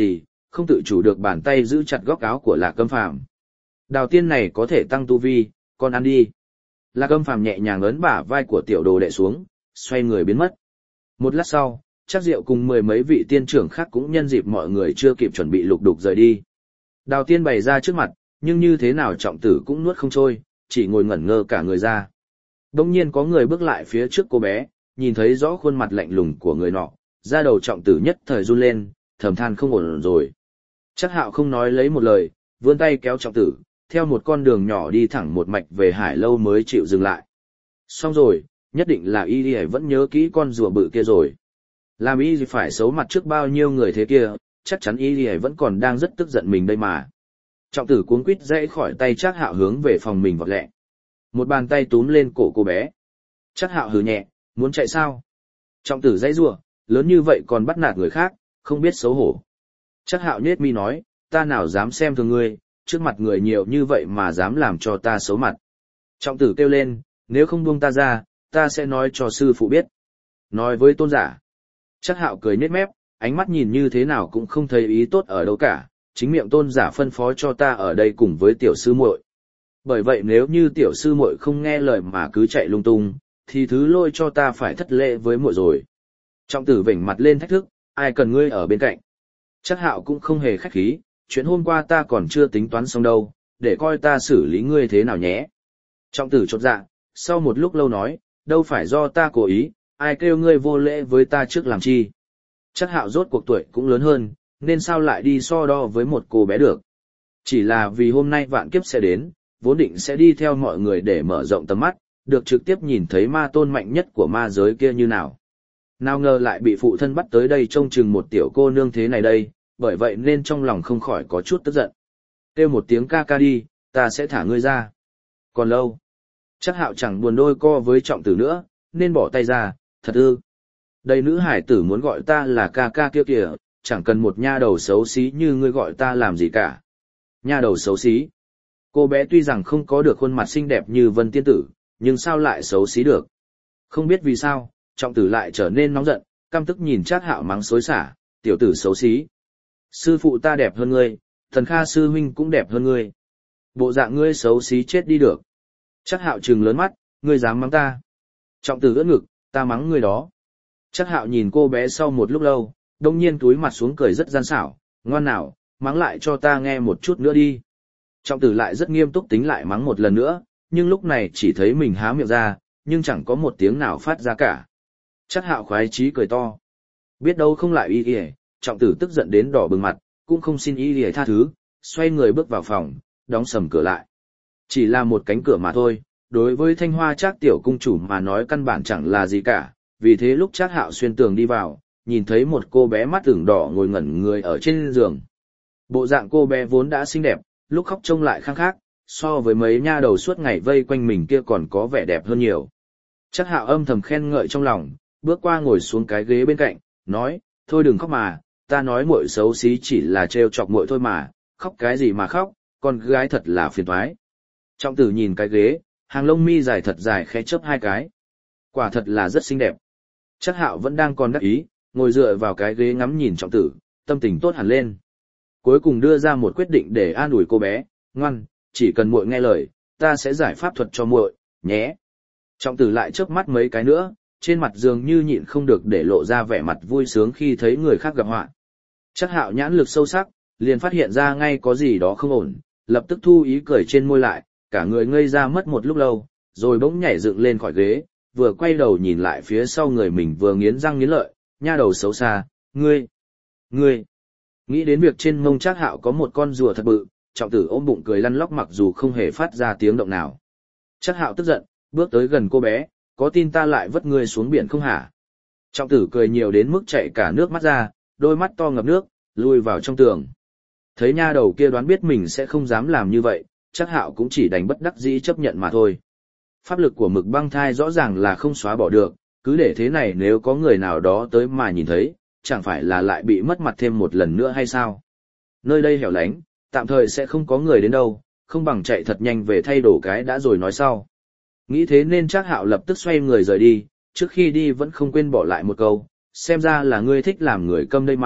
không tự chủ được bàn tay giữ chặt góc áo của Lạc Âm Phàm. Đào tiên này có thể tăng tu vi, con ăn đi. Lạc Âm Phàm nhẹ nhàng ấn bả vai của tiểu đồ đệ xuống, xoay người biến mất. Một lát sau, Trác Diệu cùng mười mấy vị tiên trưởng khác cũng nhân dịp mọi người chưa kịp chuẩn bị lục đục rời đi. Đào tiên bày ra trước mặt, nhưng như thế nào Trọng Tử cũng nuốt không trôi, chỉ ngồi ngẩn ngơ cả người ra. Đông nhiên có người bước lại phía trước cô bé, nhìn thấy rõ khuôn mặt lạnh lùng của người nọ, da đầu Trọng Tử nhất thời run lên, thầm than không ổn rồi. Trác Hạo không nói lấy một lời, vươn tay kéo Trọng Tử, theo một con đường nhỏ đi thẳng một mạch về Hải Lâu mới chịu dừng lại. Xong rồi, nhất định là y vẫn nhớ kỹ con rùa bự kia rồi. Làm y phải xấu mặt trước bao nhiêu người thế kia, chắc chắn y vẫn còn đang rất tức giận mình đây mà. Trọng Tử cuống quýt dãy khỏi tay Trác Hạo hướng về phòng mình vọt lẹ. Một bàn tay túm lên cổ cô bé. Trác Hạo hừ nhẹ, muốn chạy sao? Trọng Tử dãy giụa, lớn như vậy còn bắt nạt người khác, không biết xấu hổ. Trác Hạo nhếch mi nói, ta nào dám xem thường ngươi, trước mặt người nhiều như vậy mà dám làm cho ta xấu mặt. Trọng Tử kêu lên, nếu không buông ta ra, ta sẽ nói cho sư phụ biết. Nói với Tôn giả. Trác Hạo cười nhếch mép, ánh mắt nhìn như thế nào cũng không thấy ý tốt ở đâu cả, chính miệng Tôn giả phân phó cho ta ở đây cùng với tiểu sư muội. Bởi vậy nếu như tiểu sư muội không nghe lời mà cứ chạy lung tung, thì thứ lôi cho ta phải thất lễ với muội rồi. Trọng Tử vểnh mặt lên thách thức, ai cần ngươi ở bên cạnh. Trác Hạo cũng không hề khách khí, chuyện hôm qua ta còn chưa tính toán xong đâu, để coi ta xử lý ngươi thế nào nhé. Trọng Tử chột dạ, sau một lúc lâu nói, đâu phải do ta cố ý, ai kêu ngươi vô lễ với ta trước làm chi. Trác Hạo rốt cuộc tuổi cũng lớn hơn, nên sao lại đi so đo với một cô bé được. Chỉ là vì hôm nay vạn kiếp sẽ đến, vốn định sẽ đi theo mọi người để mở rộng tầm mắt, được trực tiếp nhìn thấy ma tôn mạnh nhất của ma giới kia như nào. Nào ngờ lại bị phụ thân bắt tới đây trông chừng một tiểu cô nương thế này đây, bởi vậy nên trong lòng không khỏi có chút tức giận. Kêu một tiếng ca ca đi, ta sẽ thả ngươi ra. Còn lâu. Trác Hạo chẳng buồn đôi co với Trọng Tử nữa, nên bỏ tay ra, thật ư. Đây nữ hải tử muốn gọi ta là ca ca kia kìa, chẳng cần một nha đầu xấu xí như ngươi gọi ta làm gì cả. Nha đầu xấu xí. Cô bé tuy rằng không có được khuôn mặt xinh đẹp như Vân Tiên Tử, nhưng sao lại xấu xí được. Không biết vì sao, Trọng Tử lại trở nên nóng giận, căm tức nhìn Trác Hạo mắng xối xả, tiểu tử xấu xí. Sư phụ ta đẹp hơn ngươi, Thần Kha sư huynh cũng đẹp hơn ngươi. Bộ dạng ngươi xấu xí chết đi được. Trác Hạo trừng lớn mắt, ngươi dám mắng ta. Trọng Tử ưỡn ngực, ta mắng ngươi đó. Trác Hạo nhìn cô bé sau một lúc lâu, đông nhiên túi mặt xuống cười rất gian xảo, ngoan nào, mắng lại cho ta nghe một chút nữa đi. Trọng Tử lại rất nghiêm túc tính lại mắng một lần nữa, nhưng lúc này chỉ thấy mình há miệng ra, nhưng chẳng có một tiếng nào phát ra cả. Trác Hạo khoái chí cười to. Biết đâu không lại y ỉa, Trọng Tử tức giận đến đỏ bừng mặt, cũng không xin y ỉa tha thứ, xoay người bước vào phòng, đóng sầm cửa lại. Chỉ là một cánh cửa mà thôi, đối với Thanh Hoa Trác tiểu cung chủ mà nói căn bản chẳng là gì cả, vì thế lúc Trác Hạo xuyên tường đi vào, nhìn thấy một cô bé mắt ửng đỏ ngồi ngẩn người ở trên giường. Bộ dạng cô bé vốn đã xinh đẹp, lúc khóc trông lại khang khác, so với mấy nha đầu suốt ngày vây quanh mình kia còn có vẻ đẹp hơn nhiều. Trác Hạo âm thầm khen ngợi trong lòng, bước qua ngồi xuống cái ghế bên cạnh, nói, thôi đừng khóc mà, ta nói muội xấu xí chỉ là trêu chọc muội thôi mà, khóc cái gì mà khóc, con gái thật là phiền toái. Trọng Tử nhìn cái ghế, hàng lông mi dài thật dài khẽ chớp hai cái. Quả thật là rất xinh đẹp. Trác Hạo vẫn đang còn đắc ý, ngồi dựa vào cái ghế ngắm nhìn Trọng Tử, tâm tình tốt hẳn lên. Cuối cùng đưa ra một quyết định để an ủi cô bé, ngoan, chỉ cần muội nghe lời, ta sẽ giải pháp thuật cho muội, nhé. Trọng Tử lại chớp mắt mấy cái nữa, trên mặt dường như nhịn không được để lộ ra vẻ mặt vui sướng khi thấy người khác gặp họa. Trác Hạo nhãn lực sâu sắc, liền phát hiện ra ngay có gì đó không ổn, lập tức thu ý cười trên môi lại, cả người ngây ra mất một lúc lâu, rồi bỗng nhảy dựng lên khỏi ghế, vừa quay đầu nhìn lại phía sau người mình vừa nghiến răng nghiến lợi, nha đầu xấu xa, ngươi. Nghĩ đến việc trên mông Trác Hạo có một con rùa thật bự, Trọng Tử ôm bụng cười lăn lóc mặc dù không hề phát ra tiếng động nào. Trác Hạo tức giận, bước tới gần cô bé, có tin ta lại vất ngươi xuống biển không hả? Trọng Tử cười nhiều đến mức chảy cả nước mắt ra, đôi mắt to ngập nước, lui vào trong tường. Thấy nha đầu kia đoán biết mình sẽ không dám làm như vậy, Trác Hạo cũng chỉ đành bất đắc dĩ chấp nhận mà thôi. Pháp lực của Mực Băng Thai rõ ràng là không xóa bỏ được, cứ để thế này nếu có người nào đó tới mà nhìn thấy, chẳng phải là lại bị mất mặt thêm một lần nữa hay sao? Nơi đây hẻo lánh, tạm thời sẽ không có người đến đâu, không bằng chạy thật nhanh về thay đồ cái đã rồi nói sau. Nghĩ thế nên Trác Hạo lập tức xoay người rời đi, trước khi đi vẫn không quên bỏ lại một câu, xem ra là ngươi thích làm người câm đây mà,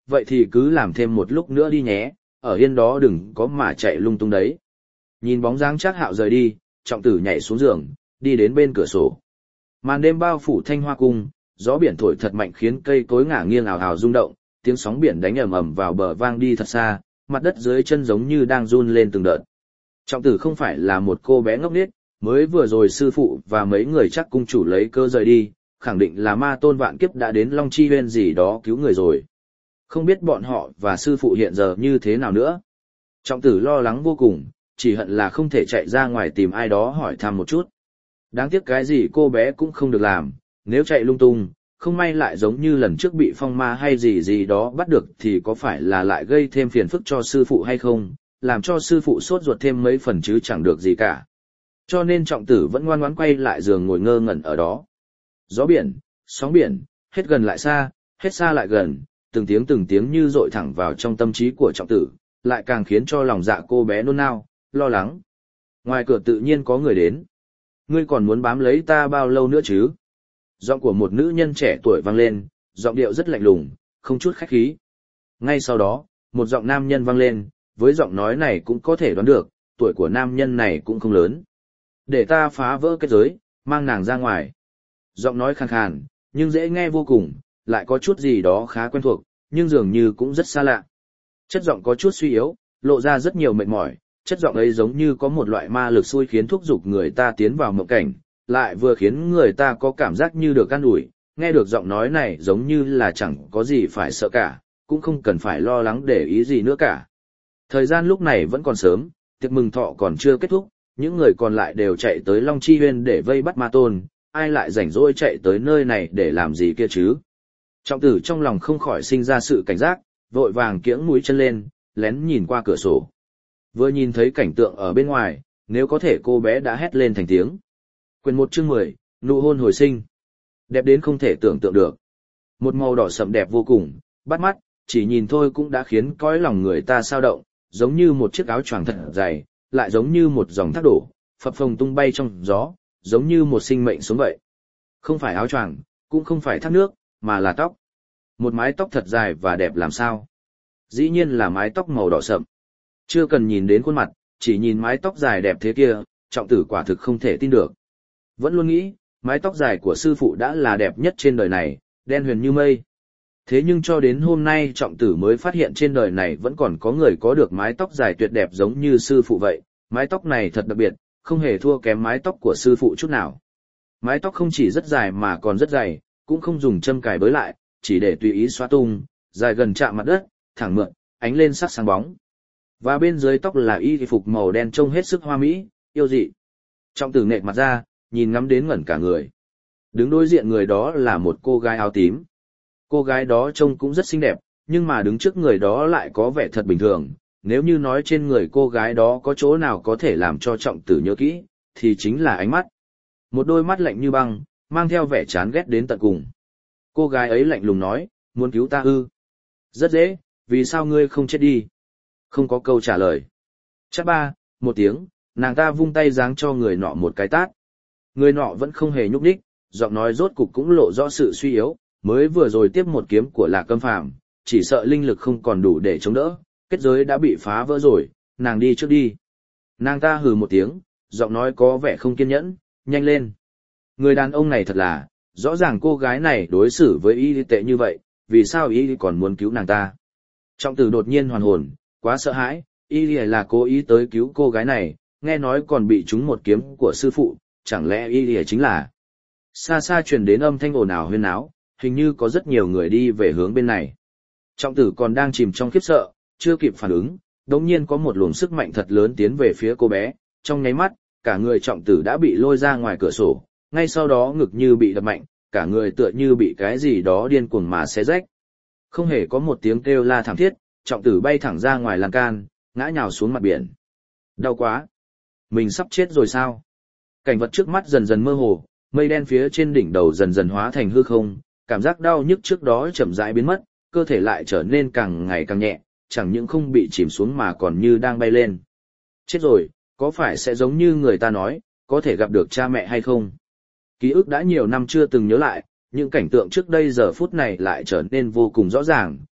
vậy thì cứ làm thêm một lúc nữa đi nhé, ở yên đó đừng có mà chạy lung tung đấy. Nhìn bóng dáng Trác Hạo rời đi, Trọng Tử nhảy xuống giường, đi đến bên cửa sổ. Màn đêm bao phủ Thanh Hoa cung, gió biển thổi thật mạnh khiến cây cối ngả nghiêng ào ào rung động, tiếng sóng biển đánh ầm ầm vào bờ vang đi thật xa, mặt đất dưới chân giống như đang run lên từng đợt. Trọng Tử không phải là một cô bé ngốc nghếch, mới vừa rồi sư phụ và mấy người Trác cung chủ lấy cơ rời đi, khẳng định là ma tôn vạn kiếp đã đến Long Chi Huyên gì đó cứu người rồi. Không biết bọn họ và sư phụ hiện giờ như thế nào nữa. Trọng Tử lo lắng vô cùng, chỉ hận là không thể chạy ra ngoài tìm ai đó hỏi thăm một chút. Đáng tiếc cái gì cô bé cũng không được làm, nếu chạy lung tung, không may lại giống như lần trước bị phong ma hay gì gì đó bắt được thì có phải là lại gây thêm phiền phức cho sư phụ hay không, làm cho sư phụ sốt ruột thêm mấy phần chứ chẳng được gì cả. Cho nên Trọng Tử vẫn ngoan ngoãn quay lại giường ngồi ngơ ngẩn ở đó. Gió biển, sóng biển, hết gần lại xa, hết xa lại gần, từng tiếng như dội thẳng vào trong tâm trí của Trọng Tử, lại càng khiến cho lòng dạ cô bé nôn nao, lo lắng. Ngoài cửa tự nhiên có người đến. Ngươi còn muốn bám lấy ta bao lâu nữa chứ? Giọng của một nữ nhân trẻ tuổi vang lên, giọng điệu rất lạnh lùng, không chút khách khí. Ngay sau đó, một giọng nam nhân vang lên, với giọng nói này cũng có thể đoán được, tuổi của nam nhân này cũng không lớn. Để ta phá vỡ kết giới, mang nàng ra ngoài. Giọng nói khàn khàn, nhưng dễ nghe vô cùng, lại có chút gì đó khá quen thuộc, nhưng dường như cũng rất xa lạ. Chất giọng có chút suy yếu, lộ ra rất nhiều mệt mỏi, chất giọng ấy giống như có một loại ma lực xui khiến thúc giục người ta tiến vào mộng cảnh, lại vừa khiến người ta có cảm giác như được an ủi, nghe được giọng nói này giống như là chẳng có gì phải sợ cả, cũng không cần phải lo lắng để ý gì nữa cả. Thời gian lúc này vẫn còn sớm, tiệc mừng thọ còn chưa kết thúc, những người còn lại đều chạy tới Long Chi Huyên để vây bắt ma tôn, ai lại rảnh rỗi chạy tới nơi này để làm gì kia chứ. Trọng Tử trong lòng không khỏi sinh ra sự cảnh giác, vội vàng kiễng mũi chân lên, lén nhìn qua cửa sổ. Vừa nhìn thấy cảnh tượng ở bên ngoài, nếu có thể cô bé đã hét lên thành tiếng. Quyền 1 chương 10, nụ hôn hồi sinh. Đẹp đến không thể tưởng tượng được. Một màu đỏ sậm đẹp vô cùng, bắt mắt, chỉ nhìn thôi cũng đã khiến cõi lòng người ta sao động, giống như một chiếc áo choàng thật dày, lại giống như một dòng thác đổ, phập phồng tung bay trong gió, giống như một sinh mệnh sống vậy. Không phải áo choàng, cũng không phải thác nước, mà là tóc. Một mái tóc thật dài và đẹp làm sao. Dĩ nhiên là mái tóc màu đỏ sậm. Chưa cần nhìn đến khuôn mặt, chỉ nhìn mái tóc dài đẹp thế kia, Trọng Tử quả thực không thể tin được. Vẫn luôn nghĩ, mái tóc dài của sư phụ đã là đẹp nhất trên đời này, đen huyền như mây. Thế nhưng cho đến hôm nay Trọng Tử mới phát hiện trên đời này vẫn còn có người có được mái tóc dài tuyệt đẹp giống như sư phụ vậy. Mái tóc này thật đặc biệt, không hề thua kém mái tóc của sư phụ chút nào. Mái tóc không chỉ rất dài mà còn rất dày, cũng không dùng châm cài bới lại, chỉ để tùy ý xóa tung, dài gần chạm mặt đất, thẳng mượn, ánh lên sắc sáng bóng. Và bên dưới tóc là y phục màu đen trông hết sức hoa mỹ, yêu dị. Trọng Tử nệ mặt ra, nhìn ngắm đến ngẩn cả người. Đứng đối diện người đó là một cô gái áo tím. Cô gái đó trông cũng rất xinh đẹp, nhưng mà đứng trước người đó lại có vẻ thật bình thường. Nếu như nói trên người cô gái đó có chỗ nào có thể làm cho Trọng Tử nhớ kỹ, thì chính là ánh mắt. Một đôi mắt lạnh như băng, mang theo vẻ chán ghét đến tận cùng. Cô gái ấy lạnh lùng nói, muốn cứu ta ư? Rất dễ, vì sao ngươi không chết đi? Không có câu trả lời. Chắc ba, một tiếng, nàng ta vung tay giáng cho người nọ một cái tát. Người nọ vẫn không hề nhúc nhích, giọng nói rốt cục cũng lộ rõ sự suy yếu, mới vừa rồi tiếp một kiếm của Lạc Câm Phàm, chỉ sợ linh lực không còn đủ để chống đỡ, kết giới đã bị phá vỡ rồi, nàng đi trước đi. Nàng ta hừ một tiếng, giọng nói có vẻ không kiên nhẫn, nhanh lên. Người đàn ông này thật là, rõ ràng cô gái này đối xử với y tệ như vậy, vì sao y còn muốn cứu nàng ta? Trọng Tử đột nhiên hoàn hồn, quá sợ hãi, y là cố ý tới cứu cô gái này, nghe nói còn bị trúng một kiếm của sư phụ, chẳng lẽ y chính là... Xa xa truyền đến âm thanh ồn ào huyên náo, hình như có rất nhiều người đi về hướng bên này. Trọng Tử còn đang chìm trong khiếp sợ, chưa kịp phản ứng, đột nhiên có một luồng sức mạnh thật lớn tiến về phía cô bé, trong nháy mắt, cả người Trọng Tử đã bị lôi ra ngoài cửa sổ, ngay sau đó ngực như bị đập mạnh, cả người tựa như bị cái gì đó điên cuồng mà xé rách. Không hề có một tiếng kêu la thảm thiết, Trọng Tử bay thẳng ra ngoài lan can, ngã nhào xuống mặt biển. Đau quá! Mình sắp chết rồi sao? Cảnh vật trước mắt dần dần mơ hồ, mây đen phía trên đỉnh đầu dần dần hóa thành hư không, cảm giác đau nhức trước đó chậm rãi biến mất, cơ thể lại trở nên càng ngày càng nhẹ, chẳng những không bị chìm xuống mà còn như đang bay lên. Chết rồi, có phải sẽ giống như người ta nói, có thể gặp được cha mẹ hay không? Ký ức đã nhiều năm chưa từng nhớ lại, những cảnh tượng trước đây giờ phút này lại trở nên vô cùng rõ ràng,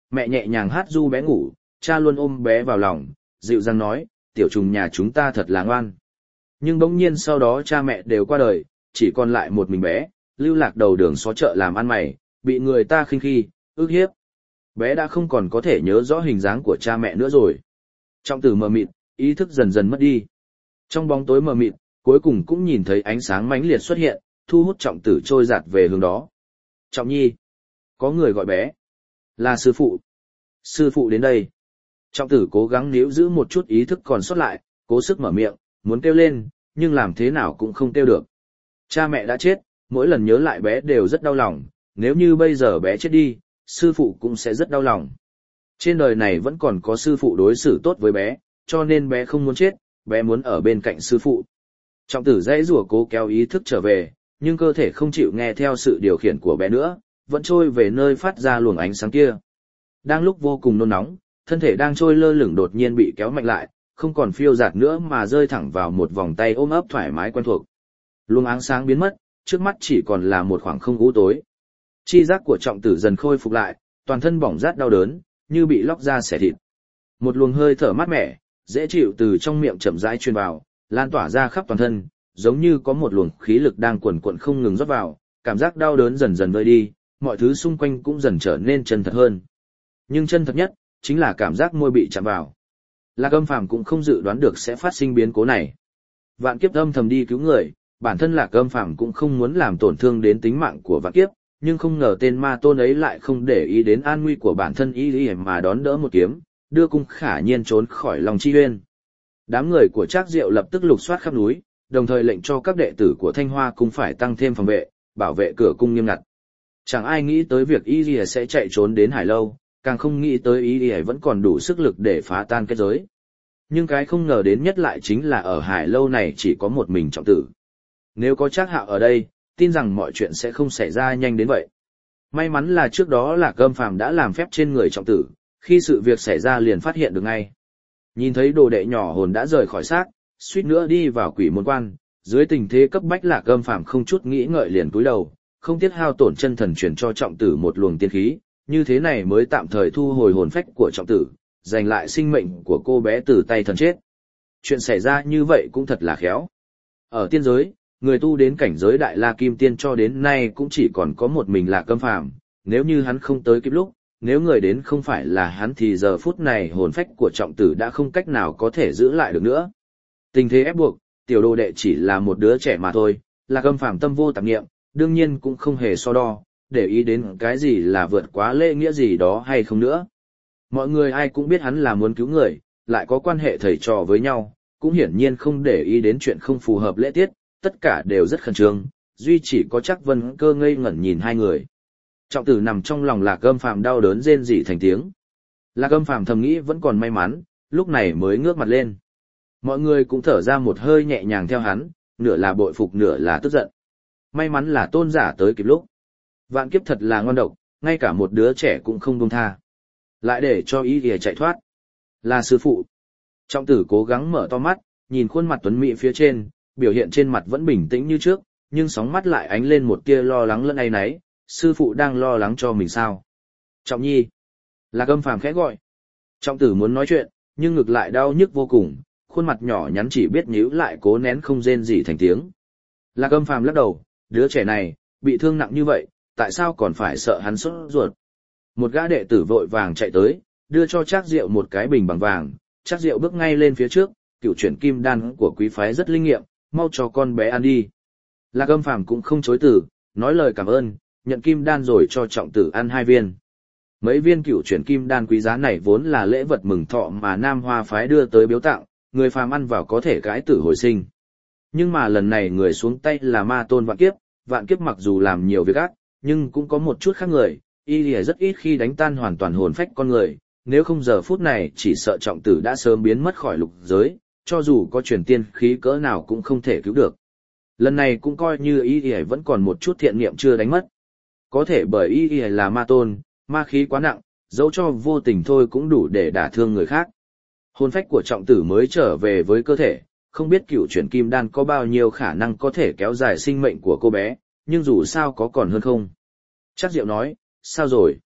mẹ nhẹ nhàng hát ru bé ngủ, cha luôn ôm bé vào lòng, dịu dàng nói, tiểu trùng nhà chúng ta thật là ngoan. Nhưng bỗng nhiên sau đó cha mẹ đều qua đời, chỉ còn lại một mình bé, lưu lạc đầu đường xó chợ làm ăn mày, bị người ta khinh khi, ức hiếp. Bé đã không còn có thể nhớ rõ hình dáng của cha mẹ nữa rồi. Trọng tử mờ mịt, ý thức dần dần mất đi. Trong bóng tối mờ mịt, cuối cùng cũng nhìn thấy ánh sáng mãnh liệt xuất hiện, thu hút trọng tử trôi giạt về hướng đó. Trọng nhi. Có người gọi bé. Là sư phụ. Sư phụ đến đây. Trọng tử cố gắng níu giữ một chút ý thức còn sót lại, cố sức mở miệng, muốn kêu lên, nhưng làm thế nào cũng không kêu được. Cha mẹ đã chết, mỗi lần nhớ lại bé đều rất đau lòng, nếu như bây giờ bé chết đi, sư phụ cũng sẽ rất đau lòng. Trên đời này vẫn còn có sư phụ đối xử tốt với bé, cho nên bé không muốn chết, bé muốn ở bên cạnh sư phụ. Trọng tử dãy rủa cố kéo ý thức trở về, nhưng cơ thể không chịu nghe theo sự điều khiển của bé nữa, vẫn trôi về nơi phát ra luồng ánh sáng kia. Đang lúc vô cùng nôn nóng, thân thể đang trôi lơ lửng đột nhiên bị kéo mạnh lại, không còn phiêu dạt nữa mà rơi thẳng vào một vòng tay ôm ấp thoải mái quen thuộc. Luồng ánh sáng biến mất, trước mắt chỉ còn là một khoảng không u tối. Chi giác của trọng tử dần khôi phục lại, toàn thân bỏng rát đau đớn, như bị lóc da xẻ thịt. Một luồng hơi thở mát mẻ, dễ chịu từ trong miệng chậm rãi truyền vào, lan tỏa ra khắp toàn thân, giống như có một luồng khí lực đang quần quận không ngừng rót vào, cảm giác đau đớn dần dần vơi đi, mọi thứ xung quanh cũng dần trở nên chân thật hơn. Nhưng chân thật nhất, chính là cảm giác môi bị chạm vào. Lạc Âm Phàm cũng không dự đoán được sẽ phát sinh biến cố này. Vạn Kiếp âm thầm đi cứu người, bản thân Lạc Âm Phàm cũng không muốn làm tổn thương đến tính mạng của Vạn Kiếp, nhưng không ngờ tên ma tôn ấy lại không để ý đến an nguy của bản thân y mà đón đỡ một kiếm, đưa Cung Khả Nhiên trốn khỏi Long Chi Uyên. Đám người của Trác Diệu lập tức lục soát khắp núi, đồng thời lệnh cho các đệ tử của Thanh Hoa Cung phải tăng thêm phòng vệ, bảo vệ cửa cung nghiêm ngặt. Chẳng ai nghĩ tới việc y sẽ chạy trốn đến Hải Lâu, càng không nghĩ tới y vẫn còn đủ sức lực để phá tan kết giới. Nhưng cái không ngờ đến nhất lại chính là ở Hải Lâu này chỉ có một mình Trọng tử. Nếu có Trác Hạo ở đây, tin rằng mọi chuyện sẽ không xảy ra nhanh đến vậy. May mắn là trước đó Lạc Âm Phàm đã làm phép trên người Trọng tử, khi sự việc xảy ra liền phát hiện được ngay. Nhìn thấy đồ đệ nhỏ hồn đã rời khỏi xác, suýt nữa đi vào quỷ môn quan, dưới tình thế cấp bách Lạc Âm Phàm không chút nghĩ ngợi liền cúi đầu, không tiếc hao tổn chân thần truyền cho Trọng tử một luồng tiên khí, như thế này mới tạm thời thu hồi hồn phách của Trọng tử, giành lại sinh mệnh của cô bé từ tay thần chết. Chuyện xảy ra như vậy cũng thật là khéo. Ở tiên giới, người tu đến cảnh giới Đại La Kim Tiên cho đến nay cũng chỉ còn có một mình Lạc Âm Phàm, nếu như hắn không tới kịp lúc, nếu người đến không phải là hắn thì giờ phút này hồn phách của Trọng tử đã không cách nào có thể giữ lại được nữa. Tình thế ép buộc, tiểu đồ đệ chỉ là một đứa trẻ mà thôi, Lạc Âm Phàm tâm vô tạp niệm, đương nhiên cũng không hề so đo, để ý đến cái gì là vượt quá lễ nghĩa gì đó hay không nữa. Mọi người ai cũng biết hắn là muốn cứu người, lại có quan hệ thầy trò với nhau, cũng hiển nhiên không để ý đến chuyện không phù hợp lễ tiết, tất cả đều rất khẩn trương, duy chỉ có Trác Vân Cơ ngây ngẩn nhìn hai người. Trọng tử nằm trong lòng Lạc Âm Phàm đau đớn rên rỉ thành tiếng. Lạc Âm Phàm thầm nghĩ vẫn còn may mắn, lúc này mới ngước mặt lên. Mọi người cũng thở ra một hơi nhẹ nhàng theo hắn, nửa là bội phục nửa là tức giận. May mắn là tôn giả tới kịp lúc. Vạn Kiếp thật là ngon độc, ngay cả một đứa trẻ cũng không buông tha. Lại để cho ý kìa chạy thoát. Là sư phụ. Trọng tử cố gắng mở to mắt, nhìn khuôn mặt tuấn mỹ phía trên, biểu hiện trên mặt vẫn bình tĩnh như trước, nhưng sóng mắt lại ánh lên một tia lo lắng lẫn áy náy, sư phụ đang lo lắng cho mình sao? Trọng nhi. Lạc Âm Phàm khẽ gọi. Trọng tử muốn nói chuyện, nhưng ngực lại đau nhức vô cùng, khuôn mặt nhỏ nhắn chỉ biết nhíu lại cố nén không rên rỉ thành tiếng. Lạc Âm Phàm lắc đầu, đứa trẻ này, bị thương nặng như vậy, tại sao còn phải sợ hắn sốt ruột? Một gã đệ tử vội vàng chạy tới, đưa cho Trác Diệu một cái bình bằng vàng, Trác Diệu bước ngay lên phía trước, cựu chuyển kim đan của quý phái rất linh nghiệm, mau cho con bé ăn đi. Lạc Âm Phàm cũng không chối từ, nói lời cảm ơn, nhận kim đan rồi cho Trọng tử ăn 2 viên. Mấy viên cựu chuyển kim đan quý giá này vốn là lễ vật mừng thọ mà Nam Hoa phái đưa tới biếu tặng, người phàm ăn vào có thể cải tử hồi sinh. Nhưng mà lần này người xuống tay là ma tôn Vạn Kiếp mặc dù làm nhiều việc ác, nhưng cũng có một chút khác người, y rất ít khi đánh tan hoàn toàn hồn phách con người, nếu không giờ phút này chỉ sợ Trọng tử đã sớm biến mất khỏi lục giới, cho dù có truyền tiên khí cỡ nào cũng không thể cứu được. Lần này cũng coi như y vẫn còn một chút thiện niệm chưa đánh mất. Có thể bởi y là ma tôn, ma khí quá nặng, dẫu cho vô tình thôi cũng đủ để đả thương người khác. Hồn phách của Trọng tử mới trở về với cơ thể, không biết cựu chuyển kim đan có bao nhiêu khả năng có thể kéo dài sinh mệnh của cô bé, nhưng dù sao có còn hơn không. Trác Diệu nói, sao rồi?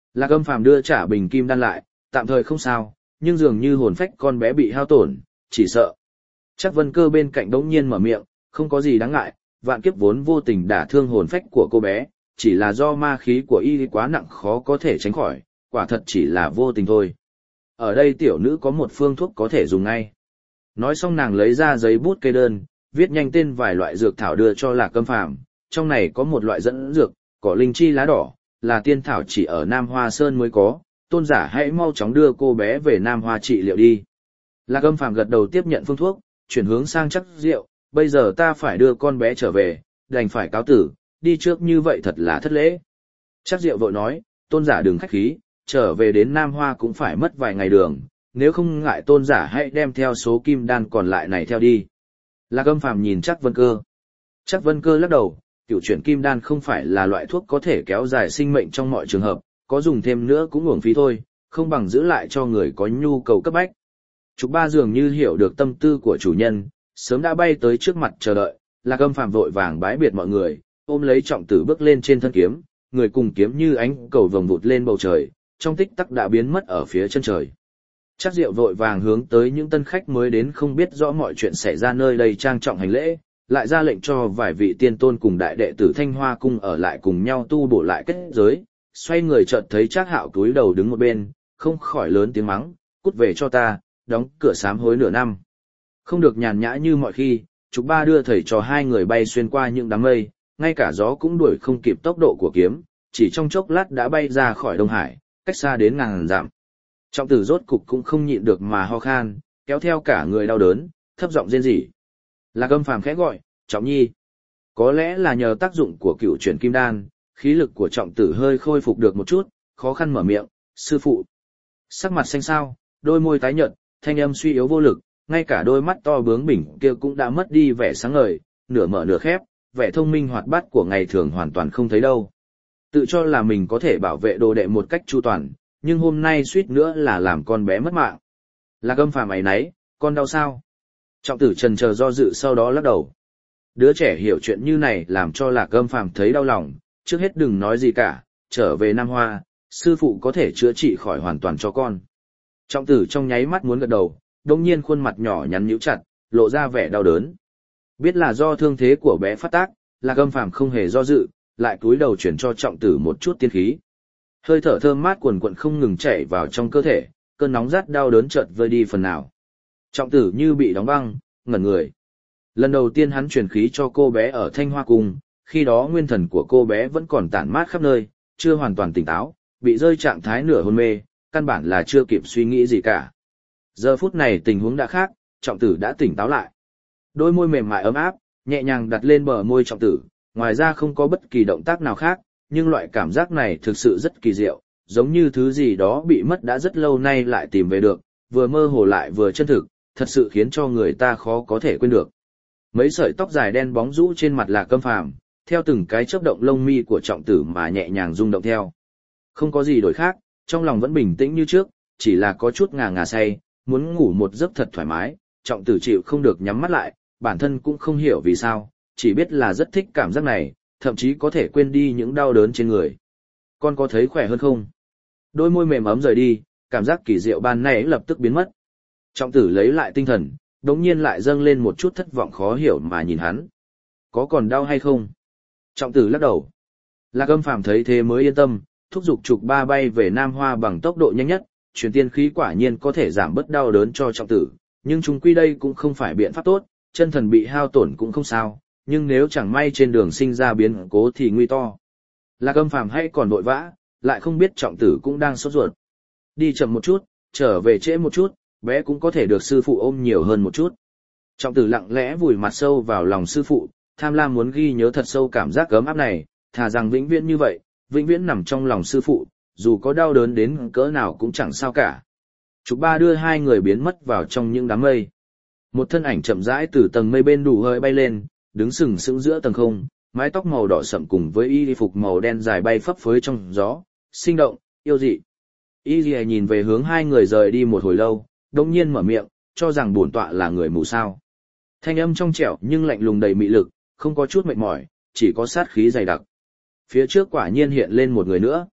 Lạc Âm Phàm đưa trả bình kim đan lại, tạm thời không sao, nhưng dường như hồn phách con bé bị hao tổn, chỉ sợ. Chắc Vân Cơ bên cạnh đống nhiên mở miệng, không có gì đáng ngại, vạn kiếp vốn vô tình đả thương hồn phách của cô bé, chỉ là do ma khí của y quá nặng khó có thể tránh khỏi, quả thật chỉ là vô tình thôi. Ở đây tiểu nữ có một phương thuốc có thể dùng ngay. Nói xong nàng lấy ra giấy bút kê đơn, viết nhanh tên vài loại dược thảo đưa cho Lạc Âm Phàm. Trong này có một loại dẫn dược, cỏ linh chi lá đỏ, là tiên thảo chỉ ở Nam Hoa Sơn mới có, tôn giả hãy mau chóng đưa cô bé về Nam Hoa trị liệu đi. Lạc Âm Phàm gật đầu tiếp nhận phương thuốc, chuyển hướng sang Chắc Diệu, bây giờ ta phải đưa con bé trở về, đành phải cáo tử, đi trước như vậy thật là thất lễ. Chắc Diệu vội nói, tôn giả đừng khách khí, trở về đến Nam Hoa cũng phải mất vài ngày đường, nếu không ngại tôn giả hãy đem theo số kim đan còn lại này theo đi. Lạc Âm Phàm nhìn Chắc Vân Cơ. Chắc Vân Cơ lắc đầu, cửu chuyển kim đan không phải là loại thuốc có thể kéo dài sinh mệnh trong mọi trường hợp, có dùng thêm nữa cũng uổng phí thôi, không bằng giữ lại cho người có nhu cầu cấp bách. Trục Ba dường như hiểu được tâm tư của chủ nhân, sớm đã bay tới trước mặt chờ đợi, Lạc Âm Phàm vội vàng bái biệt mọi người, ôm lấy trọng tử bước lên trên thân kiếm, người cùng kiếm như ánh cầu vồng vụt lên bầu trời, trong tích tắc đã biến mất ở phía chân trời. Chắc Diệu vội vàng hướng tới những tân khách mới đến không biết rõ mọi chuyện xảy ra nơi đây trang trọng hành lễ, lại ra lệnh cho vài vị tiên tôn cùng đại đệ tử Thanh Hoa cung ở lại cùng nhau tu bổ lại kết giới, xoay người chợt thấy Trác Hạo cúi đầu đứng một bên, không khỏi lớn tiếng mắng, cút về cho ta, đóng cửa sám hối nửa năm. Không được nhàn nhã như mọi khi, Trục Ba đưa thầy trò hai người bay xuyên qua những đám mây, ngay cả gió cũng đuổi không kịp tốc độ của kiếm, chỉ trong chốc lát đã bay ra khỏi Đông Hải, cách xa đến ngàn dặm. Trọng tử rốt cục cũng không nhịn được mà ho khan, kéo theo cả người đau đớn, thấp giọng rên rỉ. Lạc Âm Phàm khẽ gọi, Trọng Nhi. Có lẽ là nhờ tác dụng của cựu chuyển kim đan, khí lực của trọng tử hơi khôi phục được một chút, khó khăn mở miệng, sư phụ. Sắc mặt xanh xao, đôi môi tái nhợt, thanh âm suy yếu vô lực, ngay cả đôi mắt to bướng bỉnh kia cũng đã mất đi vẻ sáng ngời, nửa mở nửa khép, vẻ thông minh hoạt bát của ngày thường hoàn toàn không thấy đâu. Tự cho là mình có thể bảo vệ đồ đệ một cách chu toàn, nhưng hôm nay suýt nữa là làm con bé mất mạng. Lạc Âm Phàm áy náy, con đau sao? Trọng tử chần chờ do dự sau đó lắc đầu. Đứa trẻ hiểu chuyện như này làm cho Lạc Âm Phàm thấy đau lòng, trước hết đừng nói gì cả, trở về Nam Hoa, sư phụ có thể chữa trị khỏi hoàn toàn cho con. Trọng tử trong nháy mắt muốn gật đầu, đồng nhiên khuôn mặt nhỏ nhắn nhíu chặt, lộ ra vẻ đau đớn. Biết là do thương thế của bé phát tác, Lạc Âm Phàm không hề do dự, lại cúi đầu chuyển cho trọng tử một chút tiên khí. Hơi thở thơm mát quần quận không ngừng chảy vào trong cơ thể, cơn nóng rát đau đớn chợt vơi đi phần nào. Trọng tử như bị đóng băng, ngẩn người. Lần đầu tiên hắn truyền khí cho cô bé ở Thanh Hoa Cung, khi đó nguyên thần của cô bé vẫn còn tản mát khắp nơi, chưa hoàn toàn tỉnh táo, bị rơi trạng thái nửa hôn mê, căn bản là chưa kịp suy nghĩ gì cả. Giờ phút này tình huống đã khác, trọng tử đã tỉnh táo lại. Đôi môi mềm mại ấm áp, nhẹ nhàng đặt lên bờ môi trọng tử, ngoài ra không có bất kỳ động tác nào khác, nhưng loại cảm giác này thực sự rất kỳ diệu, giống như thứ gì đó bị mất đã rất lâu nay lại tìm về được, vừa mơ hồ lại vừa chân thực, thật sự khiến cho người ta khó có thể quên được. Mấy sợi tóc dài đen bóng rũ trên mặt Lạc Âm Phàm, theo từng cái chớp động lông mi của trọng tử mà nhẹ nhàng rung động theo. Không có gì đổi khác, trong lòng vẫn bình tĩnh như trước, chỉ là có chút ngà ngà say, muốn ngủ một giấc thật thoải mái, trọng tử chịu không được nhắm mắt lại, bản thân cũng không hiểu vì sao, chỉ biết là rất thích cảm giác này, thậm chí có thể quên đi những đau đớn trên người. Con có thấy khỏe hơn không? Đôi môi mềm ấm rời đi, cảm giác kỳ diệu ban nãy lập tức biến mất. Trọng tử lấy lại tinh thần, đống nhiên lại dâng lên một chút thất vọng khó hiểu mà nhìn hắn. Có còn đau hay không? Trọng tử lắc đầu. Lạc Âm Phàm thấy thế mới yên tâm, thúc giục Trục Ba bay về Nam Hoa bằng tốc độ nhanh nhất, truyền tiên khí quả nhiên có thể giảm bớt đau đớn cho trọng tử, nhưng chung quy đây cũng không phải biện pháp tốt, chân thần bị hao tổn cũng không sao, nhưng nếu chẳng may trên đường sinh ra biến cố thì nguy to. Lạc Âm Phàm hay còn vội vã, lại không biết trọng tử cũng đang sốt ruột. Đi chậm một chút, trở về trễ một chút, bé cũng có thể được sư phụ ôm nhiều hơn một chút. Trọng tử lặng lẽ vùi mặt sâu vào lòng sư phụ, tham lam muốn ghi nhớ thật sâu cảm giác ấm áp này, thà rằng vĩnh viễn như vậy, vĩnh viễn nằm trong lòng sư phụ, dù có đau đớn đến cỡ nào cũng chẳng sao cả. Trục Ba đưa hai người biến mất vào trong những đám mây. Một thân ảnh chậm rãi từ tầng mây bên đủ hơi bay lên, đứng sừng sững giữa tầng không, mái tóc màu đỏ sậm cùng với y phục màu đen dài bay phấp phới trong gió, sinh động, yêu dị. Y Lìa nhìn về hướng hai người rời đi một hồi lâu, đông nhiên mở miệng, cho rằng bổn tọa là người mù sao. Thanh âm trong trẻo nhưng lạnh lùng đầy mị lực, không có chút mệt mỏi, chỉ có sát khí dày đặc. Phía trước quả nhiên hiện lên một người nữa.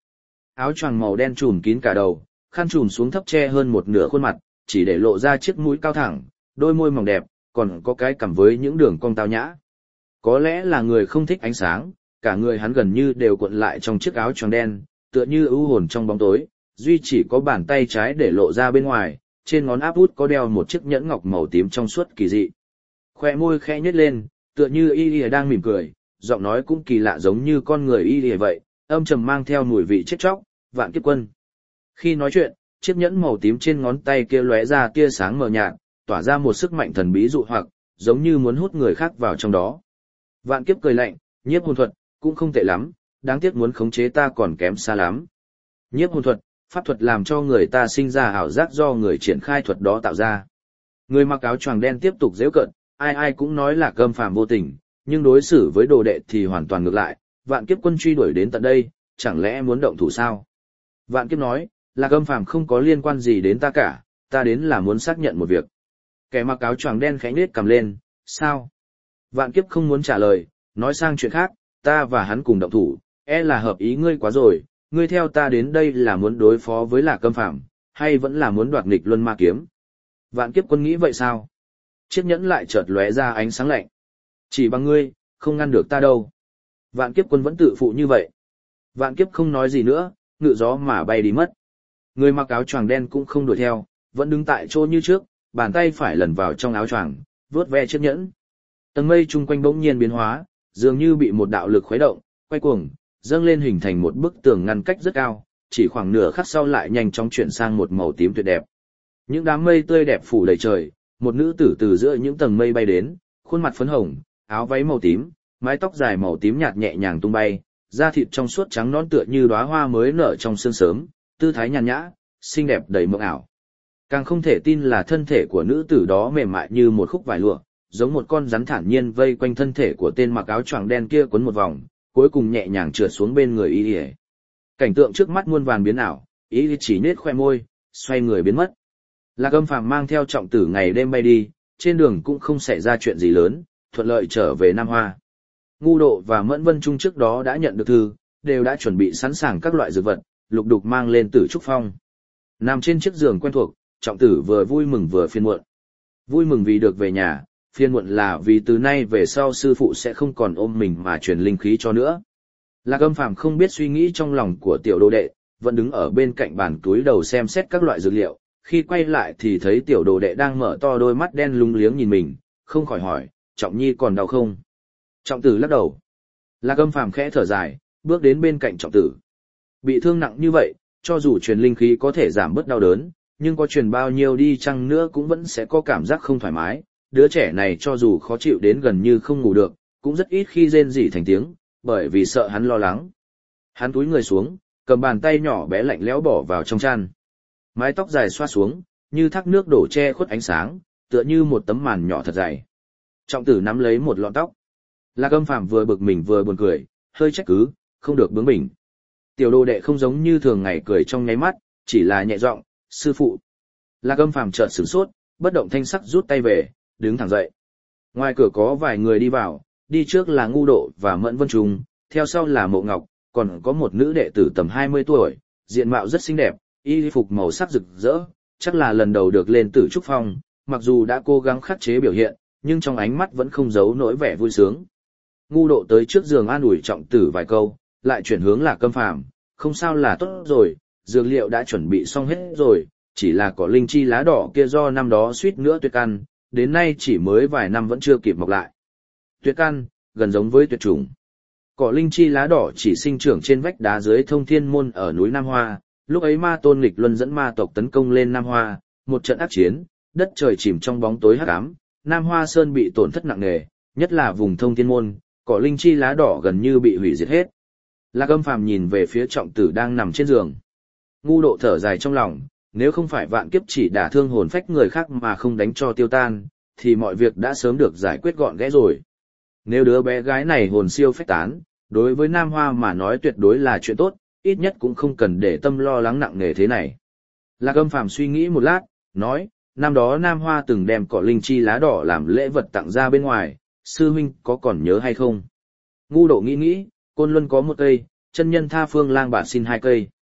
áo choàng màu đen trùm kín cả đầu, khăn trùm xuống thấp che hơn một nửa khuôn mặt, chỉ để lộ ra chiếc mũi cao thẳng, đôi môi mỏng đẹp, còn có cái cằm với những đường cong tao nhã. Có lẽ là người không thích ánh sáng, cả người hắn gần như đều cuộn lại trong chiếc áo choàng đen, tựa như ưu hồn trong bóng tối, duy chỉ có bàn tay trái để lộ ra bên ngoài, trên ngón áp út có đeo một chiếc nhẫn ngọc màu tím trong suốt kỳ dị. Khoe môi khẽ nhếch lên, tựa như y đang mỉm cười, giọng nói cũng kỳ lạ giống như con người y vậy, âm trầm mang theo mùi vị chết chóc, Vạn Kiếp Quân. Khi nói chuyện, chiếc nhẫn màu tím trên ngón tay kia lóe ra tia sáng mờ nhạt, tỏa ra một sức mạnh thần bí dụ hoặc, giống như muốn hút người khác vào trong đó. Vạn Kiếp cười lạnh, nhiếp hồn thuật, cũng không tệ lắm, đáng tiếc muốn khống chế ta còn kém xa lắm. Nhiếp hồn thuật, pháp thuật làm cho người ta sinh ra ảo giác do người triển khai thuật đó tạo ra. Người mặc áo choàng đen tiếp tục giễu cợt, ai ai cũng nói là Câm Phàm vô tình, nhưng đối xử với đồ đệ thì hoàn toàn ngược lại, Vạn Kiếp Quân truy đuổi đến tận đây, chẳng lẽ muốn động thủ sao? Vạn Kiếp nói, là Câm Phàm không có liên quan gì đến ta cả, ta đến là muốn xác nhận một việc. Kẻ mặc áo choàng đen khẽ nhếch cằm lên, sao? Vạn Kiếp không muốn trả lời, nói sang chuyện khác, ta và hắn cùng động thủ, là hợp ý ngươi quá rồi, ngươi theo ta đến đây là muốn đối phó với Lạc Câm Phàm, hay vẫn là muốn đoạt nghịch luân ma kiếm? Vạn Kiếp Quân nghĩ vậy sao? Chiếc nhẫn lại chợt lóe ra ánh sáng lạnh. Chỉ bằng ngươi, không ngăn được ta đâu. Vạn Kiếp Quân vẫn tự phụ như vậy. Vạn Kiếp không nói gì nữa, ngự gió mà bay đi mất. Người mặc áo choàng đen cũng không đuổi theo, vẫn đứng tại chỗ như trước, bàn tay phải lần vào trong áo choàng, vuốt ve chiếc nhẫn. Tầng mây chung quanh bỗng nhiên biến hóa, dường như bị một đạo lực khuấy động, quay cuồng, dâng lên hình thành một bức tường ngăn cách rất cao, chỉ khoảng nửa khắc sau lại nhanh chóng chuyển sang một màu tím tuyệt đẹp. Những đám mây tươi đẹp phủ đầy trời, một nữ tử từ giữa những tầng mây bay đến, khuôn mặt phấn hồng, áo váy màu tím, mái tóc dài màu tím nhạt nhẹ nhàng tung bay, da thịt trong suốt trắng nõn tựa như đóa hoa mới nở trong sương sớm, tư thái nhàn nhã, xinh đẹp đầy mộng ảo. Càng không thể tin là thân thể của nữ tử đó mềm mại như một khúc vải lụa, giống một con rắn thản nhiên vây quanh thân thể của tên mặc áo choàng đen kia quấn một vòng, cuối cùng nhẹ nhàng trượt xuống bên người y. Cảnh tượng trước mắt muôn vàn biến ảo, y chỉ nết khoe môi, xoay người biến mất. Lạc Câm Phàm mang theo Trọng Tử ngày đêm bay đi, trên đường cũng không xảy ra chuyện gì lớn, thuận lợi trở về Nam Hoa. Ngu Độ và Mẫn Vân Trung trước đó đã nhận được thư, đều đã chuẩn bị sẵn sàng các loại dược vật, lục đục mang lên Tử Trúc Phong. Nằm trên chiếc giường quen thuộc, Trọng Tử vừa vui mừng vừa phiền muộn. Vui mừng vì được về nhà, phiền muộn là vì từ nay về sau sư phụ sẽ không còn ôm mình mà truyền linh khí cho nữa. Lạc Câm Phàm không biết suy nghĩ trong lòng của tiểu đồ đệ, vẫn đứng ở bên cạnh bàn túi đầu xem xét các loại dược liệu, khi quay lại thì thấy tiểu đồ đệ đang mở to đôi mắt đen lúng liếng nhìn mình, không khỏi hỏi, Trọng Nhi còn đau không? Trọng Tử lắc đầu. Lạc Câm Phàm khẽ thở dài, bước đến bên cạnh Trọng Tử. Bị thương nặng như vậy, cho dù truyền linh khí có thể giảm bớt đau đớn, nhưng có truyền bao nhiêu đi chăng nữa cũng vẫn sẽ có cảm giác không thoải mái. Đứa trẻ này cho dù khó chịu đến gần như không ngủ được, cũng rất ít khi rên rỉ thành tiếng, bởi vì sợ hắn lo lắng. Hắn cúi người xuống, cầm bàn tay nhỏ bé lạnh lẽo bỏ vào trong chăn. Mái tóc dài xoa xuống, như thác nước đổ che khuất ánh sáng, tựa như một tấm màn nhỏ thật dày. Trọng Tử nắm lấy một lọn tóc. Lạc Câm Phàm vừa bực mình vừa buồn cười, hơi trách cứ, không được bướng bỉnh. Tiểu đồ đệ không giống như thường ngày cười trong nháy mắt, chỉ là nhẹ giọng, sư phụ. Lạc Câm Phàm chợt sửng sốt, bất động thanh sắc rút tay về, đứng thẳng dậy. Ngoài cửa có vài người đi vào, đi trước là Ngu Độ và Mẫn Vân Trung, theo sau là Mộ Ngọc, còn có một nữ đệ tử tầm 20 tuổi, diện mạo rất xinh đẹp, y phục màu sắc rực rỡ, chắc là lần đầu được lên Tử Trúc Phong, mặc dù đã cố gắng khắc chế biểu hiện, nhưng trong ánh mắt vẫn không giấu nỗi vẻ vui sướng. Ngu Độ tới trước giường an ủi Trọng Tử vài câu, lại chuyển hướng Lạc Câm Phàm, không sao là tốt rồi, dược liệu đã chuẩn bị xong hết rồi, chỉ là cỏ linh chi lá đỏ kia do năm đó suýt nữa tuyệt căn, đến nay chỉ mới vài năm vẫn chưa kịp mọc lại. Tuyệt căn, gần giống với tuyệt chủng. Cỏ linh chi lá đỏ chỉ sinh trưởng trên vách đá dưới Thông Thiên Môn ở núi Nam Hoa, lúc ấy Ma Tôn nghịch luân dẫn ma tộc tấn công lên Nam Hoa, một trận ác chiến, đất trời chìm trong bóng tối hắc ám, Nam Hoa Sơn bị tổn thất nặng nề, nhất là vùng Thông Thiên Môn, cỏ linh chi lá đỏ gần như bị hủy diệt hết. Lạc Câm Phàm nhìn về phía Trọng Tử đang nằm trên giường. Ngu Độ thở dài trong lòng, nếu không phải vạn kiếp chỉ đả thương hồn phách người khác mà không đánh cho tiêu tan, thì mọi việc đã sớm được giải quyết gọn gẽ rồi. Nếu đứa bé gái này hồn siêu phách tán, đối với Nam Hoa mà nói tuyệt đối là chuyện tốt, ít nhất cũng không cần để tâm lo lắng nặng nề thế này. Lạc Câm Phàm suy nghĩ một lát, nói, năm đó Nam Hoa từng đem cỏ linh chi lá đỏ làm lễ vật tặng ra bên ngoài, sư huynh có còn nhớ hay không? Ngu Độ nghĩ nghĩ, Côn Luân có 1 cây, chân nhân Tha Phương Lang Bản xin 2 cây.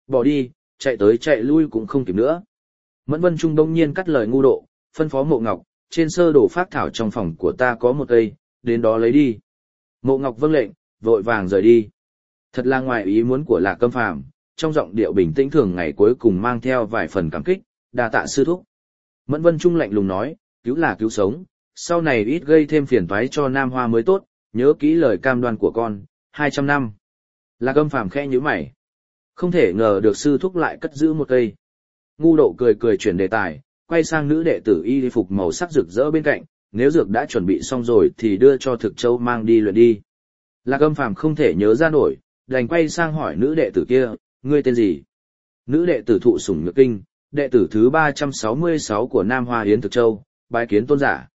Bỏ đi, chạy tới chạy lui cũng không kịp nữa. Mẫn Vân Trung đông nhiên cắt lời Ngu Độ, phân phó Mộ Ngọc, trên sơ đồ phác thảo trong phòng của ta có một cây, đến đó lấy đi. Mộ Ngọc vâng lệnh, vội vàng rời đi. Thật là ngoài ý muốn của Lạc Câm Phàm, trong giọng điệu bình tĩnh thường ngày cuối cùng mang theo vài phần cảm kích, đa tạ sư thúc. Mẫn Vân Trung lạnh lùng nói, cứu là cứu sống, sau này ít gây thêm phiền toái cho Nam Hoa mới tốt, nhớ kỹ lời cam đoan của con, 200 năm. Lạc Câm Phàm khẽ nhíu mày. Không thể ngờ được sư thúc lại cất giữ một cây. Ngu Độ cười cười chuyển đề tài, quay sang nữ đệ tử y phục màu sắc rực rỡ bên cạnh, nếu dược đã chuẩn bị xong rồi thì đưa cho Thực Châu mang đi luyện đi. Lạc Câm Phàm không thể nhớ ra nổi, đành quay sang hỏi nữ đệ tử kia, ngươi tên gì? Nữ đệ tử Thụ Sủng Nhược Kinh, đệ tử thứ 366 của Nam Hoa Yến Thực Châu, bái kiến tôn giả.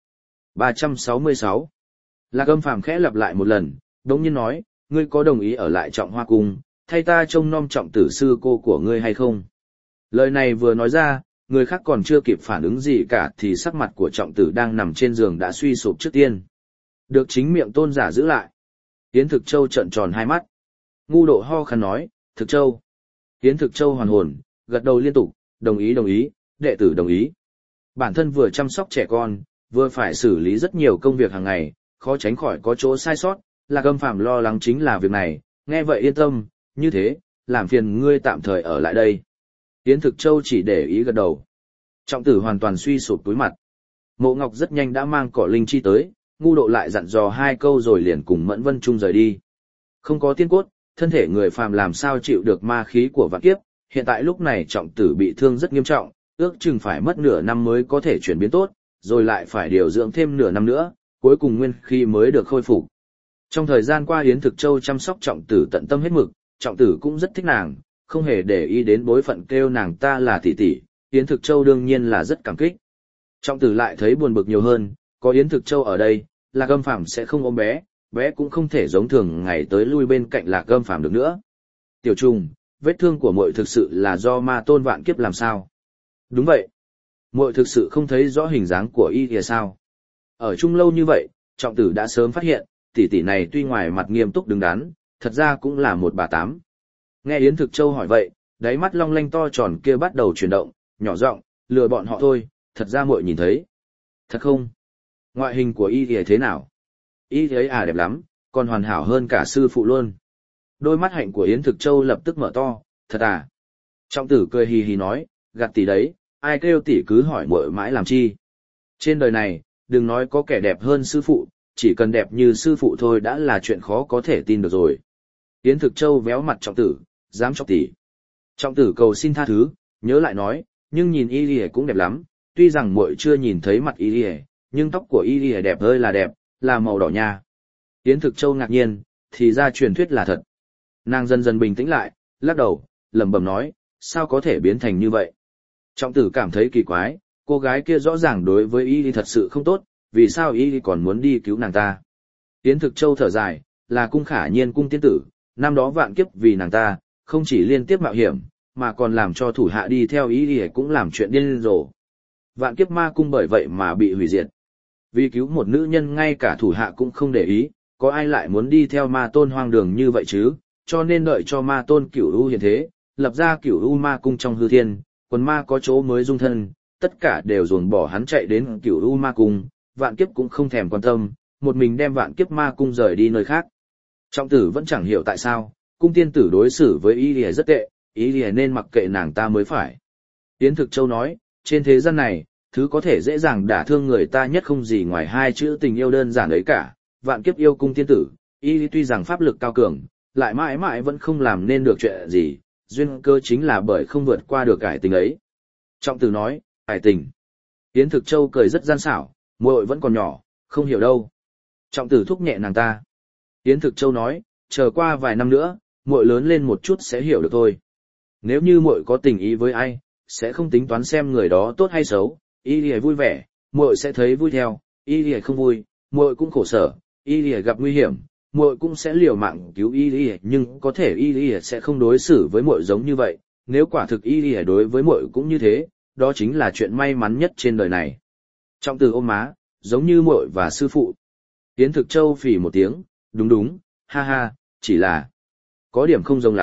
366. Lạc Câm Phàm khẽ lặp lại một lần, đống nhiên nói, ngươi có đồng ý ở lại Trọng Hoa Cung, thay ta trông nom trọng tử sư cô của ngươi hay không? Lời này vừa nói ra, người khác còn chưa kịp phản ứng gì cả thì sắc mặt của trọng tử đang nằm trên giường đã suy sụp trước tiên. Được chính miệng tôn giả giữ lại. Yến Thực Châu trợn tròn hai mắt. Ngu Độ ho khăn nói, Thực Châu. Yến Thực Châu hoàn hồn, gật đầu liên tục, đồng ý, đệ tử đồng ý. Bản thân vừa chăm sóc trẻ con, vừa phải xử lý rất nhiều công việc hàng ngày, khó tránh khỏi có chỗ sai sót, Lạc Câm Phàm lo lắng chính là việc này, nghe vậy yên tâm, như thế, làm phiền ngươi tạm thời ở lại đây. Yến Thực Châu chỉ để ý gật đầu. Trọng tử hoàn toàn suy sụp túi mặt. Mộ Ngọc rất nhanh đã mang cỏ linh chi tới, Ngu Độ lại dặn dò hai câu rồi liền cùng Mẫn Vân Trung rời đi. Không có tiên cốt, thân thể người phàm làm sao chịu được ma khí của vạn kiếp, hiện tại lúc này trọng tử bị thương rất nghiêm trọng, ước chừng phải mất nửa năm mới có thể chuyển biến tốt, rồi lại phải điều dưỡng thêm nửa năm nữa, cuối cùng nguyên khí mới được khôi phục. Trong thời gian qua Yến Thực Châu chăm sóc trọng tử tận tâm hết mực, trọng tử cũng rất thích nàng, không hề để ý đến bối phận kêu nàng ta là tỷ tỷ, Yến Thực Châu đương nhiên là rất cảm kích. Trọng tử lại thấy buồn bực nhiều hơn, có Yến Thực Châu ở đây, Lạc Câm Phàm sẽ không ôm bé, bé cũng không thể giống thường ngày tới lui bên cạnh Lạc Câm Phàm được nữa. Tiểu Trùng, vết thương của muội thực sự là do ma tôn vạn kiếp làm sao? Đúng vậy. Muội thực sự không thấy rõ hình dáng của y kìa sao? Ở chung lâu như vậy, trọng tử đã sớm phát hiện, tỷ tỷ này tuy ngoài mặt nghiêm túc đứng đắn, thật ra cũng là một bà tám. Nghe Yến Thực Châu hỏi vậy, đáy mắt long lanh to tròn kia bắt đầu chuyển động, nhỏ giọng, lừa bọn họ thôi, thật ra muội nhìn thấy. Thật không? Ngoại hình của y thì thế nào? Y thấy đẹp lắm, còn hoàn hảo hơn cả sư phụ luôn. Đôi mắt hạnh của Yến Thực Châu lập tức mở to, thật à? Trọng tử cười hì hì nói, gạt tỷ đấy, ai kêu tỷ cứ hỏi muội mãi làm chi? Trên đời này, đừng nói có kẻ đẹp hơn sư phụ, chỉ cần đẹp như sư phụ thôi đã là chuyện khó có thể tin được rồi. Yến Thực Châu véo mặt trọng tử, dám chọc tỷ. Trọng tử cầu xin tha thứ, nhớ lại nói, nhưng nhìn y lìa cũng đẹp lắm, tuy rằng muội chưa nhìn thấy mặt y lìa, nhưng tóc của y lìa đẹp ơi là đẹp, là màu đỏ nha. Yến Thực Châu ngạc nhiên, thì ra truyền thuyết là thật. Nàng dần dần bình tĩnh lại, lắc đầu, lẩm bẩm nói, sao có thể biến thành như vậy? Trọng tử cảm thấy kỳ quái, cô gái kia rõ ràng đối với y lìa thật sự không tốt, vì sao y lìa còn muốn đi cứu nàng ta? Yến Thực Châu thở dài, là cung Khả Nhiên cung tiên tử, năm đó vạn kiếp vì nàng ta, không chỉ liên tiếp mạo hiểm, mà còn làm cho thủ hạ đi theo ý thì cũng làm chuyện điên rồ. Vạn kiếp ma cung bởi vậy mà bị hủy diệt. Vì cứu một nữ nhân ngay cả thủ hạ cũng không để ý, có ai lại muốn đi theo ma tôn hoang đường như vậy chứ, cho nên đợi cho ma tôn Cửu U hiện thế, lập ra Cửu U ma cung trong hư thiên, quần ma có chỗ mới dung thân, tất cả đều dồn bỏ hắn chạy đến Cửu U ma cung, vạn kiếp cũng không thèm quan tâm, một mình đem vạn kiếp ma cung rời đi nơi khác. Trọng tử vẫn chẳng hiểu tại sao, cung tiên tử đối xử với y lìa rất tệ, y lìa nên mặc kệ nàng ta mới phải. Yến Thực Châu nói, trên thế gian này, thứ có thể dễ dàng đả thương người ta nhất không gì ngoài hai chữ tình yêu đơn giản ấy cả, vạn kiếp yêu cung tiên tử, y tuy rằng pháp lực cao cường, lại mãi mãi vẫn không làm nên được chuyện gì, duyên cơ chính là bởi không vượt qua được ải tình ấy. Trọng tử nói, ải tình. Yến Thực Châu cười rất gian xảo, muội vẫn còn nhỏ, không hiểu đâu. Trọng tử thúc nhẹ nàng ta. Yến Thực Châu nói, chờ qua vài năm nữa, muội lớn lên một chút sẽ hiểu được thôi. Nếu như muội có tình ý với ai, sẽ không tính toán xem người đó tốt hay xấu, y lìa vui vẻ, muội sẽ thấy vui theo, y lìa không vui, muội cũng khổ sở, y lìa gặp nguy hiểm, muội cũng sẽ liều mạng cứu y lìa, nhưng có thể y lìa sẽ không đối xử với muội giống như vậy, nếu quả thực y lìa đối với muội cũng như thế, đó chính là chuyện may mắn nhất trên đời này. Trọng tử ôm má, giống như muội và sư phụ. Yến Thực Châu phì một tiếng, đúng, ha ha, chỉ là có điểm không giống lắm,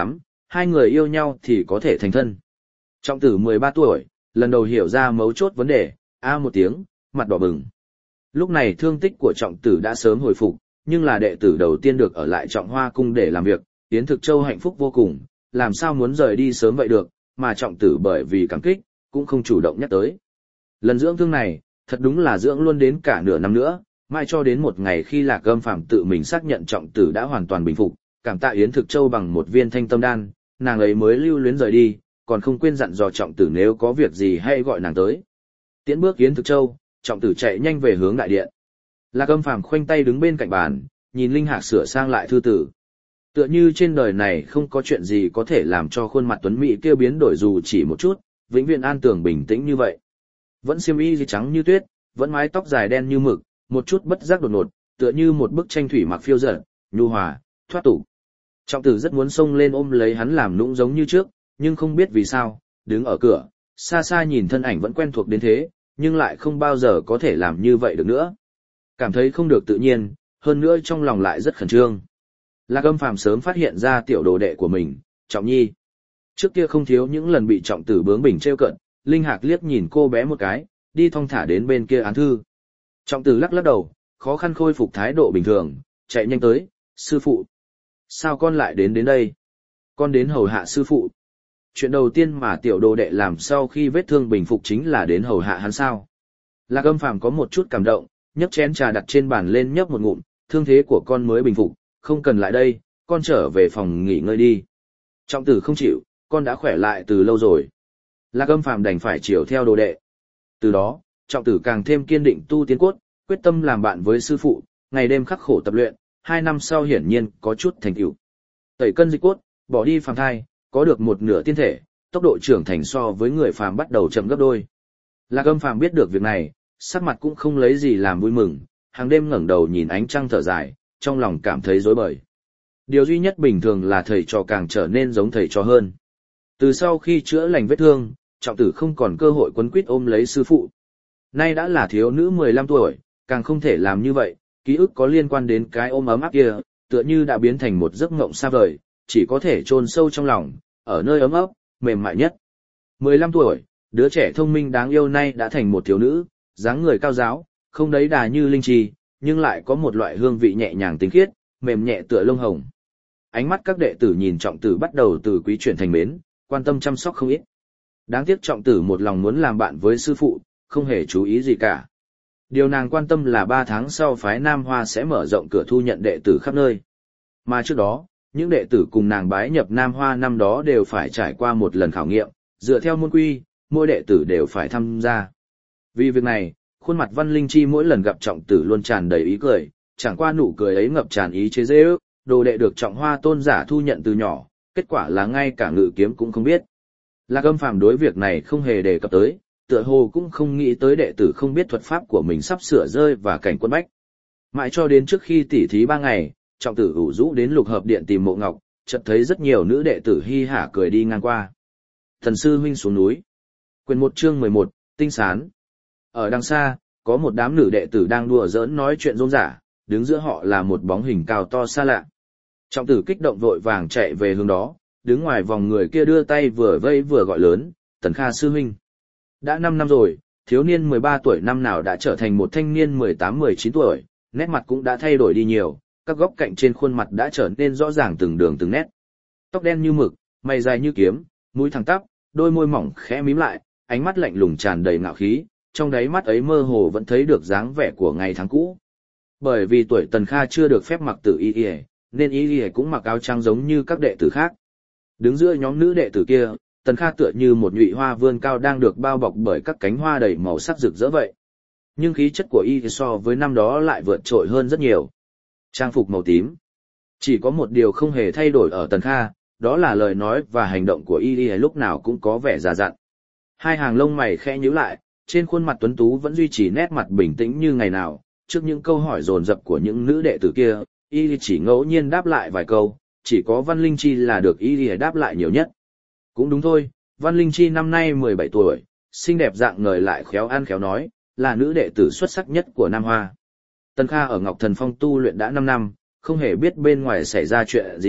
hai người yêu nhau thì có thể thành thân. Trọng tử 13 tuổi, lần đầu hiểu ra mấu chốt vấn đề, một tiếng, mặt đỏ bừng. Lúc này thương tích của trọng tử đã sớm hồi phục, nhưng là đệ tử đầu tiên được ở lại Trọng Hoa cung để làm việc, Yến Thực Châu hạnh phúc vô cùng, làm sao muốn rời đi sớm vậy được, mà trọng tử bởi vì cảm kích, cũng không chủ động nhắc tới. Lần dưỡng thương này, thật đúng là dưỡng luôn đến cả nửa năm nữa, mai cho đến một ngày khi Lạc Âm Phàm tự mình xác nhận trọng tử đã hoàn toàn bình phục, cảm tạ Yến Thực Châu bằng một viên thanh tâm đan, nàng ấy mới lưu luyến rời đi, còn không quên dặn dò trọng tử nếu có việc gì hay gọi nàng tới. Tiễn bước Yến Thực Châu, trọng tử chạy nhanh về hướng đại điện. Lạc Âm Phàm khoanh tay đứng bên cạnh bàn, nhìn Linh Hạc sửa sang lại thư tử. Tựa như trên đời này không có chuyện gì có thể làm cho khuôn mặt tuấn mỹ kia biến đổi dù chỉ một chút, vĩnh viễn an tường bình tĩnh như vậy. Vẫn xiêm y trắng như tuyết, vẫn mái tóc dài đen như mực, một chút bất giác đột ngột, tựa như một bức tranh thủy mặc phiêu dật, nhu hòa, thoát tục. Trọng tử rất muốn xông lên ôm lấy hắn làm nũng giống như trước, nhưng không biết vì sao, đứng ở cửa, xa xa nhìn thân ảnh vẫn quen thuộc đến thế, nhưng lại không bao giờ có thể làm như vậy được nữa. Cảm thấy không được tự nhiên, hơn nữa trong lòng lại rất khẩn trương. Lạc Âm Phàm sớm phát hiện ra tiểu đồ đệ của mình, Trọng Nhi. Trước kia không thiếu những lần bị trọng tử bướng bỉnh trêu cợt, Linh Hạc liếc nhìn cô bé một cái, đi thong thả đến bên kia án thư. Trọng tử lắc lắc đầu, khó khăn khôi phục thái độ bình thường, chạy nhanh tới, sư phụ. Sao con lại đến đây? Con đến hầu hạ sư phụ. Chuyện đầu tiên mà tiểu đồ đệ làm sau khi vết thương bình phục chính là đến hầu hạ hắn sao. Lạc Âm Phàm có một chút cảm động, nhấc chén trà đặt trên bàn lên nhấp một ngụm, thương thế của con mới bình phục, không cần lại đây, con trở về phòng nghỉ ngơi đi. Trọng tử không chịu, con đã khỏe lại từ lâu rồi. Lạc Âm Phàm đành phải chiều theo đồ đệ. Từ đó, trọng tử càng thêm kiên định tu tiến cốt, quyết tâm làm bạn với sư phụ, ngày đêm khắc khổ tập luyện, 2 năm sau hiển nhiên có chút thành tựu. Tẩy cân dịch cốt, bỏ đi phàm thai, có được một nửa tiên thể, tốc độ trưởng thành so với người phàm bắt đầu chậm gấp đôi. Lạc Âm Phàm biết được việc này, sắc mặt cũng không lấy gì làm vui mừng, hàng đêm ngẩng đầu nhìn ánh trăng thở dài, trong lòng cảm thấy rối bời. Điều duy nhất bình thường là thầy trò càng trở nên giống thầy trò hơn. Từ sau khi chữa lành vết thương, trọng tử không còn cơ hội quấn quýt ôm lấy sư phụ. Nay đã là thiếu nữ 15 tuổi, càng không thể làm như vậy, ký ức có liên quan đến cái ôm ấm áp kia, tựa như đã biến thành một giấc mộng xa vời, chỉ có thể chôn sâu trong lòng, ở nơi ấm ấp, mềm mại nhất. 15 tuổi, đứa trẻ thông minh đáng yêu nay đã thành một thiếu nữ, dáng người cao giáo, không đấy đà như linh trì, nhưng lại có một loại hương vị nhẹ nhàng tinh khiết, mềm nhẹ tựa lông hồng. Ánh mắt các đệ tử nhìn trọng tử bắt đầu từ quý chuyển thành mến, quan tâm chăm sóc không ít. Đáng tiếc trọng tử một lòng muốn làm bạn với sư phụ, không hề chú ý gì cả. Điều nàng quan tâm là 3 tháng sau phái Nam Hoa sẽ mở rộng cửa thu nhận đệ tử khắp nơi. Mà trước đó, những đệ tử cùng nàng bái nhập Nam Hoa năm đó đều phải trải qua một lần khảo nghiệm, dựa theo môn quy, mỗi đệ tử đều phải tham gia. Vì việc này, khuôn mặt Văn Linh Chi mỗi lần gặp trọng tử luôn tràn đầy ý cười, chẳng qua nụ cười ấy ngập tràn ý chế giễu, đồ đệ được Trọng Hoa tôn giả thu nhận từ nhỏ, kết quả là ngay cả ngự kiếm cũng không biết. Lạc Âm Phàm đối việc này không hề đề cập tới, tựa hồ cũng không nghĩ tới đệ tử không biết thuật pháp của mình sắp sửa rơi và cảnh quân bách. Mãi cho đến trước khi tỉ thí 3 ngày, trọng tử ủ rũ đến Lục Hợp Điện tìm Mộ Ngọc, chợt thấy rất nhiều nữ đệ tử hi hả cười đi ngang qua. Thần sư huynh xuống núi. Quyền 1 chương 11, tinh sán. Ở đằng xa, có một đám nữ đệ tử đang đùa giỡn nói chuyện rôm rả, đứng giữa họ là một bóng hình cao to xa lạ. Trọng tử kích động vội vàng chạy về hướng đó, đứng ngoài vòng người kia đưa tay vừa vây vừa gọi lớn, Tần Kha sư huynh. Đã 5 năm rồi, thiếu niên 13 tuổi năm nào đã trở thành một thanh niên 18-19 tuổi, nét mặt cũng đã thay đổi đi nhiều, các góc cạnh trên khuôn mặt đã trở nên rõ ràng từng đường từng nét. Tóc đen như mực, mày dài như kiếm, mũi thẳng tắp, đôi môi mỏng khẽ mím lại, ánh mắt lạnh lùng tràn đầy ngạo khí, trong đáy mắt ấy mơ hồ vẫn thấy được dáng vẻ của ngày tháng cũ. Bởi vì tuổi Tần Kha chưa được phép mặc tử y, nên y cũng mặc áo trắng giống như các đệ tử khác. Đứng giữa nhóm nữ đệ tử kia, Tần Kha tựa như một nhụy hoa vươn cao đang được bao bọc bởi các cánh hoa đầy màu sắc rực rỡ vậy. Nhưng khí chất của y so với năm đó lại vượt trội hơn rất nhiều. Trang phục màu tím. Chỉ có một điều không hề thay đổi ở Tần Kha, đó là lời nói và hành động của y lúc nào cũng có vẻ già dặn. Hai hàng lông mày khẽ nhíu lại, trên khuôn mặt tuấn tú vẫn duy trì nét mặt bình tĩnh như ngày nào. Trước những câu hỏi dồn dập của những nữ đệ tử kia, y chỉ ngẫu nhiên đáp lại vài câu, chỉ có Văn Linh Chi là được y đáp lại nhiều nhất. Cũng đúng thôi, Văn Linh Chi năm nay 17 tuổi, xinh đẹp dạng ngời lại khéo ăn khéo nói, là nữ đệ tử xuất sắc nhất của Nam Hoa. Tần Kha ở Ngọc Thần Phong tu luyện đã 5 năm, không hề biết bên ngoài xảy ra chuyện gì,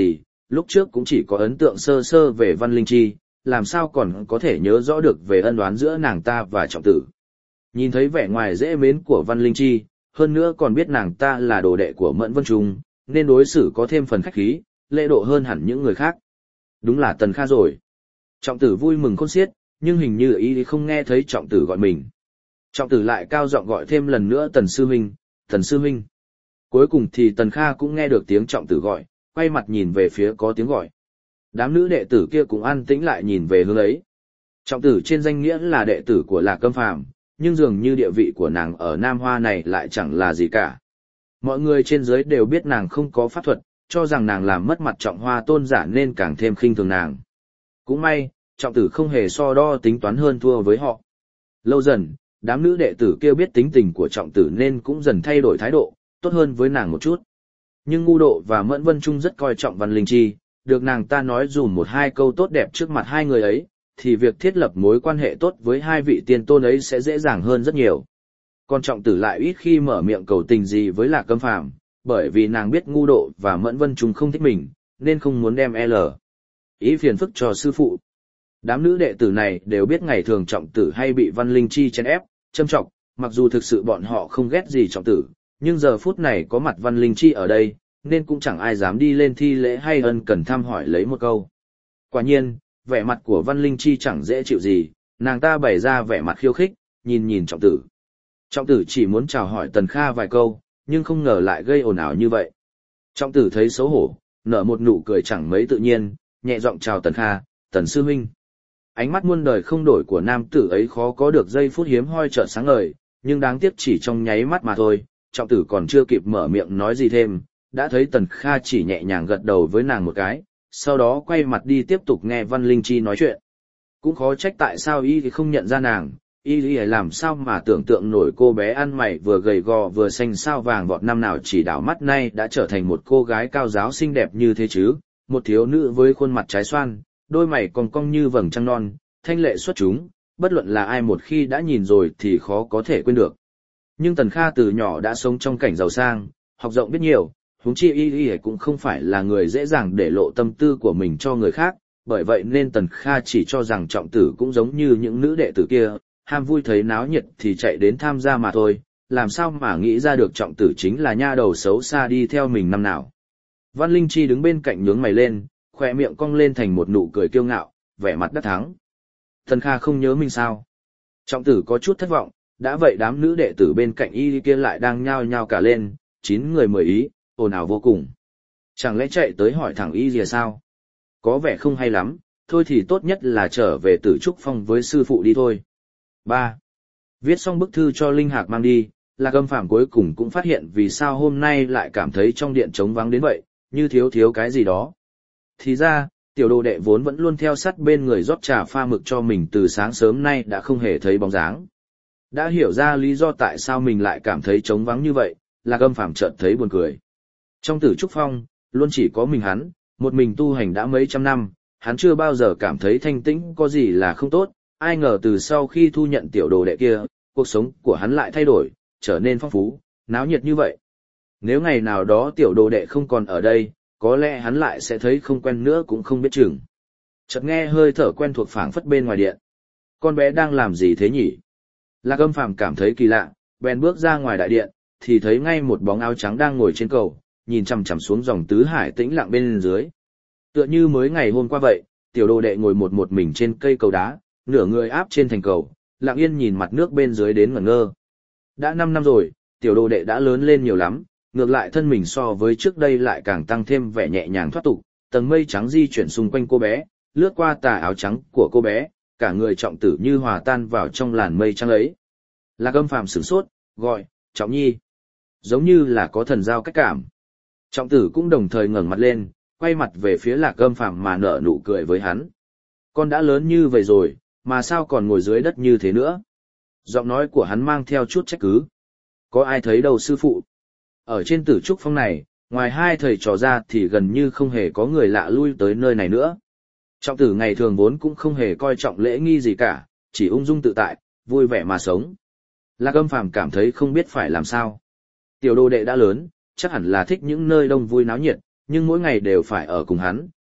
lúc trước cũng chỉ có ấn tượng sơ sơ về Văn Linh Chi, làm sao còn có thể nhớ rõ được về ân oán giữa nàng ta và trọng tử. Nhìn thấy vẻ ngoài dễ mến của Văn Linh Chi, hơn nữa còn biết nàng ta là đồ đệ của Mẫn Vân Trung, nên đối xử có thêm phần khách khí, lễ độ hơn hẳn những người khác. Đúng là Tần Kha rồi. Trọng tử vui mừng khôn xiết, nhưng hình như ý không nghe thấy trọng tử gọi mình. Trọng tử lại cao giọng gọi thêm lần nữa Tần Sư Huynh, Tần Sư Huynh. Cuối cùng thì Tần Kha cũng nghe được tiếng trọng tử gọi, quay mặt nhìn về phía có tiếng gọi. Đám nữ đệ tử kia cũng an tĩnh lại nhìn về hướng ấy. Trọng tử trên danh nghĩa là đệ tử của Lạc Câm Phàm, nhưng dường như địa vị của nàng ở Nam Hoa này lại chẳng là gì cả. Mọi người trên dưới đều biết nàng không có pháp thuật, cho rằng nàng làm mất mặt Trọng Hoa tôn giả nên càng thêm khinh thường nàng. Cũng may, trọng tử không hề so đo tính toán hơn thua với họ. Lâu dần, đám nữ đệ tử kia biết tính tình của trọng tử nên cũng dần thay đổi thái độ, tốt hơn với nàng một chút. Nhưng Ngu Độ và Mẫn Vân Trung rất coi trọng Văn Linh Chi, được nàng ta nói dùm một hai câu tốt đẹp trước mặt hai người ấy, thì việc thiết lập mối quan hệ tốt với hai vị tiên tôn ấy sẽ dễ dàng hơn rất nhiều. Còn trọng tử lại ít khi mở miệng cầu tình gì với Lạc Câm Phàm, bởi vì nàng biết Ngu Độ và Mẫn Vân Trung không thích mình, nên không muốn đem ý phiền phức cho sư phụ. Đám nữ đệ tử này đều biết ngày thường trọng tử hay bị Văn Linh Chi chèn ép, châm chọc, mặc dù thực sự bọn họ không ghét gì trọng tử, nhưng giờ phút này có mặt Văn Linh Chi ở đây, nên cũng chẳng ai dám đi lên thi lễ hay ân cần thăm hỏi lấy một câu. Quả nhiên, vẻ mặt của Văn Linh Chi chẳng dễ chịu gì, nàng ta bày ra vẻ mặt khiêu khích, nhìn trọng tử. Trọng tử chỉ muốn chào hỏi Tần Kha vài câu, nhưng không ngờ lại gây ồn ào như vậy. Trọng tử thấy xấu hổ, nở một nụ cười chẳng mấy tự nhiên, nhẹ giọng chào Tần Kha, Tần Sư Huynh. Ánh mắt muôn đời không đổi của nam tử ấy khó có được giây phút hiếm hoi chợt sáng ngời, nhưng đáng tiếc chỉ trong nháy mắt mà thôi, trọng tử còn chưa kịp mở miệng nói gì thêm, đã thấy Tần Kha chỉ nhẹ nhàng gật đầu với nàng một cái, sau đó quay mặt đi tiếp tục nghe Văn Linh Chi nói chuyện. Cũng khó trách tại sao y không nhận ra nàng, y làm sao mà tưởng tượng nổi cô bé ăn mày vừa gầy gò vừa xanh sao vàng vọt năm nào chỉ đảo mắt nay đã trở thành một cô gái cao giáo xinh đẹp như thế chứ, một thiếu nữ với khuôn mặt trái xoan, đôi mày cong cong như vầng trăng non, thanh lệ xuất chúng, bất luận là ai một khi đã nhìn rồi thì khó có thể quên được. Nhưng Tần Kha từ nhỏ đã sống trong cảnh giàu sang, học rộng biết nhiều, huống chi y cũng không phải là người dễ dàng để lộ tâm tư của mình cho người khác, bởi vậy nên Tần Kha chỉ cho rằng trọng tử cũng giống như những nữ đệ tử kia, ham vui thấy náo nhiệt thì chạy đến tham gia mà thôi, làm sao mà nghĩ ra được trọng tử chính là nha đầu xấu xa đi theo mình năm nào. Văn Linh Chi đứng bên cạnh nhướng mày lên, khỏe miệng cong lên thành một nụ cười kiêu ngạo, vẻ mặt đắc thắng. Tần Kha không nhớ mình sao? Trọng tử có chút thất vọng, đã vậy đám nữ đệ tử bên cạnh y kia lại đang nhao nhao cả lên, 9 người 10 ý, ồn ào vô cùng. Chẳng lẽ chạy tới hỏi thẳng y gì sao? Có vẻ không hay lắm, thôi thì tốt nhất là trở về Tử Trúc Phong với sư phụ đi thôi. 3. Viết xong bức thư cho Linh Hạc mang đi, Lạc Câm Phàm cuối cùng cũng phát hiện vì sao hôm nay lại cảm thấy trong điện trống vắng đến vậy, như thiếu cái gì đó. Thì ra, tiểu đồ đệ vốn vẫn luôn theo sát bên người rót trà pha mực cho mình từ sáng sớm nay đã không hề thấy bóng dáng. Đã hiểu ra lý do tại sao mình lại cảm thấy trống vắng như vậy, Lạc Câm Phàm chợt thấy buồn cười. Trong Tử Trúc Phong, luôn chỉ có mình hắn, một mình tu hành đã mấy trăm năm, hắn chưa bao giờ cảm thấy thanh tĩnh có gì là không tốt, ai ngờ từ sau khi thu nhận tiểu đồ đệ kia, cuộc sống của hắn lại thay đổi, trở nên phong phú, náo nhiệt như vậy. Nếu ngày nào đó tiểu đồ đệ không còn ở đây, có lẽ hắn lại sẽ thấy không quen nữa cũng không biết chừng. Chợt nghe hơi thở quen thuộc phảng phất bên ngoài điện. Con bé đang làm gì thế nhỉ? Lạc Câm Phàm cảm thấy kỳ lạ, bèn bước ra ngoài đại điện, thì thấy ngay một bóng áo trắng đang ngồi trên cầu, nhìn chằm chằm xuống dòng tứ hải tĩnh lặng bên dưới. Tựa như mới ngày hôm qua vậy, tiểu đồ đệ ngồi một mình trên cây cầu đá, nửa người áp trên thành cầu, lặng yên nhìn mặt nước bên dưới đến ngẩn ngơ. Đã 5 năm rồi, tiểu đồ đệ đã lớn lên nhiều lắm, ngược lại thân mình so với trước đây lại càng tăng thêm vẻ nhẹ nhàng thoát tục, tầng mây trắng di chuyển xung quanh cô bé, lướt qua tà áo trắng của cô bé, cả người trọng tử như hòa tan vào trong làn mây trắng ấy. Lạc Câm Phàm sửng sốt, gọi, Trọng Nhi. Giống như là có thần giao cách cảm. Trọng tử cũng đồng thời ngẩng mặt lên, quay mặt về phía Lạc Câm Phàm mà nở nụ cười với hắn. Con đã lớn như vậy rồi, mà sao còn ngồi dưới đất như thế nữa? Giọng nói của hắn mang theo chút trách cứ. Có ai thấy đâu sư phụ? Ở trên Tử Trúc Phong này, ngoài hai thầy trò ra thì gần như không hề có người lạ lui tới nơi này nữa. Trọng tử ngày thường vốn cũng không hề coi trọng lễ nghi gì cả, chỉ ung dung tự tại, vui vẻ mà sống. Lạc Câm Phàm cảm thấy không biết phải làm sao. Tiểu đồ đệ đã lớn, chắc hẳn là thích những nơi đông vui náo nhiệt, nhưng mỗi ngày đều phải ở cùng hắn,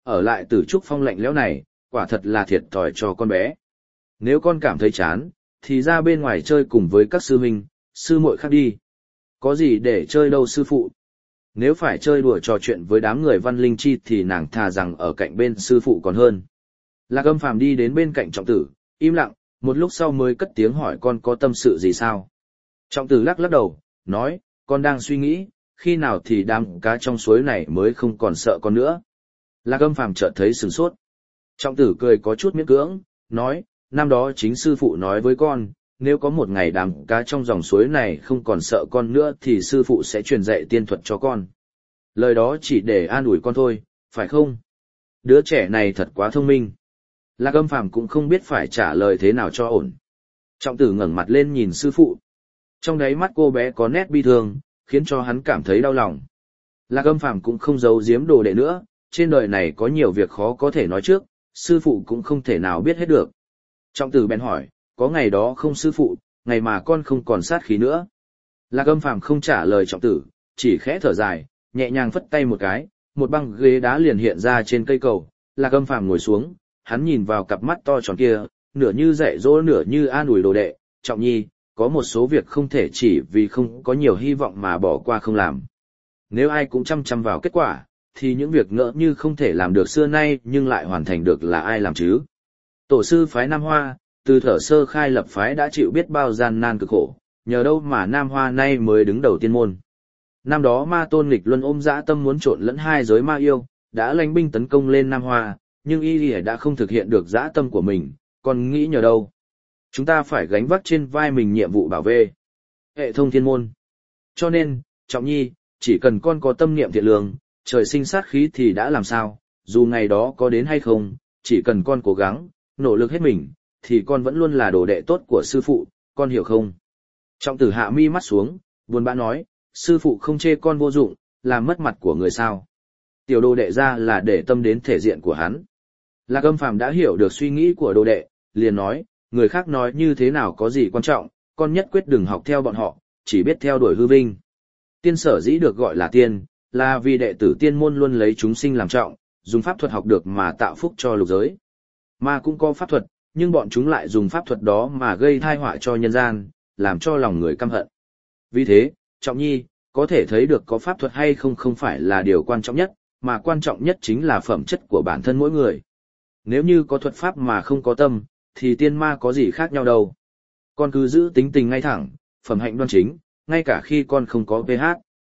ở lại Tử Trúc Phong lạnh lẽo này, quả thật là thiệt thòi cho con bé. Nếu con cảm thấy chán, thì ra bên ngoài chơi cùng với các sư huynh, sư muội khác đi. Có gì để chơi đâu sư phụ. Nếu phải chơi đùa trò chuyện với đám người Văn Linh Chi thì nàng thà rằng ở cạnh bên sư phụ còn hơn. Lạc Âm Phàm đi đến bên cạnh Trọng Tử, im lặng, một lúc sau mới cất tiếng hỏi con có tâm sự gì sao. Trọng Tử lắc lắc đầu, nói, con đang suy nghĩ, khi nào thì đám cá trong suối này mới không còn sợ con nữa. Lạc Âm Phàm chợt thấy sửng sốt. Trọng Tử cười có chút miễn cưỡng, nói, năm đó chính sư phụ nói với con, nếu có một ngày đám cá trong dòng suối này không còn sợ con nữa thì sư phụ sẽ truyền dạy tiên thuật cho con. Lời đó chỉ để an ủi con thôi, phải không? Đứa trẻ này thật quá thông minh. Lạc Âm Phàm cũng không biết phải trả lời thế nào cho ổn. Trọng Tử ngẩng mặt lên nhìn sư phụ. Trong đáy mắt cô bé có nét bi thương, khiến cho hắn cảm thấy đau lòng. Lạc Âm Phàm cũng không giấu giếm đồ đệ nữa, trên đời này có nhiều việc khó có thể nói trước, sư phụ cũng không thể nào biết hết được. Trọng Tử bèn hỏi, có ngày đó không sư phụ, ngày mà con không còn sát khí nữa. Lạc Âm Phàm không trả lời Trọng Tử, chỉ khẽ thở dài, nhẹ nhàng phất tay một cái, một băng ghế đá liền hiện ra trên cây cầu. Lạc Âm Phàm ngồi xuống, hắn nhìn vào cặp mắt to tròn kia, nửa như dạy dỗ nửa như an ủi đồ đệ, Trọng Nhi, có một số việc không thể chỉ vì không có nhiều hy vọng mà bỏ qua không làm. Nếu ai cũng chăm chăm vào kết quả, thì những việc ngỡ như không thể làm được xưa nay nhưng lại hoàn thành được là ai làm chứ? Tổ sư phái Nam Hoa, từ thuở sơ khai lập phái đã chịu biết bao gian nan cực khổ, nhờ đâu mà Nam Hoa nay mới đứng đầu tiên môn. Năm đó Ma Tôn Nghịch Luân ôm dã tâm muốn trộn lẫn hai giới ma yêu, đã lãnh binh tấn công lên Nam Hoa, nhưng y đã không thực hiện được dã tâm của mình, còn nghĩ nhờ đâu? Chúng ta phải gánh vác trên vai mình nhiệm vụ bảo vệ hệ thống thiên môn. Cho nên, Trọng Nhi, chỉ cần con có tâm niệm thiện lương, trời sinh sát khí thì đã làm sao, dù ngày đó có đến hay không, chỉ cần con cố gắng, nỗ lực hết mình, thì con vẫn luôn là đồ đệ tốt của sư phụ, con hiểu không? Trọng Tử hạ mi mắt xuống, buồn bã nói, sư phụ không chê con vô dụng, làm mất mặt của người sao. Tiểu đồ đệ ra là để tâm đến thể diện của hắn. Lạc Âm Phàm đã hiểu được suy nghĩ của đồ đệ, liền nói, người khác nói như thế nào có gì quan trọng, con nhất quyết đừng học theo bọn họ, chỉ biết theo đuổi hư vinh. Tiên sở dĩ được gọi là tiên, là vì đệ tử tiên môn luôn lấy chúng sinh làm trọng, dùng pháp thuật học được mà tạo phúc cho lục giới. Ma cũng có pháp thuật, nhưng bọn chúng lại dùng pháp thuật đó mà gây tai họa cho nhân gian, làm cho lòng người căm hận. Vì thế, Trọng Nhi, có thể thấy được có pháp thuật hay không không phải là điều quan trọng nhất, mà quan trọng nhất chính là phẩm chất của bản thân mỗi người. Nếu như có thuật pháp mà không có tâm, thì tiên ma có gì khác nhau đâu. Con cứ giữ tính tình ngay thẳng, phẩm hạnh đoan chính, ngay cả khi con không có PH.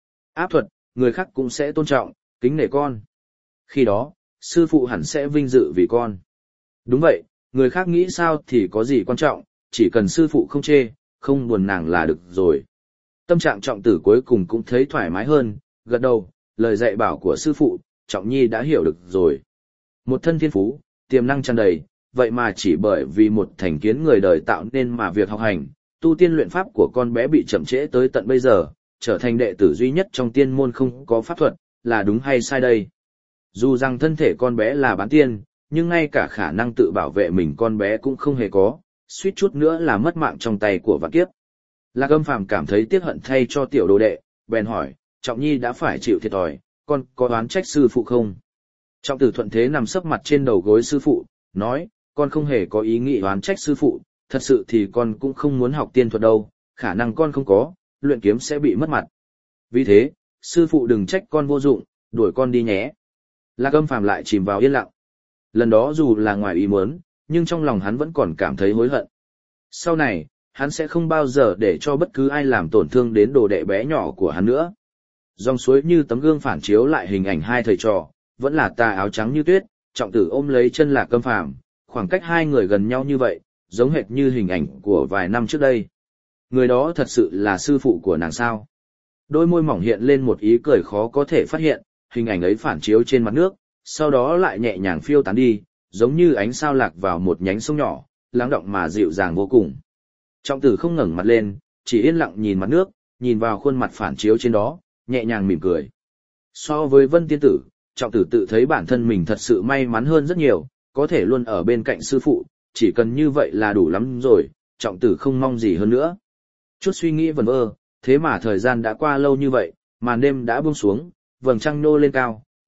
Áp thuật, người khác cũng sẽ tôn trọng, kính nể con. Khi đó, sư phụ hẳn sẽ vinh dự vì con. Đúng vậy, người khác nghĩ sao thì có gì quan trọng, chỉ cần sư phụ không chê, không buồn nàng là được rồi. Tâm trạng Trọng Tử cuối cùng cũng thấy thoải mái hơn, gật đầu, lời dạy bảo của sư phụ, Trọng Nhi đã hiểu được rồi. Một thân thiên phú, tiềm năng tràn đầy, vậy mà chỉ bởi vì một thành kiến người đời tạo nên mà việc học hành, tu tiên luyện pháp của con bé bị chậm trễ tới tận bây giờ, trở thành đệ tử duy nhất trong tiên môn không có pháp thuật, là đúng hay sai đây? Dù rằng thân thể con bé là bán tiên, nhưng ngay cả khả năng tự bảo vệ mình con bé cũng không hề có, suýt chút nữa là mất mạng trong tay của vạn kiếp. Lạc Âm Phàm cảm thấy tiếc hận thay cho tiểu đồ đệ, bèn hỏi, Trọng Nhi đã phải chịu thiệt thòi, con có oán trách sư phụ không? Trọng Tử thuận thế nằm sấp mặt trên đầu gối sư phụ, nói, con không hề có ý nghĩ oán trách sư phụ, thật sự thì con cũng không muốn học tiên thuật đâu, khả năng con không có, luyện kiếm sẽ bị mất mặt. Vì thế, sư phụ đừng trách con vô dụng, đuổi con đi nhé. Lạc Âm Phàm lại chìm vào yên lặng. Lần đó dù là ngoài ý muốn, nhưng trong lòng hắn vẫn còn cảm thấy hối hận. Sau này, hắn sẽ không bao giờ để cho bất cứ ai làm tổn thương đến đồ đệ bé nhỏ của hắn nữa. Dòng suối như tấm gương phản chiếu lại hình ảnh hai thầy trò, vẫn là tà áo trắng như tuyết, Trọng Tử ôm lấy chân Lạc Âm Phàm, khoảng cách hai người gần nhau như vậy, giống hệt như hình ảnh của vài năm trước đây. Người đó thật sự là sư phụ của nàng sao? Đôi môi mỏng hiện lên một ý cười khó có thể phát hiện, hình ảnh ấy phản chiếu trên mặt nước, sau đó lại nhẹ nhàng phiêu tán đi, giống như ánh sao lạc vào một nhánh sông nhỏ, lắng động mà dịu dàng vô cùng. Trọng Tử không ngẩng mặt lên, chỉ yên lặng nhìn mặt nước, nhìn vào khuôn mặt phản chiếu trên đó, nhẹ nhàng mỉm cười. So với Vân Tiên Tử, Trọng Tử tự thấy bản thân mình thật sự may mắn hơn rất nhiều, có thể luôn ở bên cạnh sư phụ, chỉ cần như vậy là đủ lắm rồi, Trọng Tử không mong gì hơn nữa. Chút suy nghĩ vẩn vơ, thế mà thời gian đã qua lâu như vậy, màn đêm đã buông xuống, vầng trăng nô lên cao,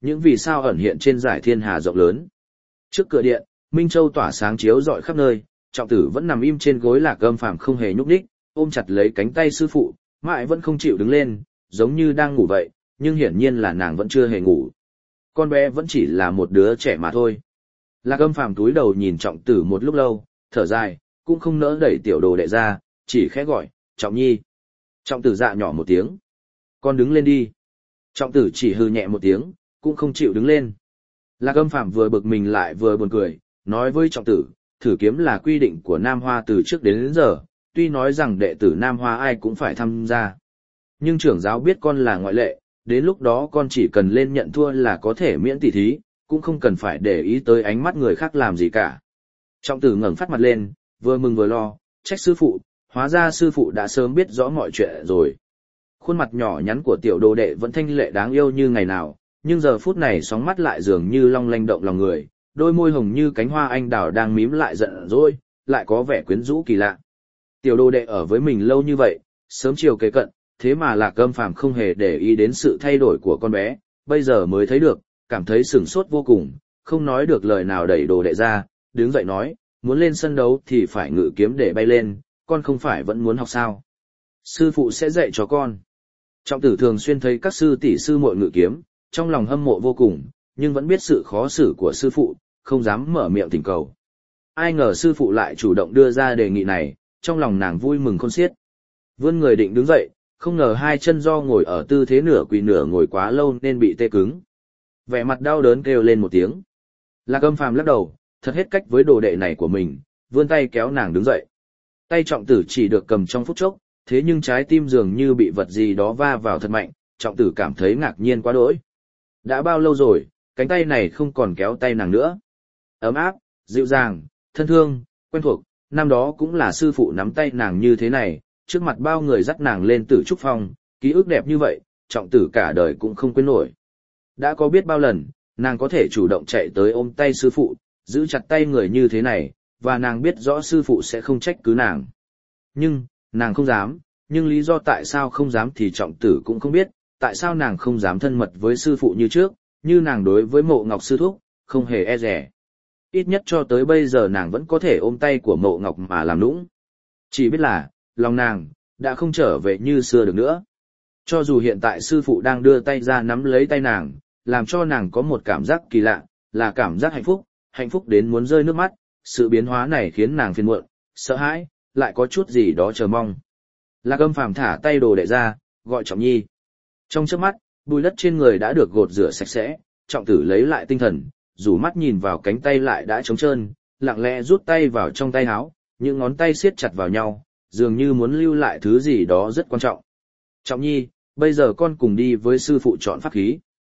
những vì sao ẩn hiện trên dải thiên hà rộng lớn. Trước cửa điện, Minh Châu tỏa sáng chiếu rọi khắp nơi, Trọng Tử vẫn nằm im trên gối Lạc Âm Phàm không hề nhúc nhích, ôm chặt lấy cánh tay sư phụ, mãi vẫn không chịu đứng lên, giống như đang ngủ vậy, nhưng hiển nhiên là nàng vẫn chưa hề ngủ. Con bé vẫn chỉ là một đứa trẻ mà thôi. Lạc Âm Phàm túi đầu nhìn Trọng Tử một lúc lâu, thở dài, cũng không nỡ đẩy tiểu đồ đệ ra, chỉ khẽ gọi, Trọng Nhi. Trọng Tử dạ nhỏ một tiếng. Con đứng lên đi. Trọng Tử chỉ hừ nhẹ một tiếng, cũng không chịu đứng lên. Lạc Âm Phàm vừa bực mình lại vừa buồn cười, nói với Trọng Tử, thử kiếm là quy định của Nam Hoa từ trước đến giờ, tuy nói rằng đệ tử Nam Hoa ai cũng phải tham gia. Nhưng trưởng giáo biết con là ngoại lệ, đến lúc đó con chỉ cần lên nhận thua là có thể miễn tỉ thí, cũng không cần phải để ý tới ánh mắt người khác làm gì cả. Trọng Tử ngẩng phát mặt lên, vừa mừng vừa lo, trách sư phụ, hóa ra sư phụ đã sớm biết rõ mọi chuyện rồi. Khuôn mặt nhỏ nhắn của tiểu đồ đệ vẫn thanh lệ đáng yêu như ngày nào, nhưng giờ phút này sóng mắt lại dường như long lanh động lòng người, đôi môi hồng như cánh hoa anh đào đang mím lại giận dỗi, lại có vẻ quyến rũ kỳ lạ. Tiểu đồ đệ ở với mình lâu như vậy, sớm chiều kế cận, thế mà Lạc Âm Phàm không hề để ý đến sự thay đổi của con bé, bây giờ mới thấy được, cảm thấy sửng sốt vô cùng, không nói được lời nào đẩy đồ đệ ra, đứng dậy nói, muốn lên sân đấu thì phải ngự kiếm để bay lên, con không phải vẫn muốn học sao? Sư phụ sẽ dạy cho con. Trọng Tử thường xuyên thấy các sư tỷ sư muội ngự kiếm, trong lòng hâm mộ vô cùng, nhưng vẫn biết sự khó xử của sư phụ, không dám mở miệng thỉnh cầu. Ai ngờ sư phụ lại chủ động đưa ra đề nghị này, trong lòng nàng vui mừng khôn xiết. Vươn người định đứng dậy, không ngờ hai chân do ngồi ở tư thế nửa quỳ nửa ngồi quá lâu nên bị tê cứng. Vẻ mặt đau đớn kêu lên một tiếng. Lạc Âm Phàm lắc đầu, thật hết cách với đồ đệ này của mình, vươn tay kéo nàng đứng dậy. Tay Trọng Tử chỉ được cầm trong phút chốc, thế nhưng trái tim dường như bị vật gì đó va vào thật mạnh, Trọng Tử cảm thấy ngạc nhiên quá đỗi. Đã bao lâu rồi, cánh tay này không còn kéo tay nàng nữa. Ấm áp, dịu dàng, thân thương, quen thuộc, năm đó cũng là sư phụ nắm tay nàng như thế này, trước mặt bao người dắt nàng lên Tử Trúc Phong, ký ức đẹp như vậy, Trọng Tử cả đời cũng không quên nổi. Đã có biết bao lần, nàng có thể chủ động chạy tới ôm tay sư phụ, giữ chặt tay người như thế này, và nàng biết rõ sư phụ sẽ không trách cứ nàng. Nhưng, nàng không dám, nhưng lý do tại sao không dám thì Trọng Tử cũng không biết, tại sao nàng không dám thân mật với sư phụ như trước, như nàng đối với Mộ Ngọc sư thúc, không hề e dè. Ít nhất cho tới bây giờ nàng vẫn có thể ôm tay của Mộ Ngọc mà làm nũng. Chỉ biết là, lòng nàng, đã không trở về như xưa được nữa. Cho dù hiện tại sư phụ đang đưa tay ra nắm lấy tay nàng, làm cho nàng có một cảm giác kỳ lạ, là cảm giác hạnh phúc đến muốn rơi nước mắt, sự biến hóa này khiến nàng phiền muộn, sợ hãi, lại có chút gì đó chờ mong. Lạc Âm Phàm thả tay đồ đệ ra, gọi Trọng Nhi. Trong chớp mắt, bùi đất trên người đã được gột rửa sạch sẽ, Trọng Tử lấy lại tinh thần, rủ mắt nhìn vào cánh tay lại đã trống trơn, lặng lẽ rút tay vào trong tay áo, những ngón tay siết chặt vào nhau, dường như muốn lưu lại thứ gì đó rất quan trọng. Trọng Nhi, bây giờ con cùng đi với sư phụ chọn pháp khí.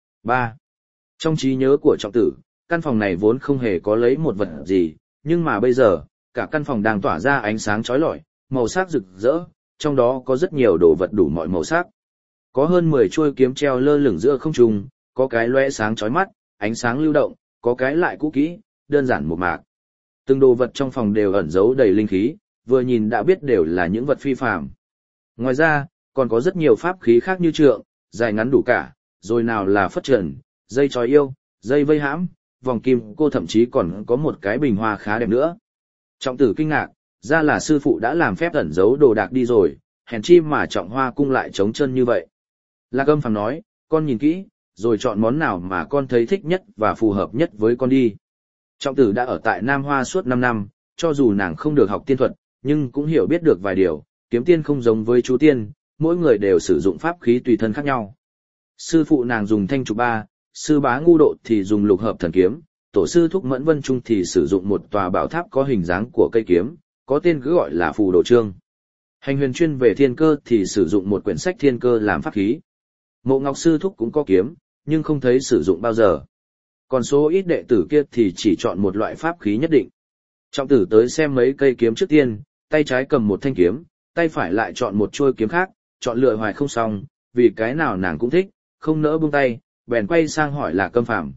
3. Trong trí nhớ của Trọng Tử, căn phòng này vốn không hề có lấy một vật gì, nhưng mà bây giờ, cả căn phòng đang tỏa ra ánh sáng chói lọi, màu sắc rực rỡ, trong đó có rất nhiều đồ vật đủ mọi màu sắc. Có hơn 10 chuôi kiếm treo lơ lửng giữa không trung, có cái lóe sáng chói mắt, ánh sáng lưu động, có cái lại cũ kỹ, đơn giản một mạc. Từng đồ vật trong phòng đều ẩn giấu đầy linh khí, vừa nhìn đã biết đều là những vật phi phàm. Ngoài ra, còn có rất nhiều pháp khí khác như trượng, dài ngắn đủ cả, rồi nào là phất trần, dây trói yêu, dây vây hãm, vòng kim cô, thậm chí còn có một cái bình hoa khá đẹp nữa. Trọng Tử kinh ngạc, ra là sư phụ đã làm phép ẩn giấu đồ đạc đi rồi, hèn chi mà Trọng Hoa cung lại trống chân như vậy. Lạc Âm Phàm nói, con nhìn kỹ, rồi chọn món nào mà con thấy thích nhất và phù hợp nhất với con đi. Trọng Tử đã ở tại Nam Hoa suốt 5 năm, cho dù nàng không được học tiên thuật, nhưng cũng hiểu biết được vài điều, kiếm tiên không giống với chú tiên, mỗi người đều sử dụng pháp khí tùy thân khác nhau. Sư phụ nàng dùng thanh trục ba, sư bá Ngu Độ thì dùng lục hợp thần kiếm, tổ sư Thúc Mẫn Vân Trung thì sử dụng một tòa bảo tháp có hình dáng của cây kiếm, có tên cứ gọi là phù đồ chương. Hành huyền chuyên về thiên cơ thì sử dụng một quyển sách thiên cơ làm pháp khí. Mộ Ngọc sư thúc cũng có kiếm, nhưng không thấy sử dụng bao giờ. Còn số ít đệ tử kia thì chỉ chọn một loại pháp khí nhất định. Trọng Tử tới xem mấy cây kiếm trước tiên, tay trái cầm một thanh kiếm, tay phải lại chọn một chuôi kiếm khác, chọn lựa hoài không xong, vì cái nào nàng cũng thích, không nỡ buông tay, bèn quay sang hỏi Lạc Âm Phàm,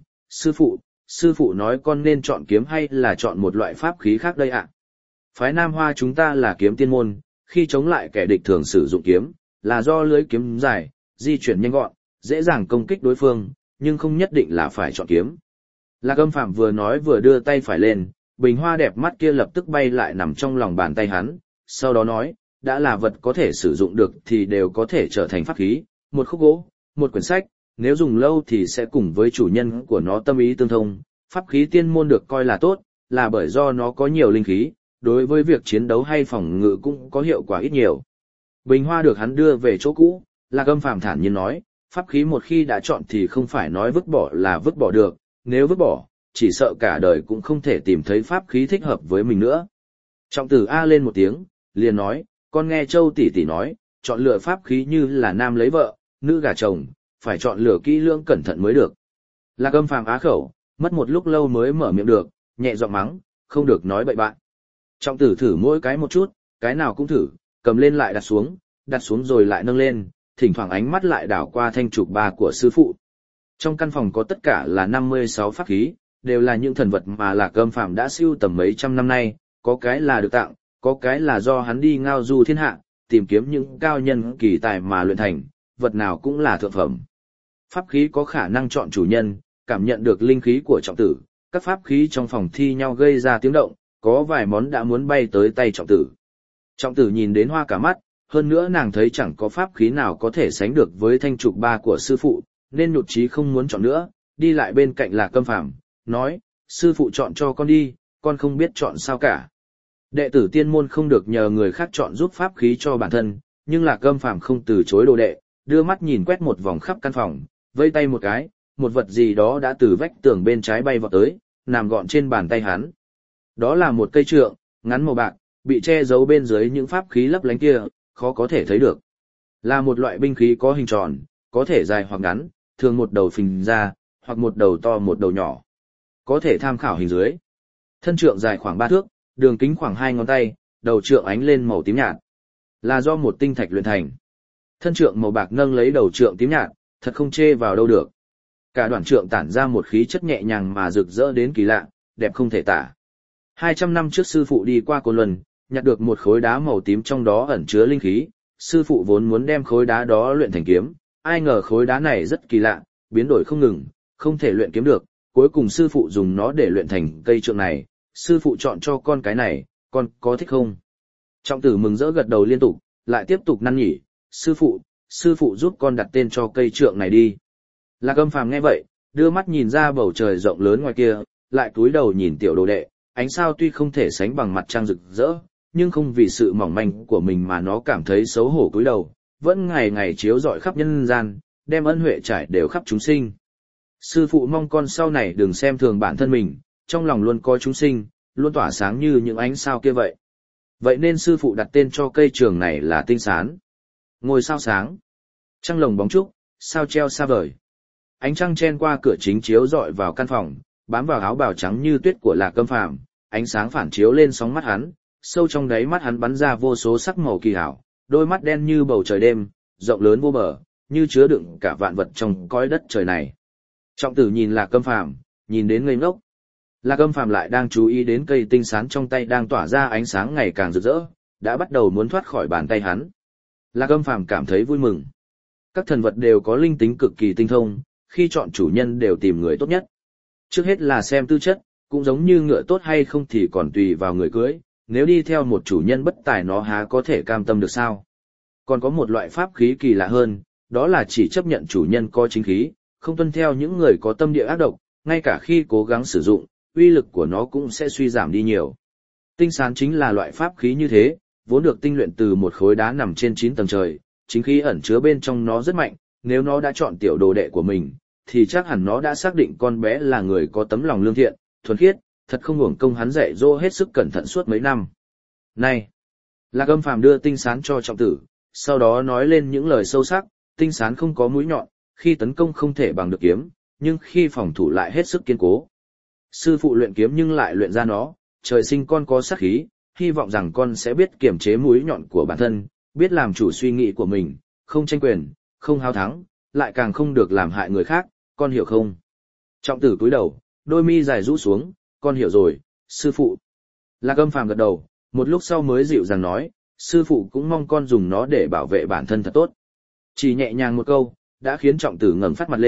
sư phụ nói con nên chọn kiếm hay là chọn một loại pháp khí khác đây ạ? Phái Nam Hoa chúng ta là kiếm tiên môn, khi chống lại kẻ địch thường sử dụng kiếm, là do lưới kiếm dài, di chuyển nhanh gọn, dễ dàng công kích đối phương, nhưng không nhất định là phải chọn kiếm. Lạc Âm Phàm vừa nói vừa đưa tay phải lên, bình hoa đẹp mắt kia lập tức bay lại nằm trong lòng bàn tay hắn, sau đó nói, đã là vật có thể sử dụng được thì đều có thể trở thành pháp khí, một khúc gỗ, một quyển sách, nếu dùng lâu thì sẽ cùng với chủ nhân của nó tâm ý tương thông, pháp khí tiên môn được coi là tốt, là bởi do nó có nhiều linh khí, đối với việc chiến đấu hay phòng ngự cũng có hiệu quả ít nhiều. Bình hoa được hắn đưa về chỗ cũ, Lạc Âm Phàm thản nhiên nói, pháp khí một khi đã chọn thì không phải nói vứt bỏ là vứt bỏ được, nếu vứt bỏ, chỉ sợ cả đời cũng không thể tìm thấy pháp khí thích hợp với mình nữa. Trọng tử A lên một tiếng, liền nói, con nghe Châu tỷ tỷ nói, chọn lựa pháp khí như là nam lấy vợ, nữ gả chồng, phải chọn lựa kỹ lưỡng cẩn thận mới được. Lạc Âm Phàm á khẩu, mất một lúc lâu mới mở miệng được, nhẹ giọng mắng, không được nói bậy bạn. Trọng tử thử mỗi cái một chút, cái nào cũng thử, cầm lên lại đặt xuống rồi lại nâng lên, thỉnh thoảng ánh mắt lại đảo qua thanh trục ba của sư phụ. Trong căn phòng có tất cả là 56 pháp khí, đều là những thần vật mà Lạc Âm Phàm đã sưu tầm mấy trăm năm nay, có cái là được tặng, có cái là do hắn đi ngao du thiên hạ, tìm kiếm những cao nhân kỳ tài mà luyện thành, vật nào cũng là thượng phẩm. Pháp khí có khả năng chọn chủ nhân, cảm nhận được linh khí của trọng tử, các pháp khí trong phòng thi nhau gây ra tiếng động, có vài món đã muốn bay tới tay trọng tử. Trọng tử nhìn đến hoa cả mắt, hơn nữa nàng thấy chẳng có pháp khí nào có thể sánh được với thanh trục ba của sư phụ, nên nhụt chí không muốn chọn nữa, đi lại bên cạnh Lạc Âm Phàm, nói, sư phụ chọn cho con đi, con không biết chọn sao cả. Đệ tử tiên môn không được nhờ người khác chọn giúp pháp khí cho bản thân, nhưng Lạc Âm Phàm không từ chối đồ đệ, đưa mắt nhìn quét một vòng khắp căn phòng, vây tay một cái, một vật gì đó đã từ vách tường bên trái bay vọt tới, nằm gọn trên bàn tay hắn. Đó là một cây trượng, ngắn màu bạc, bị che giấu bên dưới những pháp khí lấp lánh kia, khó có thể thấy được. Là một loại binh khí có hình tròn, có thể dài hoặc ngắn, thường một đầu phình ra, hoặc một đầu to một đầu nhỏ. Có thể tham khảo hình dưới. Thân trượng dài khoảng 3 thước, đường kính khoảng 2 ngón tay, đầu trượng ánh lên màu tím nhạt. Là do một tinh thạch luyện thành. Thân trượng màu bạc nâng lấy đầu trượng tím nhạt, thật không chê vào đâu được. Cả đoạn trượng tản ra một khí chất nhẹ nhàng mà rực rỡ đến kỳ lạ, đẹp không thể tả. 200 năm trước sư phụ đi qua Côn Luân, nhặt được một khối đá màu tím trong đó ẩn chứa linh khí, sư phụ vốn muốn đem khối đá đó luyện thành kiếm, ai ngờ khối đá này rất kỳ lạ, biến đổi không ngừng, không thể luyện kiếm được, cuối cùng sư phụ dùng nó để luyện thành cây trượng này, sư phụ chọn cho con cái này, con có thích không? Trọng tử mừng rỡ gật đầu liên tục, lại tiếp tục năn nỉ, sư phụ giúp con đặt tên cho cây trượng này đi. Lạc Âm Phàm nghe vậy, đưa mắt nhìn ra bầu trời rộng lớn ngoài kia, lại cúi đầu nhìn tiểu đồ đệ, ánh sao tuy không thể sánh bằng mặt trăng rực rỡ, nhưng không vì sự mỏng manh của mình mà nó cảm thấy xấu hổ cúi đầu, vẫn ngày ngày chiếu rọi khắp nhân gian, đem ân huệ trải đều khắp chúng sinh. Sư phụ mong con sau này đừng xem thường bản thân mình, trong lòng luôn có chúng sinh, luôn tỏa sáng như những ánh sao kia vậy. Vậy nên sư phụ đặt tên cho cây trường này là Tinh Sán. Ngôi sao sáng, trăng lồng bóng trúc, sao treo xa vời. Ánh trăng chen qua cửa chính chiếu rọi vào căn phòng, bám vào áo bào trắng như tuyết của Lạc Âm Phàm, ánh sáng phản chiếu lên sóng mắt hắn, sâu trong đáy mắt hắn bắn ra vô số sắc màu kỳ ảo, đôi mắt đen như bầu trời đêm, rộng lớn vô bờ, như chứa đựng cả vạn vật trong cõi đất trời này. Trọng tử nhìn Lạc Âm Phàm, nhìn đến ngây ngốc. Lạc Âm Phàm lại đang chú ý đến cây tinh sán trong tay đang tỏa ra ánh sáng ngày càng rực rỡ, đã bắt đầu muốn thoát khỏi bàn tay hắn. Lạc Âm Phàm cảm thấy vui mừng. Các thần vật đều có linh tính cực kỳ tinh thông, khi chọn chủ nhân đều tìm người tốt nhất. Trước hết là xem tư chất, cũng giống như ngựa tốt hay không thì còn tùy vào người cưới, nếu đi theo một chủ nhân bất tài nó há có thể cam tâm được sao. Còn có một loại pháp khí kỳ lạ hơn, đó là chỉ chấp nhận chủ nhân có chính khí, không tuân theo những người có tâm địa ác độc, ngay cả khi cố gắng sử dụng, uy lực của nó cũng sẽ suy giảm đi nhiều. Tinh sán chính là loại pháp khí như thế, vốn được tinh luyện từ một khối đá nằm trên 9 tầng trời, chính khí ẩn chứa bên trong nó rất mạnh, nếu nó đã chọn tiểu đồ đệ của mình, thì chắc hẳn nó đã xác định con bé là người có tấm lòng lương thiện, thuần khiết, thật không uổng công hắn dạy dỗ hết sức cẩn thận suốt mấy năm. Này! Lạc Âm Phàm đưa tinh sán cho trọng tử, sau đó nói lên những lời sâu sắc, tinh sán không có mũi nhọn, khi tấn công không thể bằng được kiếm, nhưng khi phòng thủ lại hết sức kiên cố. Sư phụ luyện kiếm nhưng lại luyện ra nó, trời sinh con có sát khí, hy vọng rằng con sẽ biết kiềm chế mũi nhọn của bản thân, biết làm chủ suy nghĩ của mình, không tranh quyền, không háo thắng, lại càng không được làm hại người khác, con hiểu không? Trọng tử cúi đầu, đôi mi dài rũ xuống, con hiểu rồi, sư phụ. Lạc Âm Phàm gật đầu, một lúc sau mới dịu dàng nói, sư phụ cũng mong con dùng nó để bảo vệ bản thân thật tốt. Chỉ nhẹ nhàng một câu, đã khiến trọng tử ngẩng phát mặt lên,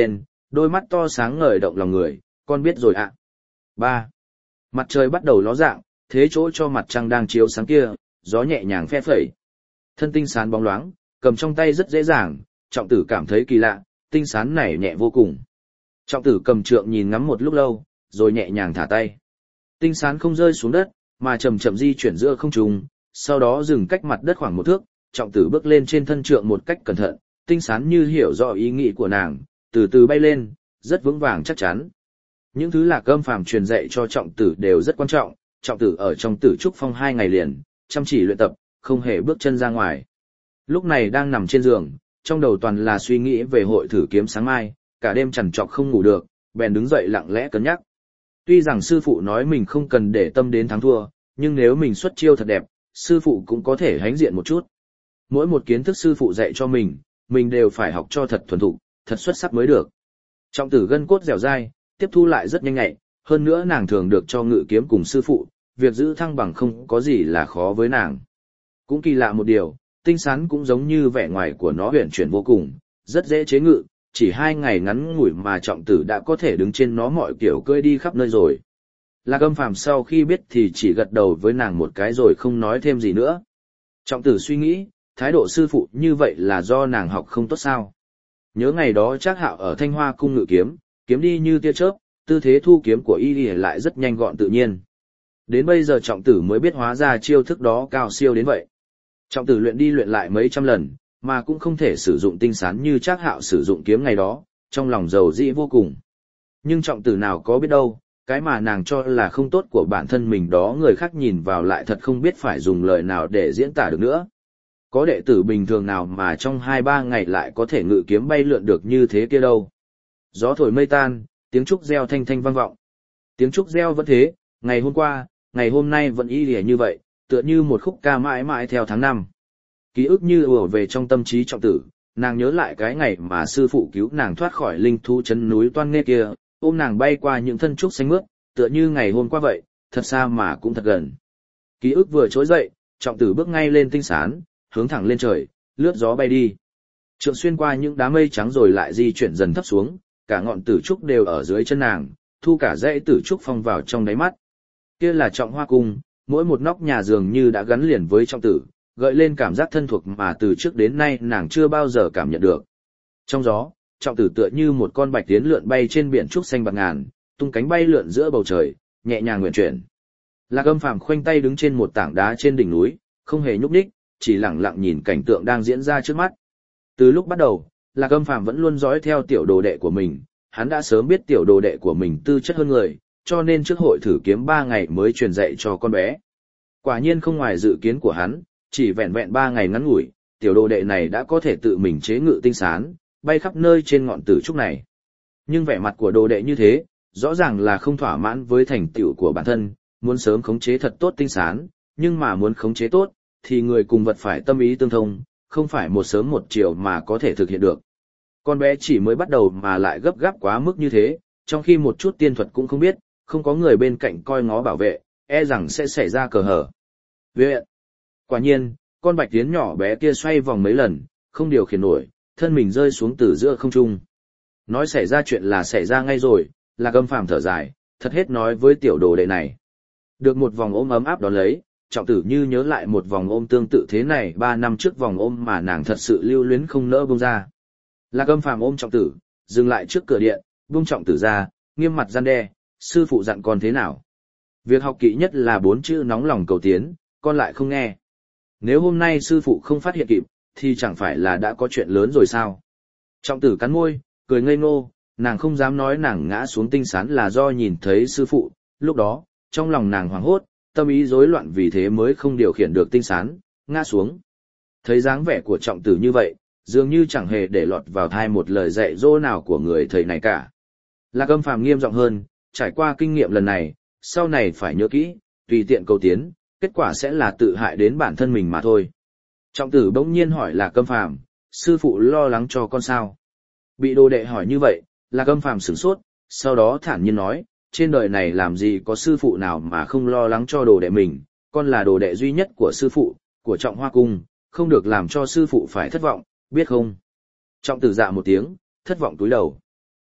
đôi mắt to sáng ngời động lòng người, con biết rồi ạ. 3. Mặt trời bắt đầu ló dạng, thế chỗ cho mặt trăng đang chiếu sáng kia, gió nhẹ nhàng phe phẩy. Thân tinh sán bóng loáng, cầm trong tay rất dễ dàng, Trọng Tử cảm thấy kỳ lạ, tinh sán này nhẹ vô cùng. Trọng Tử cầm trượng nhìn ngắm một lúc lâu, rồi nhẹ nhàng thả tay. Tinh sán không rơi xuống đất, mà chậm chậm di chuyển giữa không trung, sau đó dừng cách mặt đất khoảng 1 thước, Trọng Tử bước lên trên thân trượng một cách cẩn thận, tinh sán như hiểu rõ ý nghĩ của nàng, từ từ bay lên, rất vững vàng chắc chắn. Những thứ Lạc Âm Phàm truyền dạy cho Trọng Tử đều rất quan trọng, Trọng Tử ở trong Tử Trúc Phong 2 ngày liền, chăm chỉ luyện tập, không hề bước chân ra ngoài. Lúc này đang nằm trên giường, trong đầu toàn là suy nghĩ về hội thử kiếm sáng mai, cả đêm trằn trọc không ngủ được, bèn đứng dậy lặng lẽ cân nhắc. Tuy rằng sư phụ nói mình không cần để tâm đến thắng thua, nhưng nếu mình xuất chiêu thật đẹp, sư phụ cũng có thể hãnh diện một chút. Mỗi một kiến thức sư phụ dạy cho mình đều phải học cho thật thuần thục, thật xuất sắc mới được. Trọng Tử gân cốt dẻo dai, tiếp thu lại rất nhanh nhạy, hơn nữa nàng thường được cho ngự kiếm cùng sư phụ, việc giữ thăng bằng không có gì là khó với nàng. Cũng kỳ lạ một điều, tinh sán cũng giống như vẻ ngoài của nó huyền chuyển vô cùng, rất dễ chế ngự, chỉ 2 ngày ngắn ngủi mà Trọng Tử đã có thể đứng trên nó mọi kiểu cưỡi đi khắp nơi rồi. Lạc Âm Phàm sau khi biết thì chỉ gật đầu với nàng một cái rồi không nói thêm gì nữa. Trọng Tử suy nghĩ, thái độ sư phụ như vậy là do nàng học không tốt sao? Nhớ ngày đó Trác Hạo ở Thanh Hoa cung ngự kiếm, kiếm đi như tia chớp, tư thế thu kiếm của y lại rất nhanh gọn tự nhiên. Đến bây giờ Trọng Tử mới biết hóa ra chiêu thức đó cao siêu đến vậy. Trọng Tử luyện đi luyện lại mấy trăm lần, mà cũng không thể sử dụng tinh sán như Trác Hạo sử dụng kiếm ngày đó, trong lòng dầu dĩ vô cùng. Nhưng Trọng Tử nào có biết đâu, cái mà nàng cho là không tốt của bản thân mình đó người khác nhìn vào lại thật không biết phải dùng lời nào để diễn tả được nữa. Có đệ tử bình thường nào mà trong 2-3 ngày lại có thể ngự kiếm bay lượn được như thế kia đâu. Gió thổi mây tan, tiếng trúc reo thanh thanh vang vọng. Tiếng trúc reo vẫn thế, ngày hôm qua, ngày hôm nay vẫn y lìa như vậy, tựa như một khúc ca mãi mãi theo tháng năm. Ký ức như ùa về trong tâm trí Trọng Tử, nàng nhớ lại cái ngày mà sư phụ cứu nàng thoát khỏi linh thú trấn núi Toan Nghê kia, ôm nàng bay qua những thân trúc xanh mướt, tựa như ngày hôm qua vậy, thật xa mà cũng thật gần. Ký ức vừa trỗi dậy, Trọng Tử bước ngay lên tinh sán, hướng thẳng lên trời, lướt gió bay đi. Trượng xuyên qua những đám mây trắng rồi lại di chuyển dần thấp xuống, cả ngọn tử trúc đều ở dưới chân nàng, thu cả dãy tử trúc phong vào trong đáy mắt. Kia là Trọng Hoa cung, mỗi một nóc nhà dường như đã gắn liền với Trọng Tử, gợi lên cảm giác thân thuộc mà từ trước đến nay nàng chưa bao giờ cảm nhận được. Trong gió, Trọng Tử tựa như một con bạch tiến lượn bay trên biển trúc xanh bạc ngàn, tung cánh bay lượn giữa bầu trời, nhẹ nhàng nguyện chuyển. Lạc Âm Phàm khoanh tay đứng trên một tảng đá trên đỉnh núi, không hề nhúc nhích, chỉ lặng lặng nhìn cảnh tượng đang diễn ra trước mắt. Từ lúc bắt đầu, Lạc Âm Phàm vẫn luôn dõi theo tiểu đồ đệ của mình, hắn đã sớm biết tiểu đồ đệ của mình tư chất hơn người, cho nên trước hội thử kiếm 3 ngày mới truyền dạy cho con bé. Quả nhiên không ngoài dự kiến của hắn, chỉ vẹn vẹn 3 ngày ngắn ngủi, tiểu đồ đệ này đã có thể tự mình chế ngự tinh sán, bay khắp nơi trên ngọn tử trúc này. Nhưng vẻ mặt của đồ đệ như thế, rõ ràng là không thỏa mãn với thành tựu của bản thân, muốn sớm khống chế thật tốt tinh sán, nhưng mà muốn khống chế tốt, thì người cùng vật phải tâm ý tương thông, không phải một sớm một chiều mà có thể thực hiện được. Con bé chỉ mới bắt đầu mà lại gấp gáp quá mức như thế, trong khi một chút tiên thuật cũng không biết, không có người bên cạnh coi ngó bảo vệ, e rằng sẽ xảy ra cờ hở. Viện. Quả nhiên, con bạch tiến nhỏ bé kia xoay vòng mấy lần, không điều khiển nổi, thân mình rơi xuống từ giữa không trung. Nói xảy ra chuyện là xảy ra ngay rồi, Lạc Âm Phàm thở dài, thật hết nói với tiểu đồ đệ này. Được một vòng ôm ấm áp đón lấy, Trọng Tử như nhớ lại một vòng ôm tương tự thế này 3 năm trước, vòng ôm mà nàng thật sự lưu luyến không nỡ buông ra. Lạc Âm Phàm ôm Trọng Tử, dừng lại trước cửa điện, buông Trọng Tử ra, nghiêm mặt gian đe, sư phụ dặn con thế nào? Việc học kỵ nhất là 4 chữ nóng lòng cầu tiến, con lại không nghe. Nếu hôm nay sư phụ không phát hiện kịp, thì chẳng phải là đã có chuyện lớn rồi sao? Trọng Tử cắn môi, cười ngây ngô, nàng không dám nói nàng ngã xuống tinh sán là do nhìn thấy sư phụ, lúc đó, trong lòng nàng hoảng hốt, tâm ý rối loạn vì thế mới không điều khiển được tinh sán, ngã xuống. Thấy dáng vẻ của Trọng Tử như vậy, dường như chẳng hề để lọt vào tai một lời dạy dỗ nào của người thầy này cả. Lạc Âm Phàm nghiêm giọng hơn, trải qua kinh nghiệm lần này, sau này phải nhớ kỹ, tùy tiện cầu tiến, kết quả sẽ là tự hại đến bản thân mình mà thôi. Trọng Tử bỗng nhiên hỏi Lạc Âm Phàm, sư phụ lo lắng cho con sao? Bị đồ đệ hỏi như vậy, Lạc Âm Phàm sửng sốt, sau đó thản nhiên nói, trên đời này làm gì có sư phụ nào mà không lo lắng cho đồ đệ mình, con là đồ đệ duy nhất của sư phụ, của Trọng Hoa cung, không được làm cho sư phụ phải thất vọng, biết không? Trọng Tử dạ một tiếng, thất vọng túi đầu.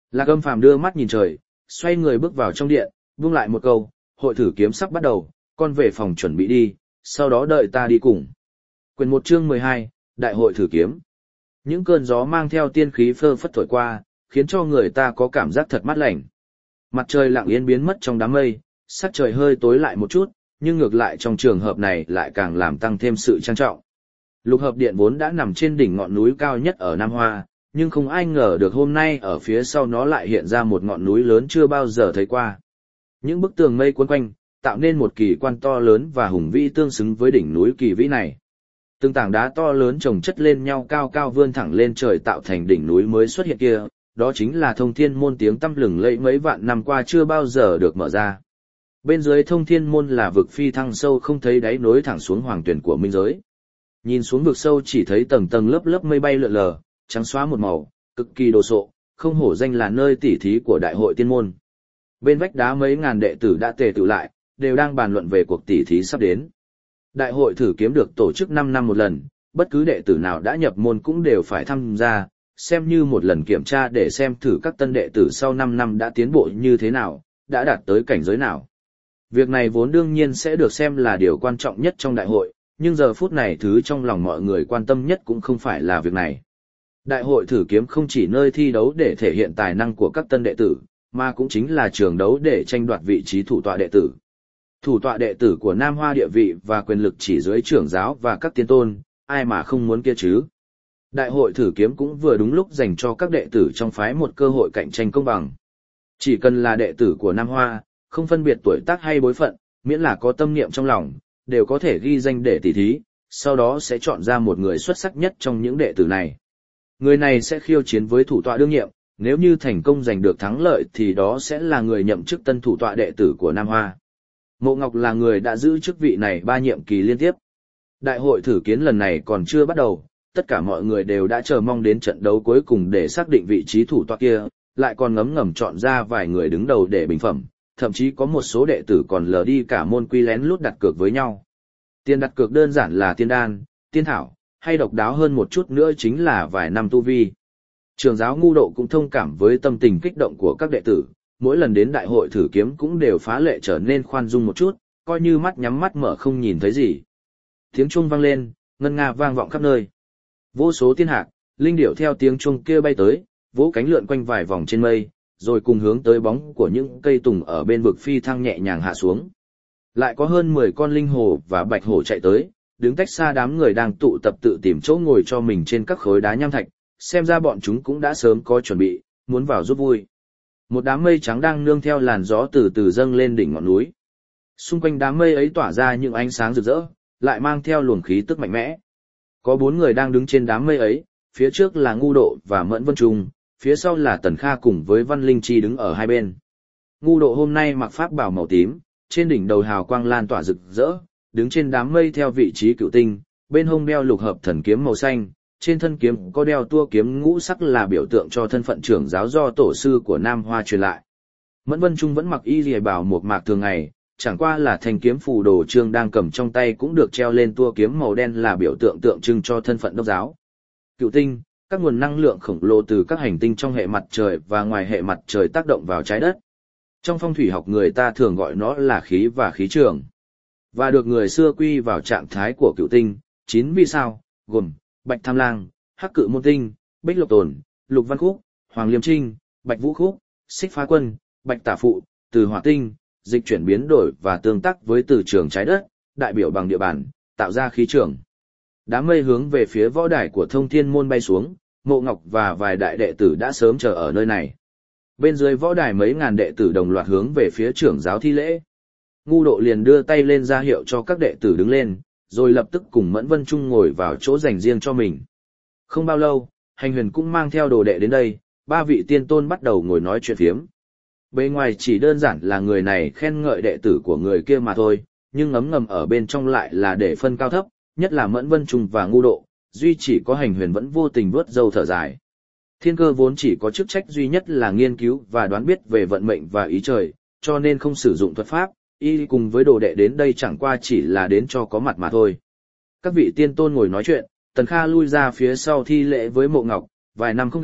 Lạc Âm Phàm đưa mắt nhìn trời, xoay người bước vào trong điện, buông lại một câu, hội thử kiếm sắp bắt đầu, con về phòng chuẩn bị đi, sau đó đợi ta đi cùng. Quyền 1 chương 12, Đại hội thử kiếm. Những cơn gió mang theo tiên khí phơ phất thổi qua, khiến cho người ta có cảm giác thật mát lạnh. Mặt trời lặng yên biến mất trong đám mây, sắc trời hơi tối lại một chút, nhưng ngược lại trong trường hợp này lại càng làm tăng thêm sự trang trọng. Lục hợp điện vốn đã nằm trên đỉnh ngọn núi cao nhất ở Nam Hoa, nhưng không ai ngờ được hôm nay ở phía sau nó lại hiện ra một ngọn núi lớn chưa bao giờ thấy qua. Những bức tường mây quấn quanh, tạo nên một kỳ quan to lớn và hùng vĩ tương xứng với đỉnh núi kỳ vĩ này. Từng tảng đá to lớn chồng chất lên nhau cao cao vươn thẳng lên trời tạo thành đỉnh núi mới xuất hiện kia, đó chính là Thông Thiên Môn tiếng tăm lừng lẫy mấy vạn năm qua chưa bao giờ được mở ra. Bên dưới Thông Thiên Môn là vực phi thăng sâu không thấy đáy nối thẳng xuống hoàng tuyển của minh giới. Nhìn xuống vực sâu chỉ thấy tầng tầng lớp lớp mây bay lượn lờ, trắng xóa một màu, cực kỳ đồ sộ, không hổ danh là nơi tỉ thí của Đại hội Tiên Môn. Bên vách đá mấy ngàn đệ tử đã tề tụ lại, đều đang bàn luận về cuộc tỉ thí sắp đến. Đại hội thử kiếm được tổ chức 5 năm một lần, bất cứ đệ tử nào đã nhập môn cũng đều phải tham gia, xem như một lần kiểm tra để xem thử các tân đệ tử sau 5 năm đã tiến bộ như thế nào, đã đạt tới cảnh giới nào. Việc này vốn đương nhiên sẽ được xem là điều quan trọng nhất trong đại hội, nhưng giờ phút này thứ trong lòng mọi người quan tâm nhất cũng không phải là việc này. Đại hội thử kiếm không chỉ nơi thi đấu để thể hiện tài năng của các tân đệ tử, mà cũng chính là trường đấu để tranh đoạt vị trí thủ tọa đệ tử. Thủ tọa đệ tử của Nam Hoa địa vị và quyền lực chỉ dưới trưởng giáo và các tiên tôn, ai mà không muốn kia chứ. Đại hội thử kiếm cũng vừa đúng lúc dành cho các đệ tử trong phái một cơ hội cạnh tranh công bằng. Chỉ cần là đệ tử của Nam Hoa, không phân biệt tuổi tác hay bối phận, miễn là có tâm niệm trong lòng, đều có thể ghi danh để tỉ thí, sau đó sẽ chọn ra một người xuất sắc nhất trong những đệ tử này. Người này sẽ khiêu chiến với thủ tọa đương nhiệm, nếu như thành công giành được thắng lợi thì đó sẽ là người nhậm chức tân thủ tọa đệ tử của Nam Hoa. Mộ Ngọc là người đã giữ chức vị này 3 nhiệm kỳ liên tiếp. Đại hội thử kiếm lần này còn chưa bắt đầu, tất cả mọi người đều đã chờ mong đến trận đấu cuối cùng để xác định vị trí thủ tọa kia, lại còn ngấm ngầm chọn ra vài người đứng đầu để bình phẩm, thậm chí có một số đệ tử còn lờ đi cả môn quy lén lút đặt cược với nhau. Tiền đặt cược đơn giản là tiên đan, tiên thảo, hay độc đáo hơn một chút nữa chính là vài năm tu vi. Trường giáo Ngu Độ cũng thông cảm với tâm tình kích động của các đệ tử, mỗi lần đến đại hội thử kiếm cũng đều phá lệ trở nên khoan dung một chút, coi như mắt nhắm mắt mở không nhìn thấy gì. Tiếng chuông vang lên, ngân nga vang vọng khắp nơi. Vô số tiên hạc, linh điểu theo tiếng chuông kia bay tới, vỗ cánh lượn quanh vài vòng trên mây, rồi cùng hướng tới bóng của những cây tùng ở bên vực phi thăng nhẹ nhàng hạ xuống. Lại có hơn 10 con linh hồ và bạch hổ chạy tới, đứng tách xa đám người đang tụ tập tự tìm chỗ ngồi cho mình trên các khối đá nham thạch, xem ra bọn chúng cũng đã sớm có chuẩn bị, muốn vào giúp vui. Một đám mây trắng đang nương theo làn gió từ từ dâng lên đỉnh ngọn núi. Xung quanh đám mây ấy tỏa ra những ánh sáng rực rỡ, lại mang theo luồng khí tức mạnh mẽ. Có 4 người đang đứng trên đám mây ấy, phía trước là Ngu Độ và Mẫn Vân Trung, phía sau là Tần Kha cùng với Văn Linh Chi đứng ở hai bên. Ngu Độ hôm nay mặc pháp bào màu tím, trên đỉnh đầu hào quang lan tỏa rực rỡ, đứng trên đám mây theo vị trí cựu tinh, bên hông đeo lục hợp thần kiếm màu xanh, trên thân kiếm có đeo tua kiếm ngũ sắc là biểu tượng cho thân phận trưởng giáo do tổ sư của Nam Hoa truyền lại. Mẫn Vân Trung vẫn mặc y liề bào một mạc thường ngày, chẳng qua là thanh kiếm phù đồ trương đang cầm trong tay cũng được treo lên tua kiếm màu đen là biểu tượng tượng trưng cho thân phận đốc giáo. Cựu tinh, các nguồn năng lượng khổng lồ từ các hành tinh trong hệ mặt trời và ngoài hệ mặt trời tác động vào trái đất. Trong phong thủy học người ta thường gọi nó là khí và khí trường. Và được người xưa quy vào trạng thái của cựu tinh, 9 vì sao, gồm Bạch Tham Lang, Hắc Cự Môn Tinh, Bích Lộc Tồn, Lục Văn Khúc, Hoàng Liêm Trinh, Bạch Vũ Khúc, Xích Phá Quân, Bạch Tả Phụ, Từ Hỏa Tinh, dịch chuyển biến đổi và tương tác với từ trường trái đất, đại biểu bằng địa bàn, tạo ra khí trường. Đám mây hướng về phía võ đài của Thông Thiên Môn bay xuống, Mộ Ngọc và vài đại đệ tử đã sớm chờ ở nơi này. Bên dưới võ đài mấy ngàn đệ tử đồng loạt hướng về phía trưởng giáo thi lễ. Ngu Độ liền đưa tay lên ra hiệu cho các đệ tử đứng lên, rồi lập tức cùng Mẫn Vân Trung ngồi vào chỗ dành riêng cho mình. Không bao lâu, Hành Huyền cũng mang theo đồ đệ đến đây, 3 vị tiên tôn bắt đầu ngồi nói chuyện phiếm. Bề ngoài chỉ đơn giản là người này khen ngợi đệ tử của người kia mà thôi, nhưng ngấm ngầm ở bên trong lại là để phân cao thấp, nhất là Mẫn Vân Trung và Ngu Độ, duy chỉ có Hành Huyền vẫn vô tình vuốt râu thở dài. Thiên Cơ vốn chỉ có chức trách duy nhất là nghiên cứu và đoán biết về vận mệnh và ý trời, cho nên không sử dụng thuật pháp, y cùng với đồ đệ đến đây chẳng qua chỉ là đến cho có mặt mà thôi. Các vị tiên tôn ngồi nói chuyện, Tần Kha lui ra phía sau thi lễ với Mộ Ngọc, vài năm không gặp,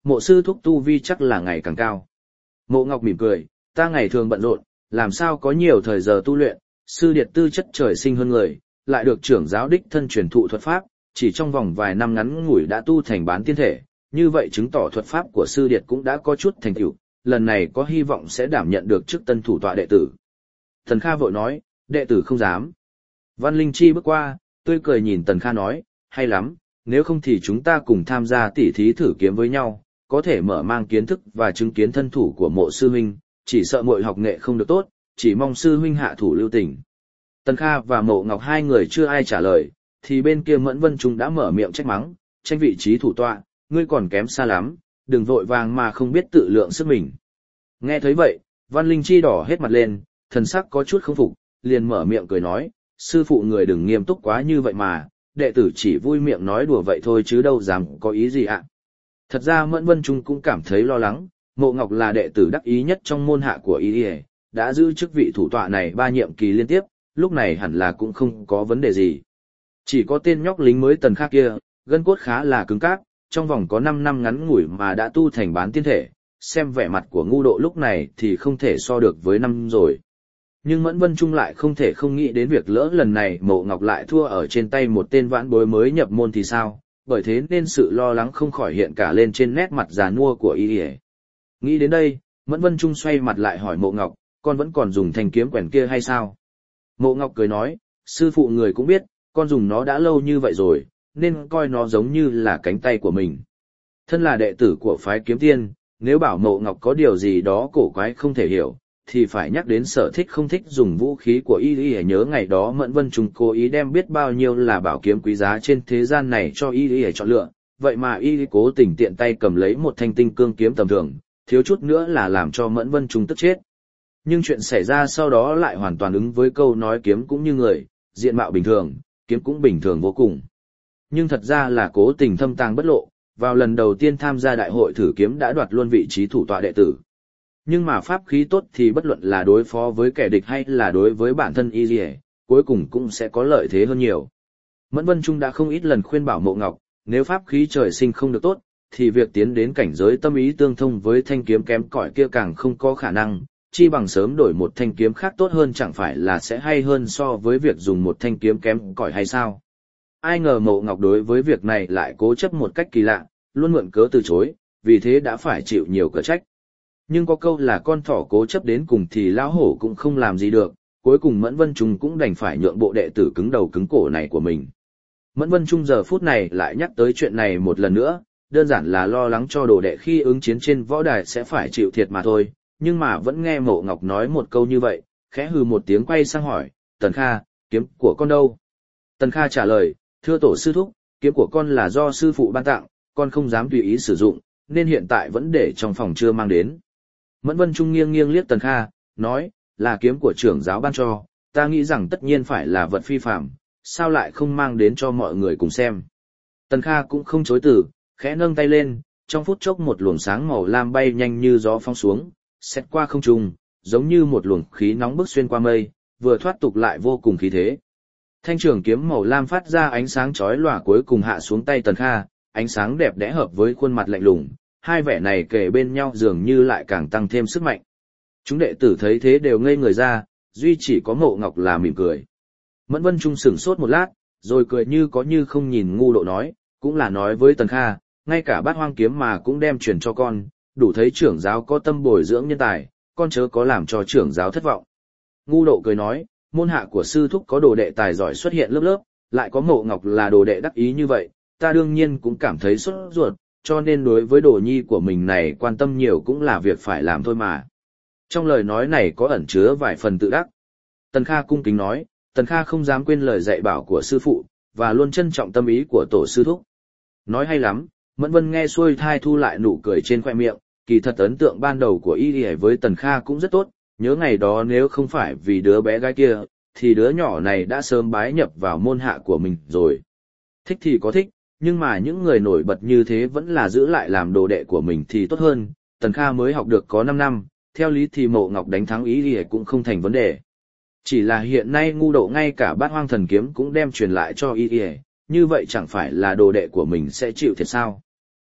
mộ sư thúc tu vi chắc là ngày càng cao. Mộ Ngọc mỉm cười, ta ngày thường bận rộn, làm sao có nhiều thời giờ tu luyện, sư điệt tư chất trời sinh hơn người, lại được trưởng giáo đích thân truyền thụ thuật pháp, chỉ trong vòng vài năm ngắn ngủi đã tu thành bán tiên thể, như vậy chứng tỏ thuật pháp của sư điệt cũng đã có chút thành tựu, lần này có hy vọng sẽ đảm nhận được chức tân thủ tọa đệ tử. Tần Kha vội nói, đệ tử không dám. Văn Linh Chi bước qua, tươi cười nhìn Tần Kha nói, hay lắm, nếu không thì chúng ta cùng tham gia tỉ thí thử kiếm với nhau, có thể mở mang kiến thức và chứng kiến thân thủ của mộ sư huynh, chỉ sợ muội học nghệ không được tốt, chỉ mong sư huynh hạ thủ lưu tình. Tần Kha và Mộ Ngọc hai người chưa ai trả lời, thì bên kia Mẫn Vân Trung đã mở miệng trách mắng, tranh vị trí thủ tọa, ngươi còn kém xa lắm, đừng vội vàng mà không biết tự lượng sức mình. Nghe thấy vậy, Văn Linh Chi đỏ hết mặt lên, thần sắc có chút không phục, liền mở miệng cười nói, sư phụ người đừng nghiêm túc quá như vậy mà, đệ tử chỉ vui miệng nói đùa vậy thôi chứ đâu dám có ý gì ạ. Thật ra Mẫn Vân Trung cũng cảm thấy lo lắng, Mộ Ngọc là đệ tử đắc ý nhất trong môn hạ của y, đã giữ chức vị thủ tọa này 3 nhiệm kỳ liên tiếp, lúc này hẳn là cũng không có vấn đề gì. Chỉ có tên nhóc lính mới Tần Kha kia, gân cốt khá là cứng cáp, trong vòng có 5 năm ngắn ngủi mà đã tu thành bán tiên thể, xem vẻ mặt của ngu độ lúc này thì không thể so được với năm rồi. Nhưng Mẫn Vân Trung lại không thể không nghĩ đến việc lỡ lần này Mộ Ngọc lại thua ở trên tay một tên vãn bối mới nhập môn thì sao, bởi thế nên sự lo lắng không khỏi hiện cả lên trên nét mặt già nua của y. Nghĩ đến đây, Mẫn Vân Trung xoay mặt lại hỏi Mộ Ngọc, con vẫn còn dùng thanh kiếm quèn kia hay sao? Mộ Ngọc cười nói, sư phụ người cũng biết, con dùng nó đã lâu như vậy rồi, nên coi nó giống như là cánh tay của mình. Thân là đệ tử của phái kiếm tiên, nếu bảo Mộ Ngọc có điều gì đó cổ quái không thể hiểu, thì phải nhắc đến sở thích không thích dùng vũ khí của y. Nhớ ngày đó Mẫn Vân Trung cố ý đem biết bao nhiêu là bảo kiếm quý giá trên thế gian này cho y chọn lựa, vậy mà y cố tình tiện tay cầm lấy một thanh tinh cương kiếm tầm thường, thiếu chút nữa là làm cho Mẫn Vân Trung tức chết. Nhưng chuyện xảy ra sau đó lại hoàn toàn ứng với câu nói kiếm cũng như người, diện mạo bình thường, kiếm cũng bình thường vô cùng. Nhưng thật ra là cố tình thâm tàng bất lộ, vào lần đầu tiên tham gia đại hội thử kiếm đã đoạt luôn vị trí thủ tọa đệ tử. Nhưng mà pháp khí tốt thì bất luận là đối phó với kẻ địch hay là đối với bản thân y, cuối cùng cũng sẽ có lợi thế hơn nhiều. Mẫn Vân Trung đã không ít lần khuyên bảo Mộ Ngọc, nếu pháp khí trời sinh không được tốt, thì việc tiến đến cảnh giới tâm ý tương thông với thanh kiếm kém cỏi kia càng không có khả năng, chi bằng sớm đổi một thanh kiếm khác tốt hơn chẳng phải là sẽ hay hơn so với việc dùng một thanh kiếm kém cỏi hay sao. Ai ngờ Mộ Ngọc đối với việc này lại cố chấp một cách kỳ lạ, luôn mượn cớ từ chối, vì thế đã phải chịu nhiều cớ trách. Nhưng có câu là con thỏ cố chấp đến cùng thì lão hổ cũng không làm gì được, cuối cùng Mẫn Vân Trung cũng đành phải nhượng bộ đệ tử cứng đầu cứng cổ này của mình. Mẫn Vân Trung giờ phút này lại nhắc tới chuyện này một lần nữa, đơn giản là lo lắng cho đồ đệ khi ứng chiến trên võ đài sẽ phải chịu thiệt mà thôi, nhưng mà vẫn nghe Mộ Ngọc nói một câu như vậy, khẽ hừ một tiếng quay sang hỏi, Tần Kha, kiếm của con đâu? Tần Kha trả lời, thưa tổ sư thúc, kiếm của con là do sư phụ ban tặng, con không dám tùy ý sử dụng, nên hiện tại vẫn để trong phòng chưa mang đến. Mẫn Vân Trung nghiêng nghiêng liếc Tần Kha, nói, là kiếm của trưởng giáo ban cho, ta nghĩ rằng tất nhiên phải là vật phi phàm, sao lại không mang đến cho mọi người cùng xem. Tần Kha cũng không chối từ, khẽ nâng tay lên, trong phút chốc một luồng sáng màu lam bay nhanh như gió phóng xuống, xét qua không trung, giống như một luồng khí nóng bức xuyên qua mây, vừa thoát tục lại vô cùng khí thế. Thanh trường kiếm màu lam phát ra ánh sáng chói lòa cuối cùng hạ xuống tay Tần Kha, ánh sáng đẹp đẽ hợp với khuôn mặt lạnh lùng, hai vẻ này kề bên nhau dường như lại càng tăng thêm sức mạnh. Chúng đệ tử thấy thế đều ngây người ra, duy chỉ có Mộ Ngọc là mỉm cười. Mẫn Vân Trung sửng sốt một lát, rồi cười như có như không nhìn ngu độ nói, cũng là nói với Tần Kha, ngay cả Bát Hoang kiếm mà cũng đem truyền cho con, đủ thấy trưởng giáo có tâm bồi dưỡng nhân tài, con chớ có làm cho trưởng giáo thất vọng. Ngu độ cười nói, môn hạ của sư thúc có đồ đệ tài giỏi xuất hiện lớp lớp, lại có Mộ Ngọc là đồ đệ đắc ý như vậy, ta đương nhiên cũng cảm thấy sốt ruột, cho nên đối với đồ nhi của mình này quan tâm nhiều cũng là việc phải làm thôi mà. Trong lời nói này có ẩn chứa vài phần tự đắc. Tần Kha cung kính nói, Tần Kha không dám quên lời dạy bảo của sư phụ, và luôn trân trọng tâm ý của tổ sư thúc. Nói hay lắm, Mẫn Vân nghe xuôi thai thu lại nụ cười trên khoe miệng, kỳ thật ấn tượng ban đầu của y với Tần Kha cũng rất tốt, nhớ ngày đó nếu không phải vì đứa bé gái kia, thì đứa nhỏ này đã sớm bái nhập vào môn hạ của mình rồi. Thích thì có thích, nhưng mà những người nổi bật như thế vẫn là giữ lại làm đồ đệ của mình thì tốt hơn. Tần Kha mới học được có 5 năm, theo lý thì Mộ Ngọc đánh thắng y cũng không thành vấn đề. Chỉ là hiện nay ngu độ ngay cả Bát Hoang thần kiếm cũng đem truyền lại cho y, như vậy chẳng phải là đồ đệ của mình sẽ chịu thiệt sao?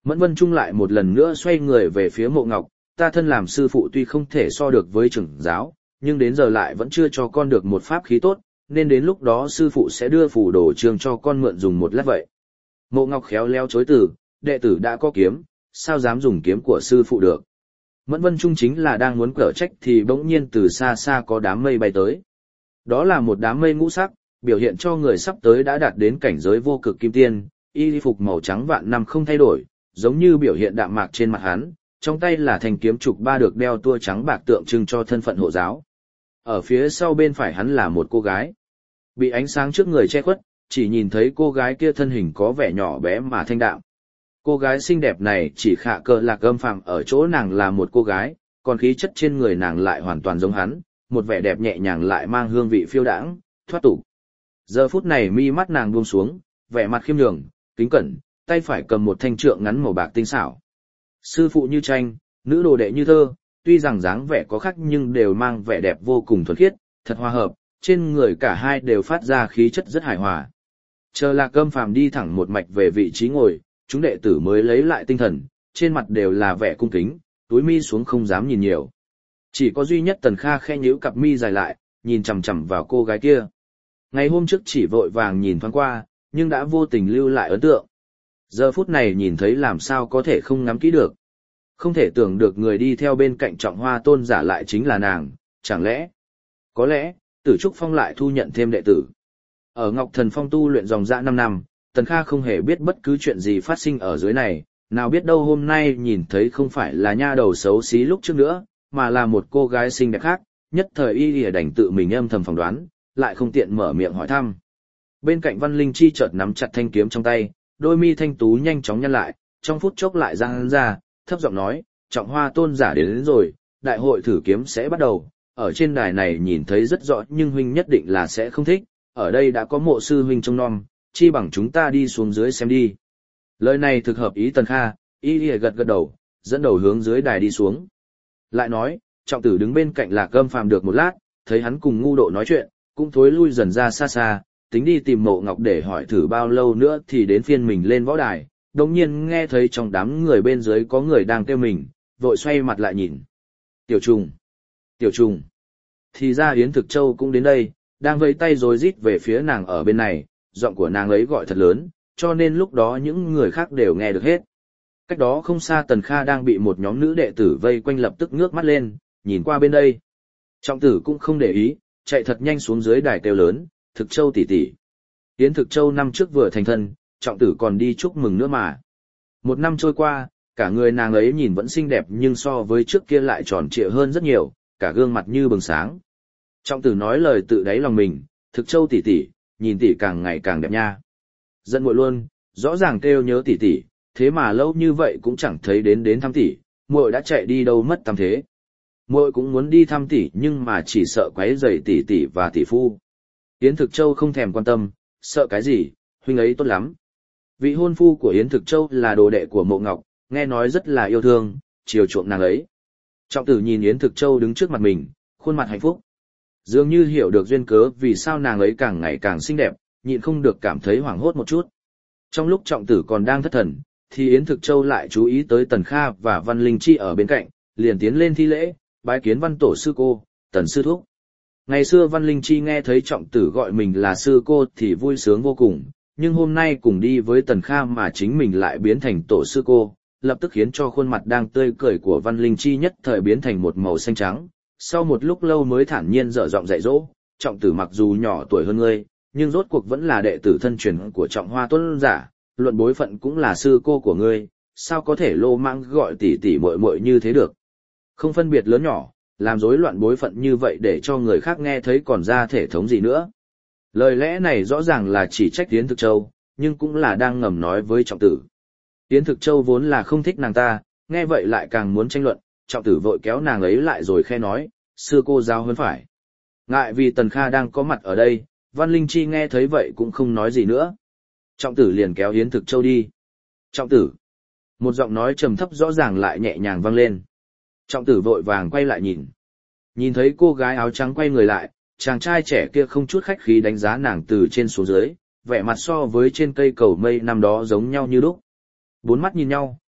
Mẫn Vân Trung lại một lần nữa xoay người về phía Mộ Ngọc, ta thân làm sư phụ tuy không thể so được với trưởng giáo, nhưng đến giờ lại vẫn chưa cho con được một pháp khí tốt, nên đến lúc đó sư phụ sẽ đưa phù đồ chương cho con mượn dùng một lát vậy. Mộ Ngọc khéo léo chối từ, đệ tử đã có kiếm, sao dám dùng kiếm của sư phụ được. Mẫn Vân Trung chính là đang muốn cở trách thì bỗng nhiên từ xa xa có đám mây bay tới. Đó là một đám mây ngũ sắc, biểu hiện cho người sắp tới đã đạt đến cảnh giới vô cực kim tiên, y phục màu trắng vạn năm không thay đổi, giống như biểu hiện đạm mạc trên mặt hắn, trong tay là thanh kiếm trục ba được đeo tua trắng bạc tượng trưng cho thân phận hộ giáo. Ở phía sau bên phải hắn là một cô gái. Bị ánh sáng trước người che khuất, chỉ nhìn thấy cô gái kia thân hình có vẻ nhỏ bé mà thanh đạm. Cô gái xinh đẹp này chỉ khạ cờ lạc âm phàm ở chỗ nàng là một cô gái, còn khí chất trên người nàng lại hoàn toàn giống hắn, một vẻ đẹp nhẹ nhàng lại mang hương vị phiêu đãng, thoát tục. Giờ phút này mi mắt nàng buông xuống, vẻ mặt khiêm nhường, kính cẩn, tay phải cầm một thanh trượng ngắn màu bạc tinh xảo. Sư phụ như tranh, nữ đồ đệ như thơ, tuy rằng dáng vẻ có khác nhưng đều mang vẻ đẹp vô cùng thuần khiết, thật hòa hợp, trên người cả hai đều phát ra khí chất rất hài hòa. Chờ Lạc Âm Phàm đi thẳng một mạch về vị trí ngồi, chúng đệ tử mới lấy lại tinh thần, trên mặt đều là vẻ cung kính, túi mi xuống không dám nhìn nhiều. Chỉ có duy nhất Tần Kha khe nhíu cặp mi dài lại, nhìn chằm chằm vào cô gái kia. Ngày hôm trước chỉ vội vàng nhìn thoáng qua, nhưng đã vô tình lưu lại ấn tượng. Giờ phút này nhìn thấy làm sao có thể không ngắm kỹ được. Không thể tưởng được người đi theo bên cạnh Trọng Hoa Tôn giả lại chính là nàng, chẳng lẽ? Có lẽ, Tử Trúc Phong lại thu nhận thêm đệ tử. Ở Ngọc Thần Phong tu luyện dòng dã 5 năm, Tần Kha không hề biết bất cứ chuyện gì phát sinh ở dưới này, nào biết đâu hôm nay nhìn thấy không phải là nha đầu xấu xí lúc trước nữa, mà là một cô gái xinh đẹp khác, nhất thời y lìa đành tự mình âm thầm phỏng đoán, lại không tiện mở miệng hỏi thăm. Bên cạnh Văn Linh Chi chợt nắm chặt thanh kiếm trong tay, đôi mi thanh tú nhanh chóng nhăn lại, trong phút chốc lại giang ra, thấp giọng nói, Trọng Hoa Tôn giả đến rồi, đại hội thử kiếm sẽ bắt đầu, ở trên đài này nhìn thấy rất rõ nhưng huynh nhất định là sẽ không thích, ở đây đã có mộ sư huynh trông nom, chi bằng chúng ta đi xuống dưới xem đi. Lời này thực hợp ý Tần Kha, y lìa gật gật đầu, dẫn đầu hướng dưới đài đi xuống. Lại nói, Trọng Tử đứng bên cạnh Lạc Âm Phàm được một lát, thấy hắn cùng ngu độ nói chuyện, cũng thối lui dần ra xa xa, tính đi tìm Mộ Ngọc để hỏi thử bao lâu nữa thì đến phiên mình lên võ đài. Đồng nhiên nghe thấy trong đám người bên dưới có người đang kêu mình, vội xoay mặt lại nhìn. Tiểu Trùng! Tiểu Trùng! Thì ra Yến Thực Châu cũng đến đây, đang vẫy tay rối rít về phía nàng ở bên này, giọng của nàng ấy gọi thật lớn, cho nên lúc đó những người khác đều nghe được hết. Cách đó không xa Tần Kha đang bị một nhóm nữ đệ tử vây quanh lập tức ngước mắt lên, nhìn qua bên đây. Trọng Tử cũng không để ý, chạy thật nhanh xuống dưới đài kêu lớn, Thực Châu tỷ tỷ. Yến Thực Châu năm trước vừa thành thân, Trọng Tử còn đi chúc mừng nữa mà. Một năm trôi qua, cả người nàng ấy nhìn vẫn xinh đẹp nhưng so với trước kia lại tròn trịa hơn rất nhiều, cả gương mặt như bừng sáng. Trọng Tử nói lời tự đáy lòng mình, Thực Châu tỷ tỷ, nhìn tỷ càng ngày càng đẹp nha. Giận muội luôn, rõ ràng kêu nhớ tỷ tỷ, thế mà lâu như vậy cũng chẳng thấy đến thăm tỷ, muội đã chạy đi đâu mất tăm thế. Muội cũng muốn đi thăm tỷ nhưng mà chỉ sợ quấy rầy tỷ tỷ và tỷ phu. Yến Thực Châu không thèm quan tâm, sợ cái gì, huynh ấy tốt lắm. Vị hôn phu của Yến Thực Châu là đồ đệ của Mộ Ngọc, nghe nói rất là yêu thương, chiều chuộng nàng ấy. Trọng Tử nhìn Yến Thực Châu đứng trước mặt mình, khuôn mặt hạnh phúc. Dường như hiểu được duyên cớ vì sao nàng ấy càng ngày càng xinh đẹp, nhịn không được cảm thấy hoảng hốt một chút. Trong lúc Trọng Tử còn đang thất thần, thì Yến Thực Châu lại chú ý tới Tần Kha và Văn Linh Chi ở bên cạnh, liền tiến lên thi lễ, bái kiến Văn Tổ sư cô, Tần sư thúc. Ngày xưa Văn Linh Chi nghe thấy Trọng Tử gọi mình là sư cô thì vui sướng vô cùng, nhưng hôm nay cùng đi với Tần Kha mà chính mình lại biến thành tổ sư cô, lập tức khiến cho khuôn mặt đang tươi cười của Văn Linh Chi nhất thời biến thành một màu xanh trắng. Sau một lúc lâu mới thản nhiên dở giọng dạy dỗ, Trọng Tử mặc dù nhỏ tuổi hơn ngươi, nhưng rốt cuộc vẫn là đệ tử thân truyền của Trọng Hoa Tôn giả, luận bối phận cũng là sư cô của ngươi, sao có thể lô mãng gọi tỷ tỷ muội muội như thế được? Không phân biệt lớn nhỏ, làm rối loạn bối phận như vậy để cho người khác nghe thấy còn ra thể thống gì nữa. Lời lẽ này rõ ràng là chỉ trách Yến Thực Châu, nhưng cũng là đang ngầm nói với Trọng Tử. Yến Thực Châu vốn là không thích nàng ta, nghe vậy lại càng muốn tranh luận, Trọng Tử vội kéo nàng ấy lại rồi khe nói, sư cô giáo hơn phải. Ngại vì Tần Kha đang có mặt ở đây, Văn Linh Chi nghe thấy vậy cũng không nói gì nữa. Trọng Tử liền kéo Yến Thực Châu đi. Trọng Tử. Một giọng nói trầm thấp rõ ràng lại nhẹ nhàng vang lên. Trọng Tử vội vàng quay lại nhìn. Nhìn thấy cô gái áo trắng quay người lại, chàng trai trẻ kia không chút khách khí đánh giá nàng từ trên xuống dưới, vẻ mặt so với trên cây cầu mây năm đó giống nhau như lúc. Bốn mắt nhìn nhau,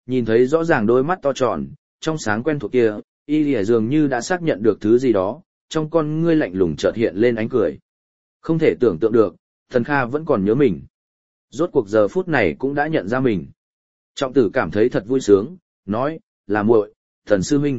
nhìn thấy rõ ràng đôi mắt to tròn, trong sáng quen thuộc kia, y lìa dường như đã xác nhận được thứ gì đó, trong con ngươi lạnh lùng chợt hiện lên ánh cười. Không thể tưởng tượng được, Tần Kha vẫn còn nhớ mình. Rốt cuộc giờ phút này cũng đã nhận ra mình. Trọng tử cảm thấy thật vui sướng, nói, là muội, Tần sư huynh.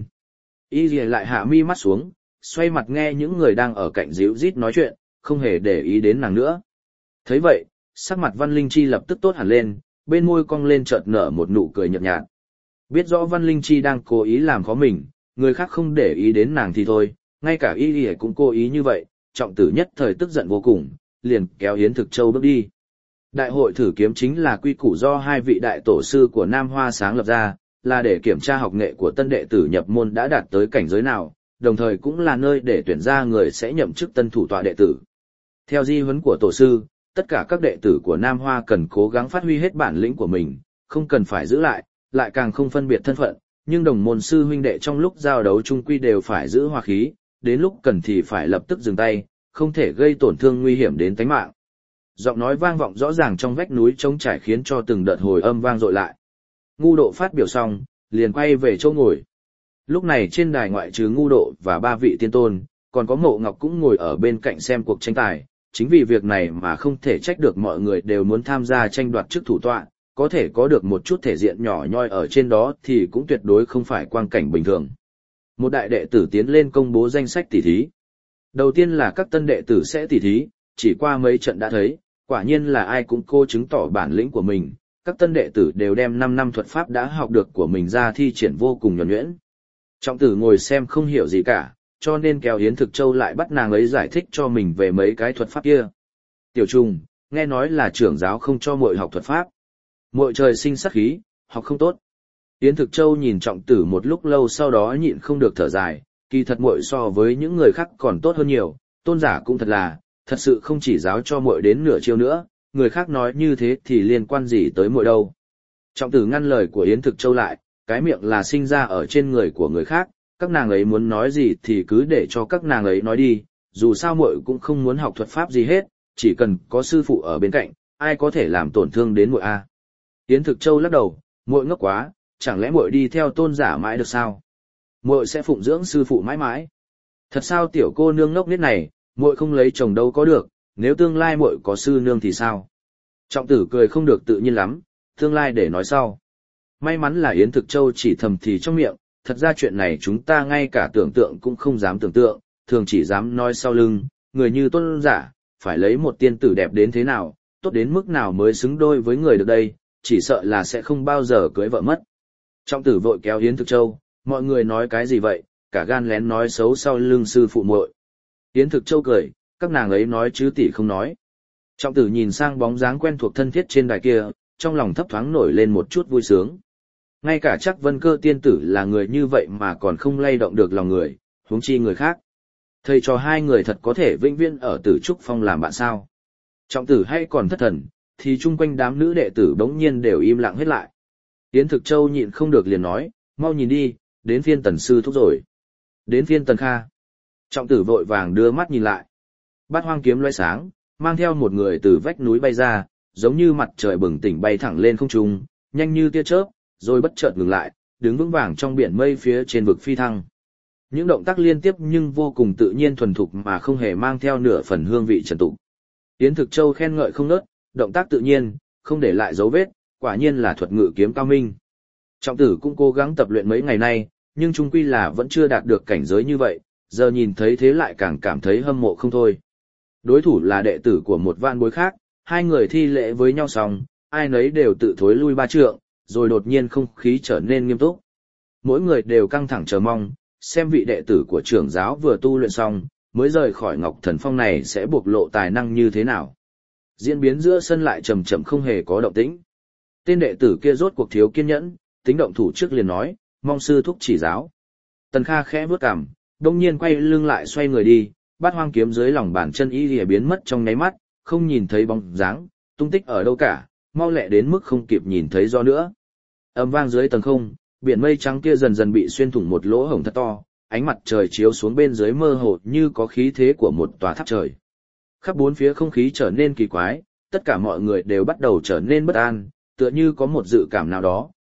Y lìa lại hạ mi mắt xuống, xoay mặt nghe những người đang ở cạnh díu rít nói chuyện, không hề để ý đến nàng nữa. Thấy vậy, sắc mặt Văn Linh Chi lập tức tốt hẳn lên, bên môi cong lên chợt nở một nụ cười nhợt nhạt. Biết rõ Văn Linh Chi đang cố ý làm khó mình, người khác không để ý đến nàng thì thôi, ngay cả y lìa cũng cố ý như vậy, trọng tử nhất thời tức giận vô cùng, liền kéo Yến Thực Châu bước đi. Đại hội thử kiếm chính là quy củ do hai vị đại tổ sư của Nam Hoa sáng lập ra, là để kiểm tra học nghệ của tân đệ tử nhập môn đã đạt tới cảnh giới nào, đồng thời cũng là nơi để tuyển ra người sẽ nhậm chức tân thủ tọa đệ tử. Theo di huấn của tổ sư, tất cả các đệ tử của Nam Hoa cần cố gắng phát huy hết bản lĩnh của mình, không cần phải giữ lại càng không phân biệt thân phận, nhưng đồng môn sư huynh đệ trong lúc giao đấu chung quy đều phải giữ hòa khí, đến lúc cần thì phải lập tức dừng tay, không thể gây tổn thương nguy hiểm đến tính mạng. Giọng nói vang vọng rõ ràng trong vách núi trống trải khiến cho từng đợt hồi âm vang dội lại. Ngu Độ phát biểu xong, liền quay về chỗ ngồi. Lúc này trên đài ngoại trừ Ngu Độ và ba vị tiên tôn, còn có Mộ Ngọc cũng ngồi ở bên cạnh xem cuộc tranh tài. Chính vì việc này mà không thể trách được mọi người đều muốn tham gia tranh đoạt chức thủ tọa, có thể có được một chút thể diện nhỏ nhoi ở trên đó thì cũng tuyệt đối không phải quang cảnh bình thường. Một đại đệ tử tiến lên công bố danh sách tỷ thí. Đầu tiên là các tân đệ tử sẽ tỷ thí, chỉ qua mấy trận đã thấy, quả nhiên là ai cũng cố chứng tỏ bản lĩnh của mình, các tân đệ tử đều đem 5 năm thuật pháp đã học được của mình ra thi triển vô cùng nhuần nhuyễn. Trọng tử ngồi xem không hiểu gì cả, cho nên kéo Yến Thực Châu lại bắt nàng ấy giải thích cho mình về mấy cái thuật pháp kia. Tiểu Trùng, nghe nói là trưởng giáo không cho muội học thuật pháp. Muội trời sinh sát khí, học không tốt. Yến Thực Châu nhìn trọng tử một lúc lâu sau đó nhịn không được thở dài, kỳ thật muội so với những người khác còn tốt hơn nhiều, tôn giả cũng thật sự không chỉ giáo cho muội đến nửa chiêu nữa, người khác nói như thế thì liên quan gì tới muội đâu. Trọng tử ngăn lời của Yến Thực Châu lại, cái miệng là sinh ra ở trên người của người khác, các nàng ấy muốn nói gì thì cứ để cho các nàng ấy nói đi, dù sao muội cũng không muốn học thuật pháp gì hết, chỉ cần có sư phụ ở bên cạnh, ai có thể làm tổn thương đến muội a. Yến Thực Châu lắc đầu, muội ngốc quá, chẳng lẽ muội đi theo tôn giả mãi được sao? Muội sẽ phụng dưỡng sư phụ mãi mãi. Thật sao tiểu cô nương ngốc nết này, muội không lấy chồng đâu có được, nếu tương lai muội có sư nương thì sao? Trọng tử cười không được tự nhiên lắm, tương lai để nói sau. May mắn là Yến Thực Châu chỉ thầm thì trong miệng, thật ra chuyện này chúng ta ngay cả tưởng tượng cũng không dám tưởng tượng, thường chỉ dám nói sau lưng, người như tôn giả, phải lấy một tiên tử đẹp đến thế nào, tốt đến mức nào mới xứng đôi với người được đây, chỉ sợ là sẽ không bao giờ cưới vợ mất. Trọng tử vội kéo Yến Thực Châu, mọi người nói cái gì vậy, cả gan lén nói xấu sau lưng sư phụ muội. Yến Thực Châu cười, các nàng ấy nói chứ tỷ không nói. Trọng tử nhìn sang bóng dáng quen thuộc thân thiết trên đài kia, trong lòng thấp thoáng nổi lên một chút vui sướng. Ngay cả chắc Vân Cơ tiên tử là người như vậy mà còn không lay động được lòng người, huống chi người khác. Thầy trò hai người thật có thể vĩnh viễn ở Tử Trúc Phong làm bạn sao. Trọng tử hay còn thất thần, thì chung quanh đám nữ đệ tử bỗng nhiên đều im lặng hết lại. Yến Thực Châu nhịn không được liền nói, mau nhìn đi, đến phiên Tần sư thúc rồi. Đến phiên Tần Kha. Trọng tử vội vàng đưa mắt nhìn lại. Bát Hoang kiếm loé sáng, mang theo một người từ vách núi bay ra, giống như mặt trời bừng tỉnh bay thẳng lên không trung, nhanh như tia chớp, rồi bất chợt ngừng lại, đứng vững vàng trong biển mây phía trên vực phi thăng. Những động tác liên tiếp nhưng vô cùng tự nhiên thuần thục mà không hề mang theo nửa phần hương vị trần tục. Yến Thực Châu khen ngợi không ngớt, động tác tự nhiên, không để lại dấu vết, quả nhiên là thuật ngự kiếm cao minh. Trọng tử cũng cố gắng tập luyện mấy ngày nay, nhưng chung quy là vẫn chưa đạt được cảnh giới như vậy, giờ nhìn thấy thế lại càng cảm thấy hâm mộ không thôi. Đối thủ là đệ tử của một vạn bối khác, hai người thi lễ với nhau xong, ai nấy đều tự thối lui 3 trượng, rồi đột nhiên không khí trở nên nghiêm túc. Mỗi người đều căng thẳng chờ mong, xem vị đệ tử của trưởng giáo vừa tu luyện xong, mới rời khỏi Ngọc Thần Phong này sẽ bộc lộ tài năng như thế nào. Diễn biến giữa sân lại chậm chậm không hề có động tĩnh. Tên đệ tử kia rốt cuộc thiếu kiên nhẫn, tính động thủ trước liền nói, mong sư thúc chỉ giáo. Tần Kha khẽ bước cằm, đông nhiên quay lưng lại xoay người đi, Bát Hoang kiếm dưới lòng bàn chân y lìa biến mất trong nháy mắt, không nhìn thấy bóng dáng, tung tích ở đâu cả, mau lẹ đến mức không kịp nhìn thấy do nữa. Âm vang dưới tầng không, biển mây trắng kia dần dần bị xuyên thủng một lỗ hổng thật to, ánh mặt trời chiếu xuống bên dưới mơ hồ như có khí thế của một tòa tháp trời. Khắp bốn phía không khí trở nên kỳ quái, tất cả mọi người đều bắt đầu trở nên bất an, tựa như có một dự cảm nào đó,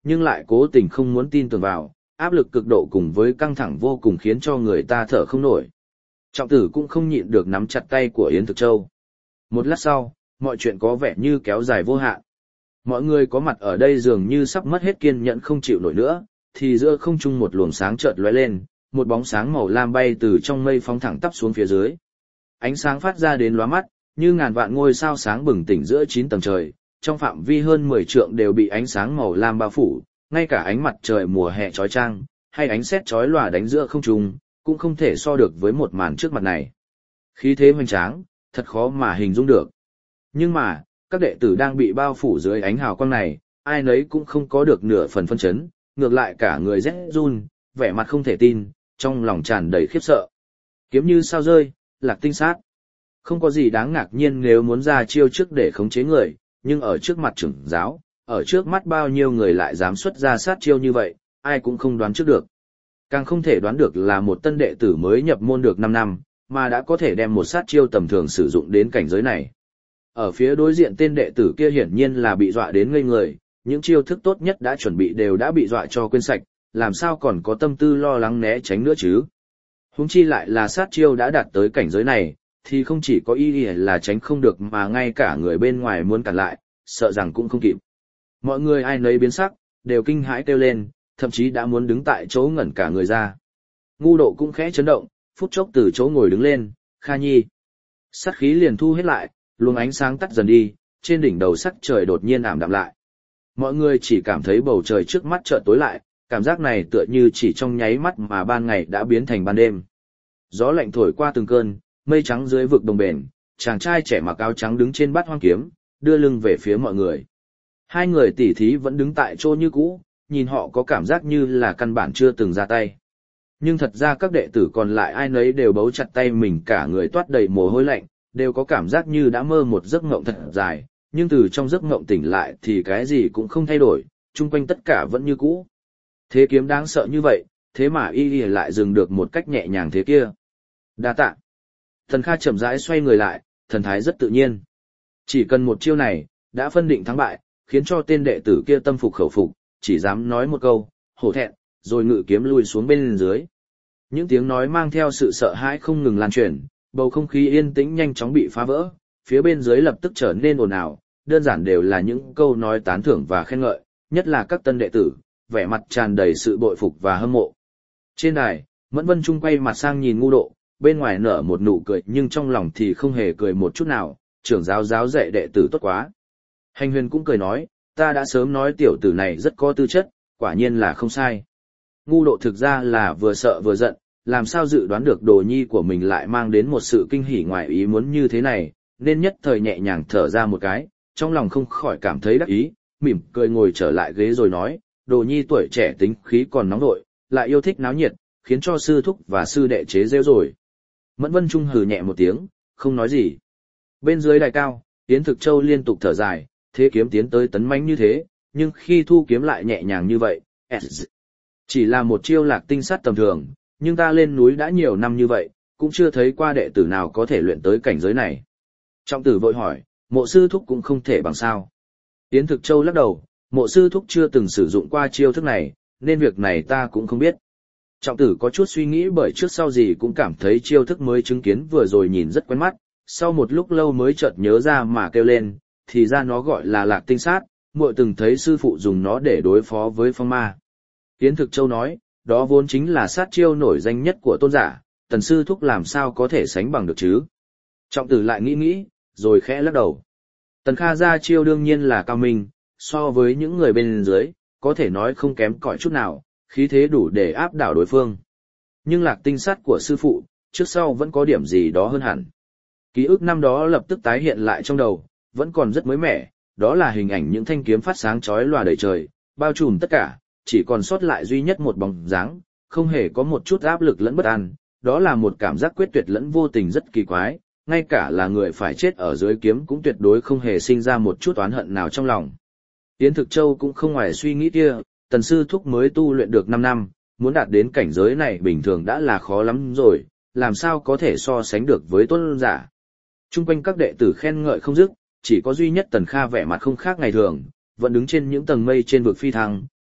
nhưng lại cố tình không muốn tin tưởng vào, áp lực cực độ cùng với căng thẳng vô cùng khiến cho người ta thở không nổi. Trọng tử cũng không nhịn được nắm chặt tay của Yến Thực Châu. Một lát sau, mọi chuyện có vẻ như kéo dài vô hạn. Mọi người có mặt ở đây dường như sắp mất hết kiên nhẫn không chịu nổi nữa, thì giữa không trung một luồng sáng chợt lóe lên, một bóng sáng màu lam bay từ trong mây phóng thẳng tắp xuống phía dưới. Ánh sáng phát ra đến lóa mắt, như ngàn vạn ngôi sao sáng bừng tỉnh giữa 9 tầng trời, trong phạm vi hơn 10 trượng đều bị ánh sáng màu lam bao phủ, ngay cả ánh mặt trời mùa hè chói chang, hay ánh sét chói lòa đánh giữa không trung, cũng không thể so được với một màn trước mặt này. Khí thế hoành tráng, thật khó mà hình dung được. Nhưng mà, các đệ tử đang bị bao phủ dưới ánh hào quang này, ai nấy cũng không có được nửa phần phân chấn, ngược lại cả người rét run, vẻ mặt không thể tin, trong lòng tràn đầy khiếp sợ. Kiếm như sao rơi, Lạc Tinh sát. Không có gì đáng ngạc nhiên nếu muốn ra chiêu trước để khống chế người, nhưng ở trước mặt trưởng giáo, ở trước mắt bao nhiêu người lại dám xuất ra sát chiêu như vậy, ai cũng không đoán trước được. Càng không thể đoán được là một tân đệ tử mới nhập môn được 5 năm, mà đã có thể đem một sát chiêu tầm thường sử dụng đến cảnh giới này. Ở phía đối diện tên đệ tử kia hiển nhiên là bị dọa đến ngây người, những chiêu thức tốt nhất đã chuẩn bị đều đã bị dọa cho quên sạch, làm sao còn có tâm tư lo lắng né tránh nữa chứ. Huống chi lại là sát chiêu đã đạt tới cảnh giới này, thì không chỉ có ý là tránh không được mà ngay cả người bên ngoài muốn cản lại, sợ rằng cũng không kịp. Mọi người ai nấy biến sắc, đều kinh hãi kêu lên, thậm chí đã muốn đứng tại chỗ ngẩn cả người ra. Ngu Độ cũng khẽ chấn động, phút chốc từ chỗ ngồi đứng lên, Kha Nhi. Sát khí liền thu hết lại, luồng ánh sáng tắt dần đi, trên đỉnh đầu sắc trời đột nhiên ảm đạm lại. Mọi người chỉ cảm thấy bầu trời trước mắt chợt tối lại, cảm giác này tựa như chỉ trong nháy mắt mà ban ngày đã biến thành ban đêm. Gió lạnh thổi qua từng cơn, mây trắng dưới vực đồng bền, chàng trai trẻ mặc áo trắng đứng trên bát hoang kiếm, đưa lưng về phía mọi người. Hai người tỉ thí vẫn đứng tại chỗ như cũ, nhìn họ có cảm giác như là căn bản chưa từng ra tay. Nhưng thật ra các đệ tử còn lại ai nấy đều bấu chặt tay mình, cả người toát đầy mồ hôi lạnh, đều có cảm giác như đã mơ một giấc mộng thật dài, nhưng từ trong giấc mộng tỉnh lại thì cái gì cũng không thay đổi, chung quanh tất cả vẫn như cũ. Thế kiếm đáng sợ như vậy, thế mà y lại dừng được một cách nhẹ nhàng thế kia. Đa tạ. Thần Kha chậm rãi xoay người lại, thần thái rất tự nhiên. Chỉ cần một chiêu này, đã phân định thắng bại, khiến cho tên đệ tử kia tâm phục khẩu phục, chỉ dám nói một câu, hổ thẹn, rồi ngự kiếm lui xuống bên dưới. Những tiếng nói mang theo sự sợ hãi không ngừng lan truyền, bầu không khí yên tĩnh nhanh chóng bị phá vỡ, phía bên dưới lập tức trở nên ồn ào, đơn giản đều là những câu nói tán thưởng và khen ngợi, nhất là các tân đệ tử, vẻ mặt tràn đầy sự bội phục và hâm mộ. Trên đài, Mẫn Vân Trung quay mặt sang nhìn Ngu Độ, bên ngoài nở một nụ cười nhưng trong lòng thì không hề cười một chút nào, trưởng giáo giáo dạy đệ tử tốt quá. Hành Huyền cũng cười nói, ta đã sớm nói tiểu tử này rất có tư chất, quả nhiên là không sai. Ngu Độ thực ra là vừa sợ vừa giận, làm sao dự đoán được đồ nhi của mình lại mang đến một sự kinh hỉ ngoài ý muốn như thế này, nên nhất thời nhẹ nhàng thở ra một cái, trong lòng không khỏi cảm thấy đắc ý, mỉm cười ngồi trở lại ghế rồi nói, đồ nhi tuổi trẻ tính khí còn nóng nội, lại yêu thích náo nhiệt, khiến cho sư thúc và sư đệ chế giễu rồi. Mẫn Vân Trung hừ nhẹ một tiếng, không nói gì. Bên dưới đài cao, Yến Thực Châu liên tục thở dài, thế kiếm tiến tới tấn mãnh như thế, nhưng khi thu kiếm lại nhẹ nhàng như vậy, chỉ là một chiêu Lạc Tinh sát tầm thường, nhưng ta lên núi đã nhiều năm như vậy, cũng chưa thấy qua đệ tử nào có thể luyện tới cảnh giới này. Trọng tử vội hỏi, Mộ sư thúc cũng không thể bằng sao? Yến Thực Châu lắc đầu, Mộ sư thúc chưa từng sử dụng qua chiêu thức này, nên việc này ta cũng không biết. Trọng tử có chút suy nghĩ bởi trước sau gì cũng cảm thấy chiêu thức mới chứng kiến vừa rồi nhìn rất quen mắt, sau một lúc lâu mới chợt nhớ ra mà kêu lên, thì ra nó gọi là Lạc Tinh sát, muội từng thấy sư phụ dùng nó để đối phó với phong ma. Yến Thực Châu nói, đó vốn chính là sát chiêu nổi danh nhất của tôn giả, tần sư thúc làm sao có thể sánh bằng được chứ? Trọng tử lại nghĩ, rồi khẽ lắc đầu. Tần Kha ra chiêu đương nhiên là cao minh, so với những người bên dưới, có thể nói không kém cỏi chút nào, khí thế đủ để áp đảo đối phương. Nhưng Lạc Tinh sát của sư phụ, trước sau vẫn có điểm gì đó hơn hẳn. Ký ức năm đó lập tức tái hiện lại trong đầu, vẫn còn rất mới mẻ, đó là hình ảnh những thanh kiếm phát sáng chói lòa đầy trời, bao trùm tất cả, chỉ còn sót lại duy nhất một bóng dáng, không hề có một chút áp lực lẫn bất an, đó là một cảm giác quyết tuyệt lẫn vô tình rất kỳ quái, ngay cả là người phải chết ở dưới kiếm cũng tuyệt đối không hề sinh ra một chút oán hận nào trong lòng. Yến Thực Châu cũng không ngoài suy nghĩ kia, tần sư thúc mới tu luyện được 5 năm, muốn đạt đến cảnh giới này bình thường đã là khó lắm rồi, làm sao có thể so sánh được với tôn giả. Trung quanh các đệ tử khen ngợi không dứt, chỉ có duy nhất Tần Kha vẻ mặt không khác ngày thường, vẫn đứng trên những tầng mây trên vực phi thăng,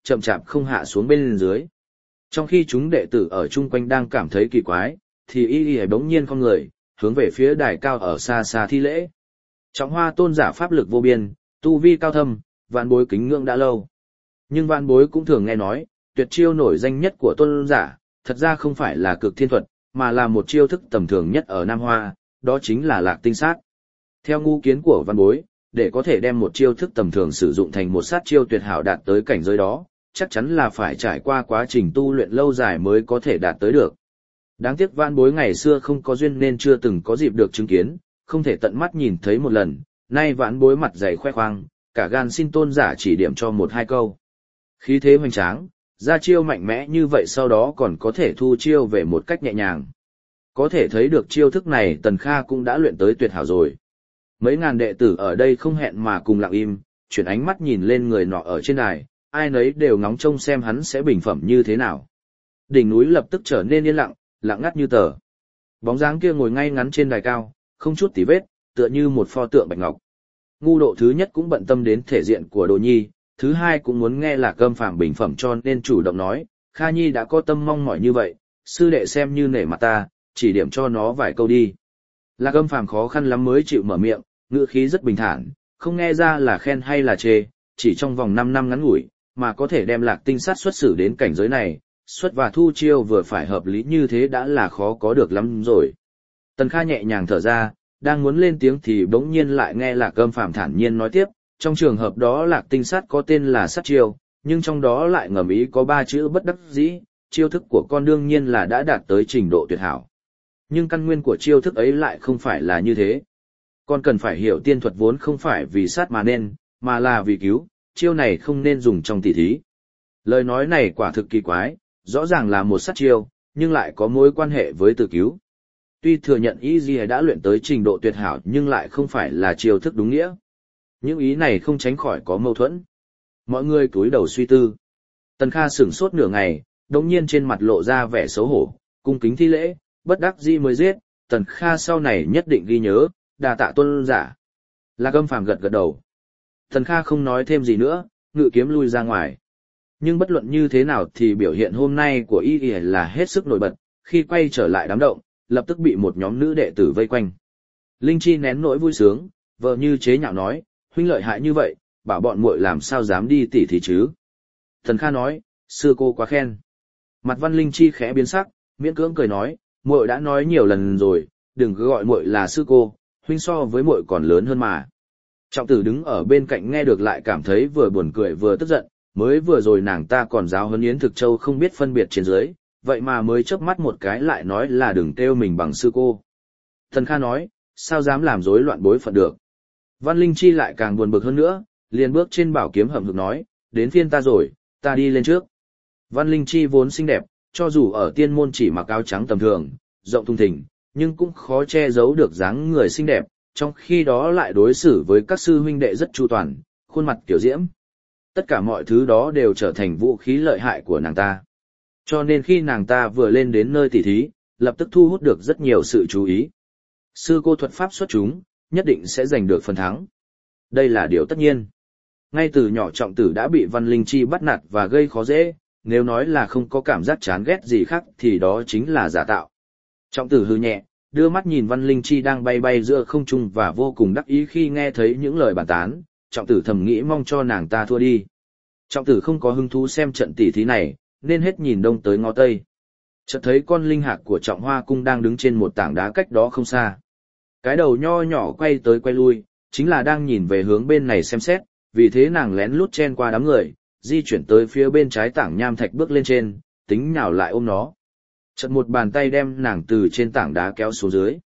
chậm chạp không hạ xuống bên dưới. Trong khi chúng đệ tử ở chung quanh đang cảm thấy kỳ quái, thì y bỗng nhiên không người, hướng về phía đài cao ở xa xa thi lễ. Trọng Hoa tôn giả pháp lực vô biên, tu vi cao thâm, vạn bối kính ngưỡng đã lâu. Nhưng vạn bối cũng thường nghe nói, tuyệt chiêu nổi danh nhất của tôn giả, thật ra không phải là cực thiên thuật, mà là một chiêu thức tầm thường nhất ở Nam Hoa, đó chính là lạc tinh sát. Theo ngu kiến của vạn bối, để có thể đem một chiêu thức tầm thường sử dụng thành một sát chiêu tuyệt hảo đạt tới cảnh giới đó, chắc chắn là phải trải qua quá trình tu luyện lâu dài mới có thể đạt tới được. Đáng tiếc vạn bối ngày xưa không có duyên nên chưa từng có dịp được chứng kiến, không thể tận mắt nhìn thấy một lần, nay vạn bối mặt dày khoe khoang, cả gan xin tôn giả chỉ điểm cho một hai câu. Khí thế hoành tráng, ra chiêu mạnh mẽ như vậy sau đó còn có thể thu chiêu về một cách nhẹ nhàng. Có thể thấy được chiêu thức này Tần Kha cũng đã luyện tới tuyệt hảo rồi. Mấy ngàn đệ tử ở đây không hẹn mà cùng lặng im, chuyển ánh mắt nhìn lên người nọ ở trên đài, ai nấy đều ngóng trông xem hắn sẽ bình phẩm như thế nào. Đỉnh núi lập tức trở nên yên lặng, lặng ngắt như tờ. Bóng dáng kia ngồi ngay ngắn trên đài cao, không chút tì vết, tựa như một pho tượng bạch ngọc. Ngu Độ thứ nhất cũng bận tâm đến thể diện của Đồ Nhi, thứ hai cũng muốn nghe Lạc Âm Phàm bình phẩm cho nên chủ động nói, Kha Nhi đã có tâm mong mỏi như vậy, sư đệ xem như nể mặt ta, chỉ điểm cho nó vài câu đi. Lạc Âm Phàm khó khăn lắm mới chịu mở miệng, ngữ khí rất bình thản, không nghe ra là khen hay là chê, chỉ trong vòng 5 năm ngắn ngủi, mà có thể đem Lạc Tinh sát xuất xử đến cảnh giới này, xuất và thu chiêu vừa phải hợp lý như thế đã là khó có được lắm rồi. Tần Kha nhẹ nhàng thở ra, đang muốn lên tiếng thì bỗng nhiên lại nghe Lạc Âm Phàm thản nhiên nói tiếp, trong trường hợp đó Lạc Tinh sát có tên là sát chiêu, nhưng trong đó lại ngầm ý có 3 chữ bất đắc dĩ, chiêu thức của con đương nhiên là đã đạt tới trình độ tuyệt hảo. Nhưng căn nguyên của chiêu thức ấy lại không phải là như thế. Con cần phải hiểu tiên thuật vốn không phải vì sát mà nên, mà là vì cứu, chiêu này không nên dùng trong tỷ thí. Lời nói này quả thực kỳ quái, rõ ràng là một sát chiêu, nhưng lại có mối quan hệ với tự cứu. Tuy thừa nhận ý gì đã luyện tới trình độ tuyệt hảo nhưng lại không phải là chiêu thức đúng nghĩa. Những ý này không tránh khỏi có mâu thuẫn. Mọi người cúi đầu suy tư. Tần Kha sửng sốt nửa ngày, đống nhiên trên mặt lộ ra vẻ xấu hổ, cung kính thi lễ, bất đắc dĩ mới giết, Tần Kha sau này nhất định ghi nhớ, đà tạ tôn giả. Lạc Âm Phàm gật gật đầu. Tần Kha không nói thêm gì nữa, ngự kiếm lui ra ngoài. Nhưng bất luận như thế nào thì biểu hiện hôm nay của y là hết sức nổi bật, khi quay trở lại đám động, lập tức bị một nhóm nữ đệ tử vây quanh. Linh Chi nén nỗi vui sướng, vợ như chế nhạo nói, huynh lợi hại như vậy, bảo bọn muội làm sao dám đi tỉ thí chứ. Tần Kha nói, sư cô quá khen. Mặt Văn Linh Chi khẽ biến sắc, miễn cưỡng cười nói, muội đã nói nhiều lần rồi, đừng cứ gọi muội là sư cô, huynh so với muội còn lớn hơn mà. Trọng Tử đứng ở bên cạnh nghe được lại cảm thấy vừa buồn cười vừa tức giận, mới vừa rồi nàng ta còn giáo huấn Yến Thực Châu không biết phân biệt trên dưới, vậy mà mới chớp mắt một cái lại nói là đừng kêu mình bằng sư cô. Tần Kha nói, sao dám làm rối loạn bối phận được. Văn Linh Chi lại càng buồn bực hơn nữa, liền bước trên bảo kiếm hậm hực nói, đến phiên ta rồi, ta đi lên trước. Văn Linh Chi vốn xinh đẹp, cho dù ở tiên môn chỉ mặc áo trắng tầm thường, rộng thùng thình, nhưng cũng khó che giấu được dáng người xinh đẹp, trong khi đó lại đối xử với các sư huynh đệ rất chu toàn, khuôn mặt kiểu diễm. Tất cả mọi thứ đó đều trở thành vũ khí lợi hại của nàng ta. Cho nên khi nàng ta vừa lên đến nơi tỉ thí, lập tức thu hút được rất nhiều sự chú ý. Sư cô thuật pháp xuất chúng, nhất định sẽ giành được phần thắng. Đây là điều tất nhiên. Ngay từ nhỏ Trọng Tử đã bị Văn Linh Chi bắt nạt và gây khó dễ, nếu nói là không có cảm giác chán ghét gì khác thì đó chính là giả tạo. Trọng Tử hừ nhẹ, đưa mắt nhìn Văn Linh Chi đang bay bay giữa không trung và vô cùng đắc ý khi nghe thấy những lời bàn tán, Trọng Tử thầm nghĩ mong cho nàng ta thua đi. Trọng Tử không có hứng thú xem trận tỉ thí này, nên hết nhìn đông tới ngó tây. Chợt thấy con linh hạc của Trọng Hoa Cung đang đứng trên một tảng đá cách đó không xa. Cái đầu nho nhỏ quay tới quay lui, chính là đang nhìn về hướng bên này xem xét, vì thế nàng lén lút chen qua đám người, di chuyển tới phía bên trái tảng nham thạch bước lên trên, tính nhào lại ôm nó. Chợt một bàn tay đem nàng từ trên tảng đá kéo xuống dưới.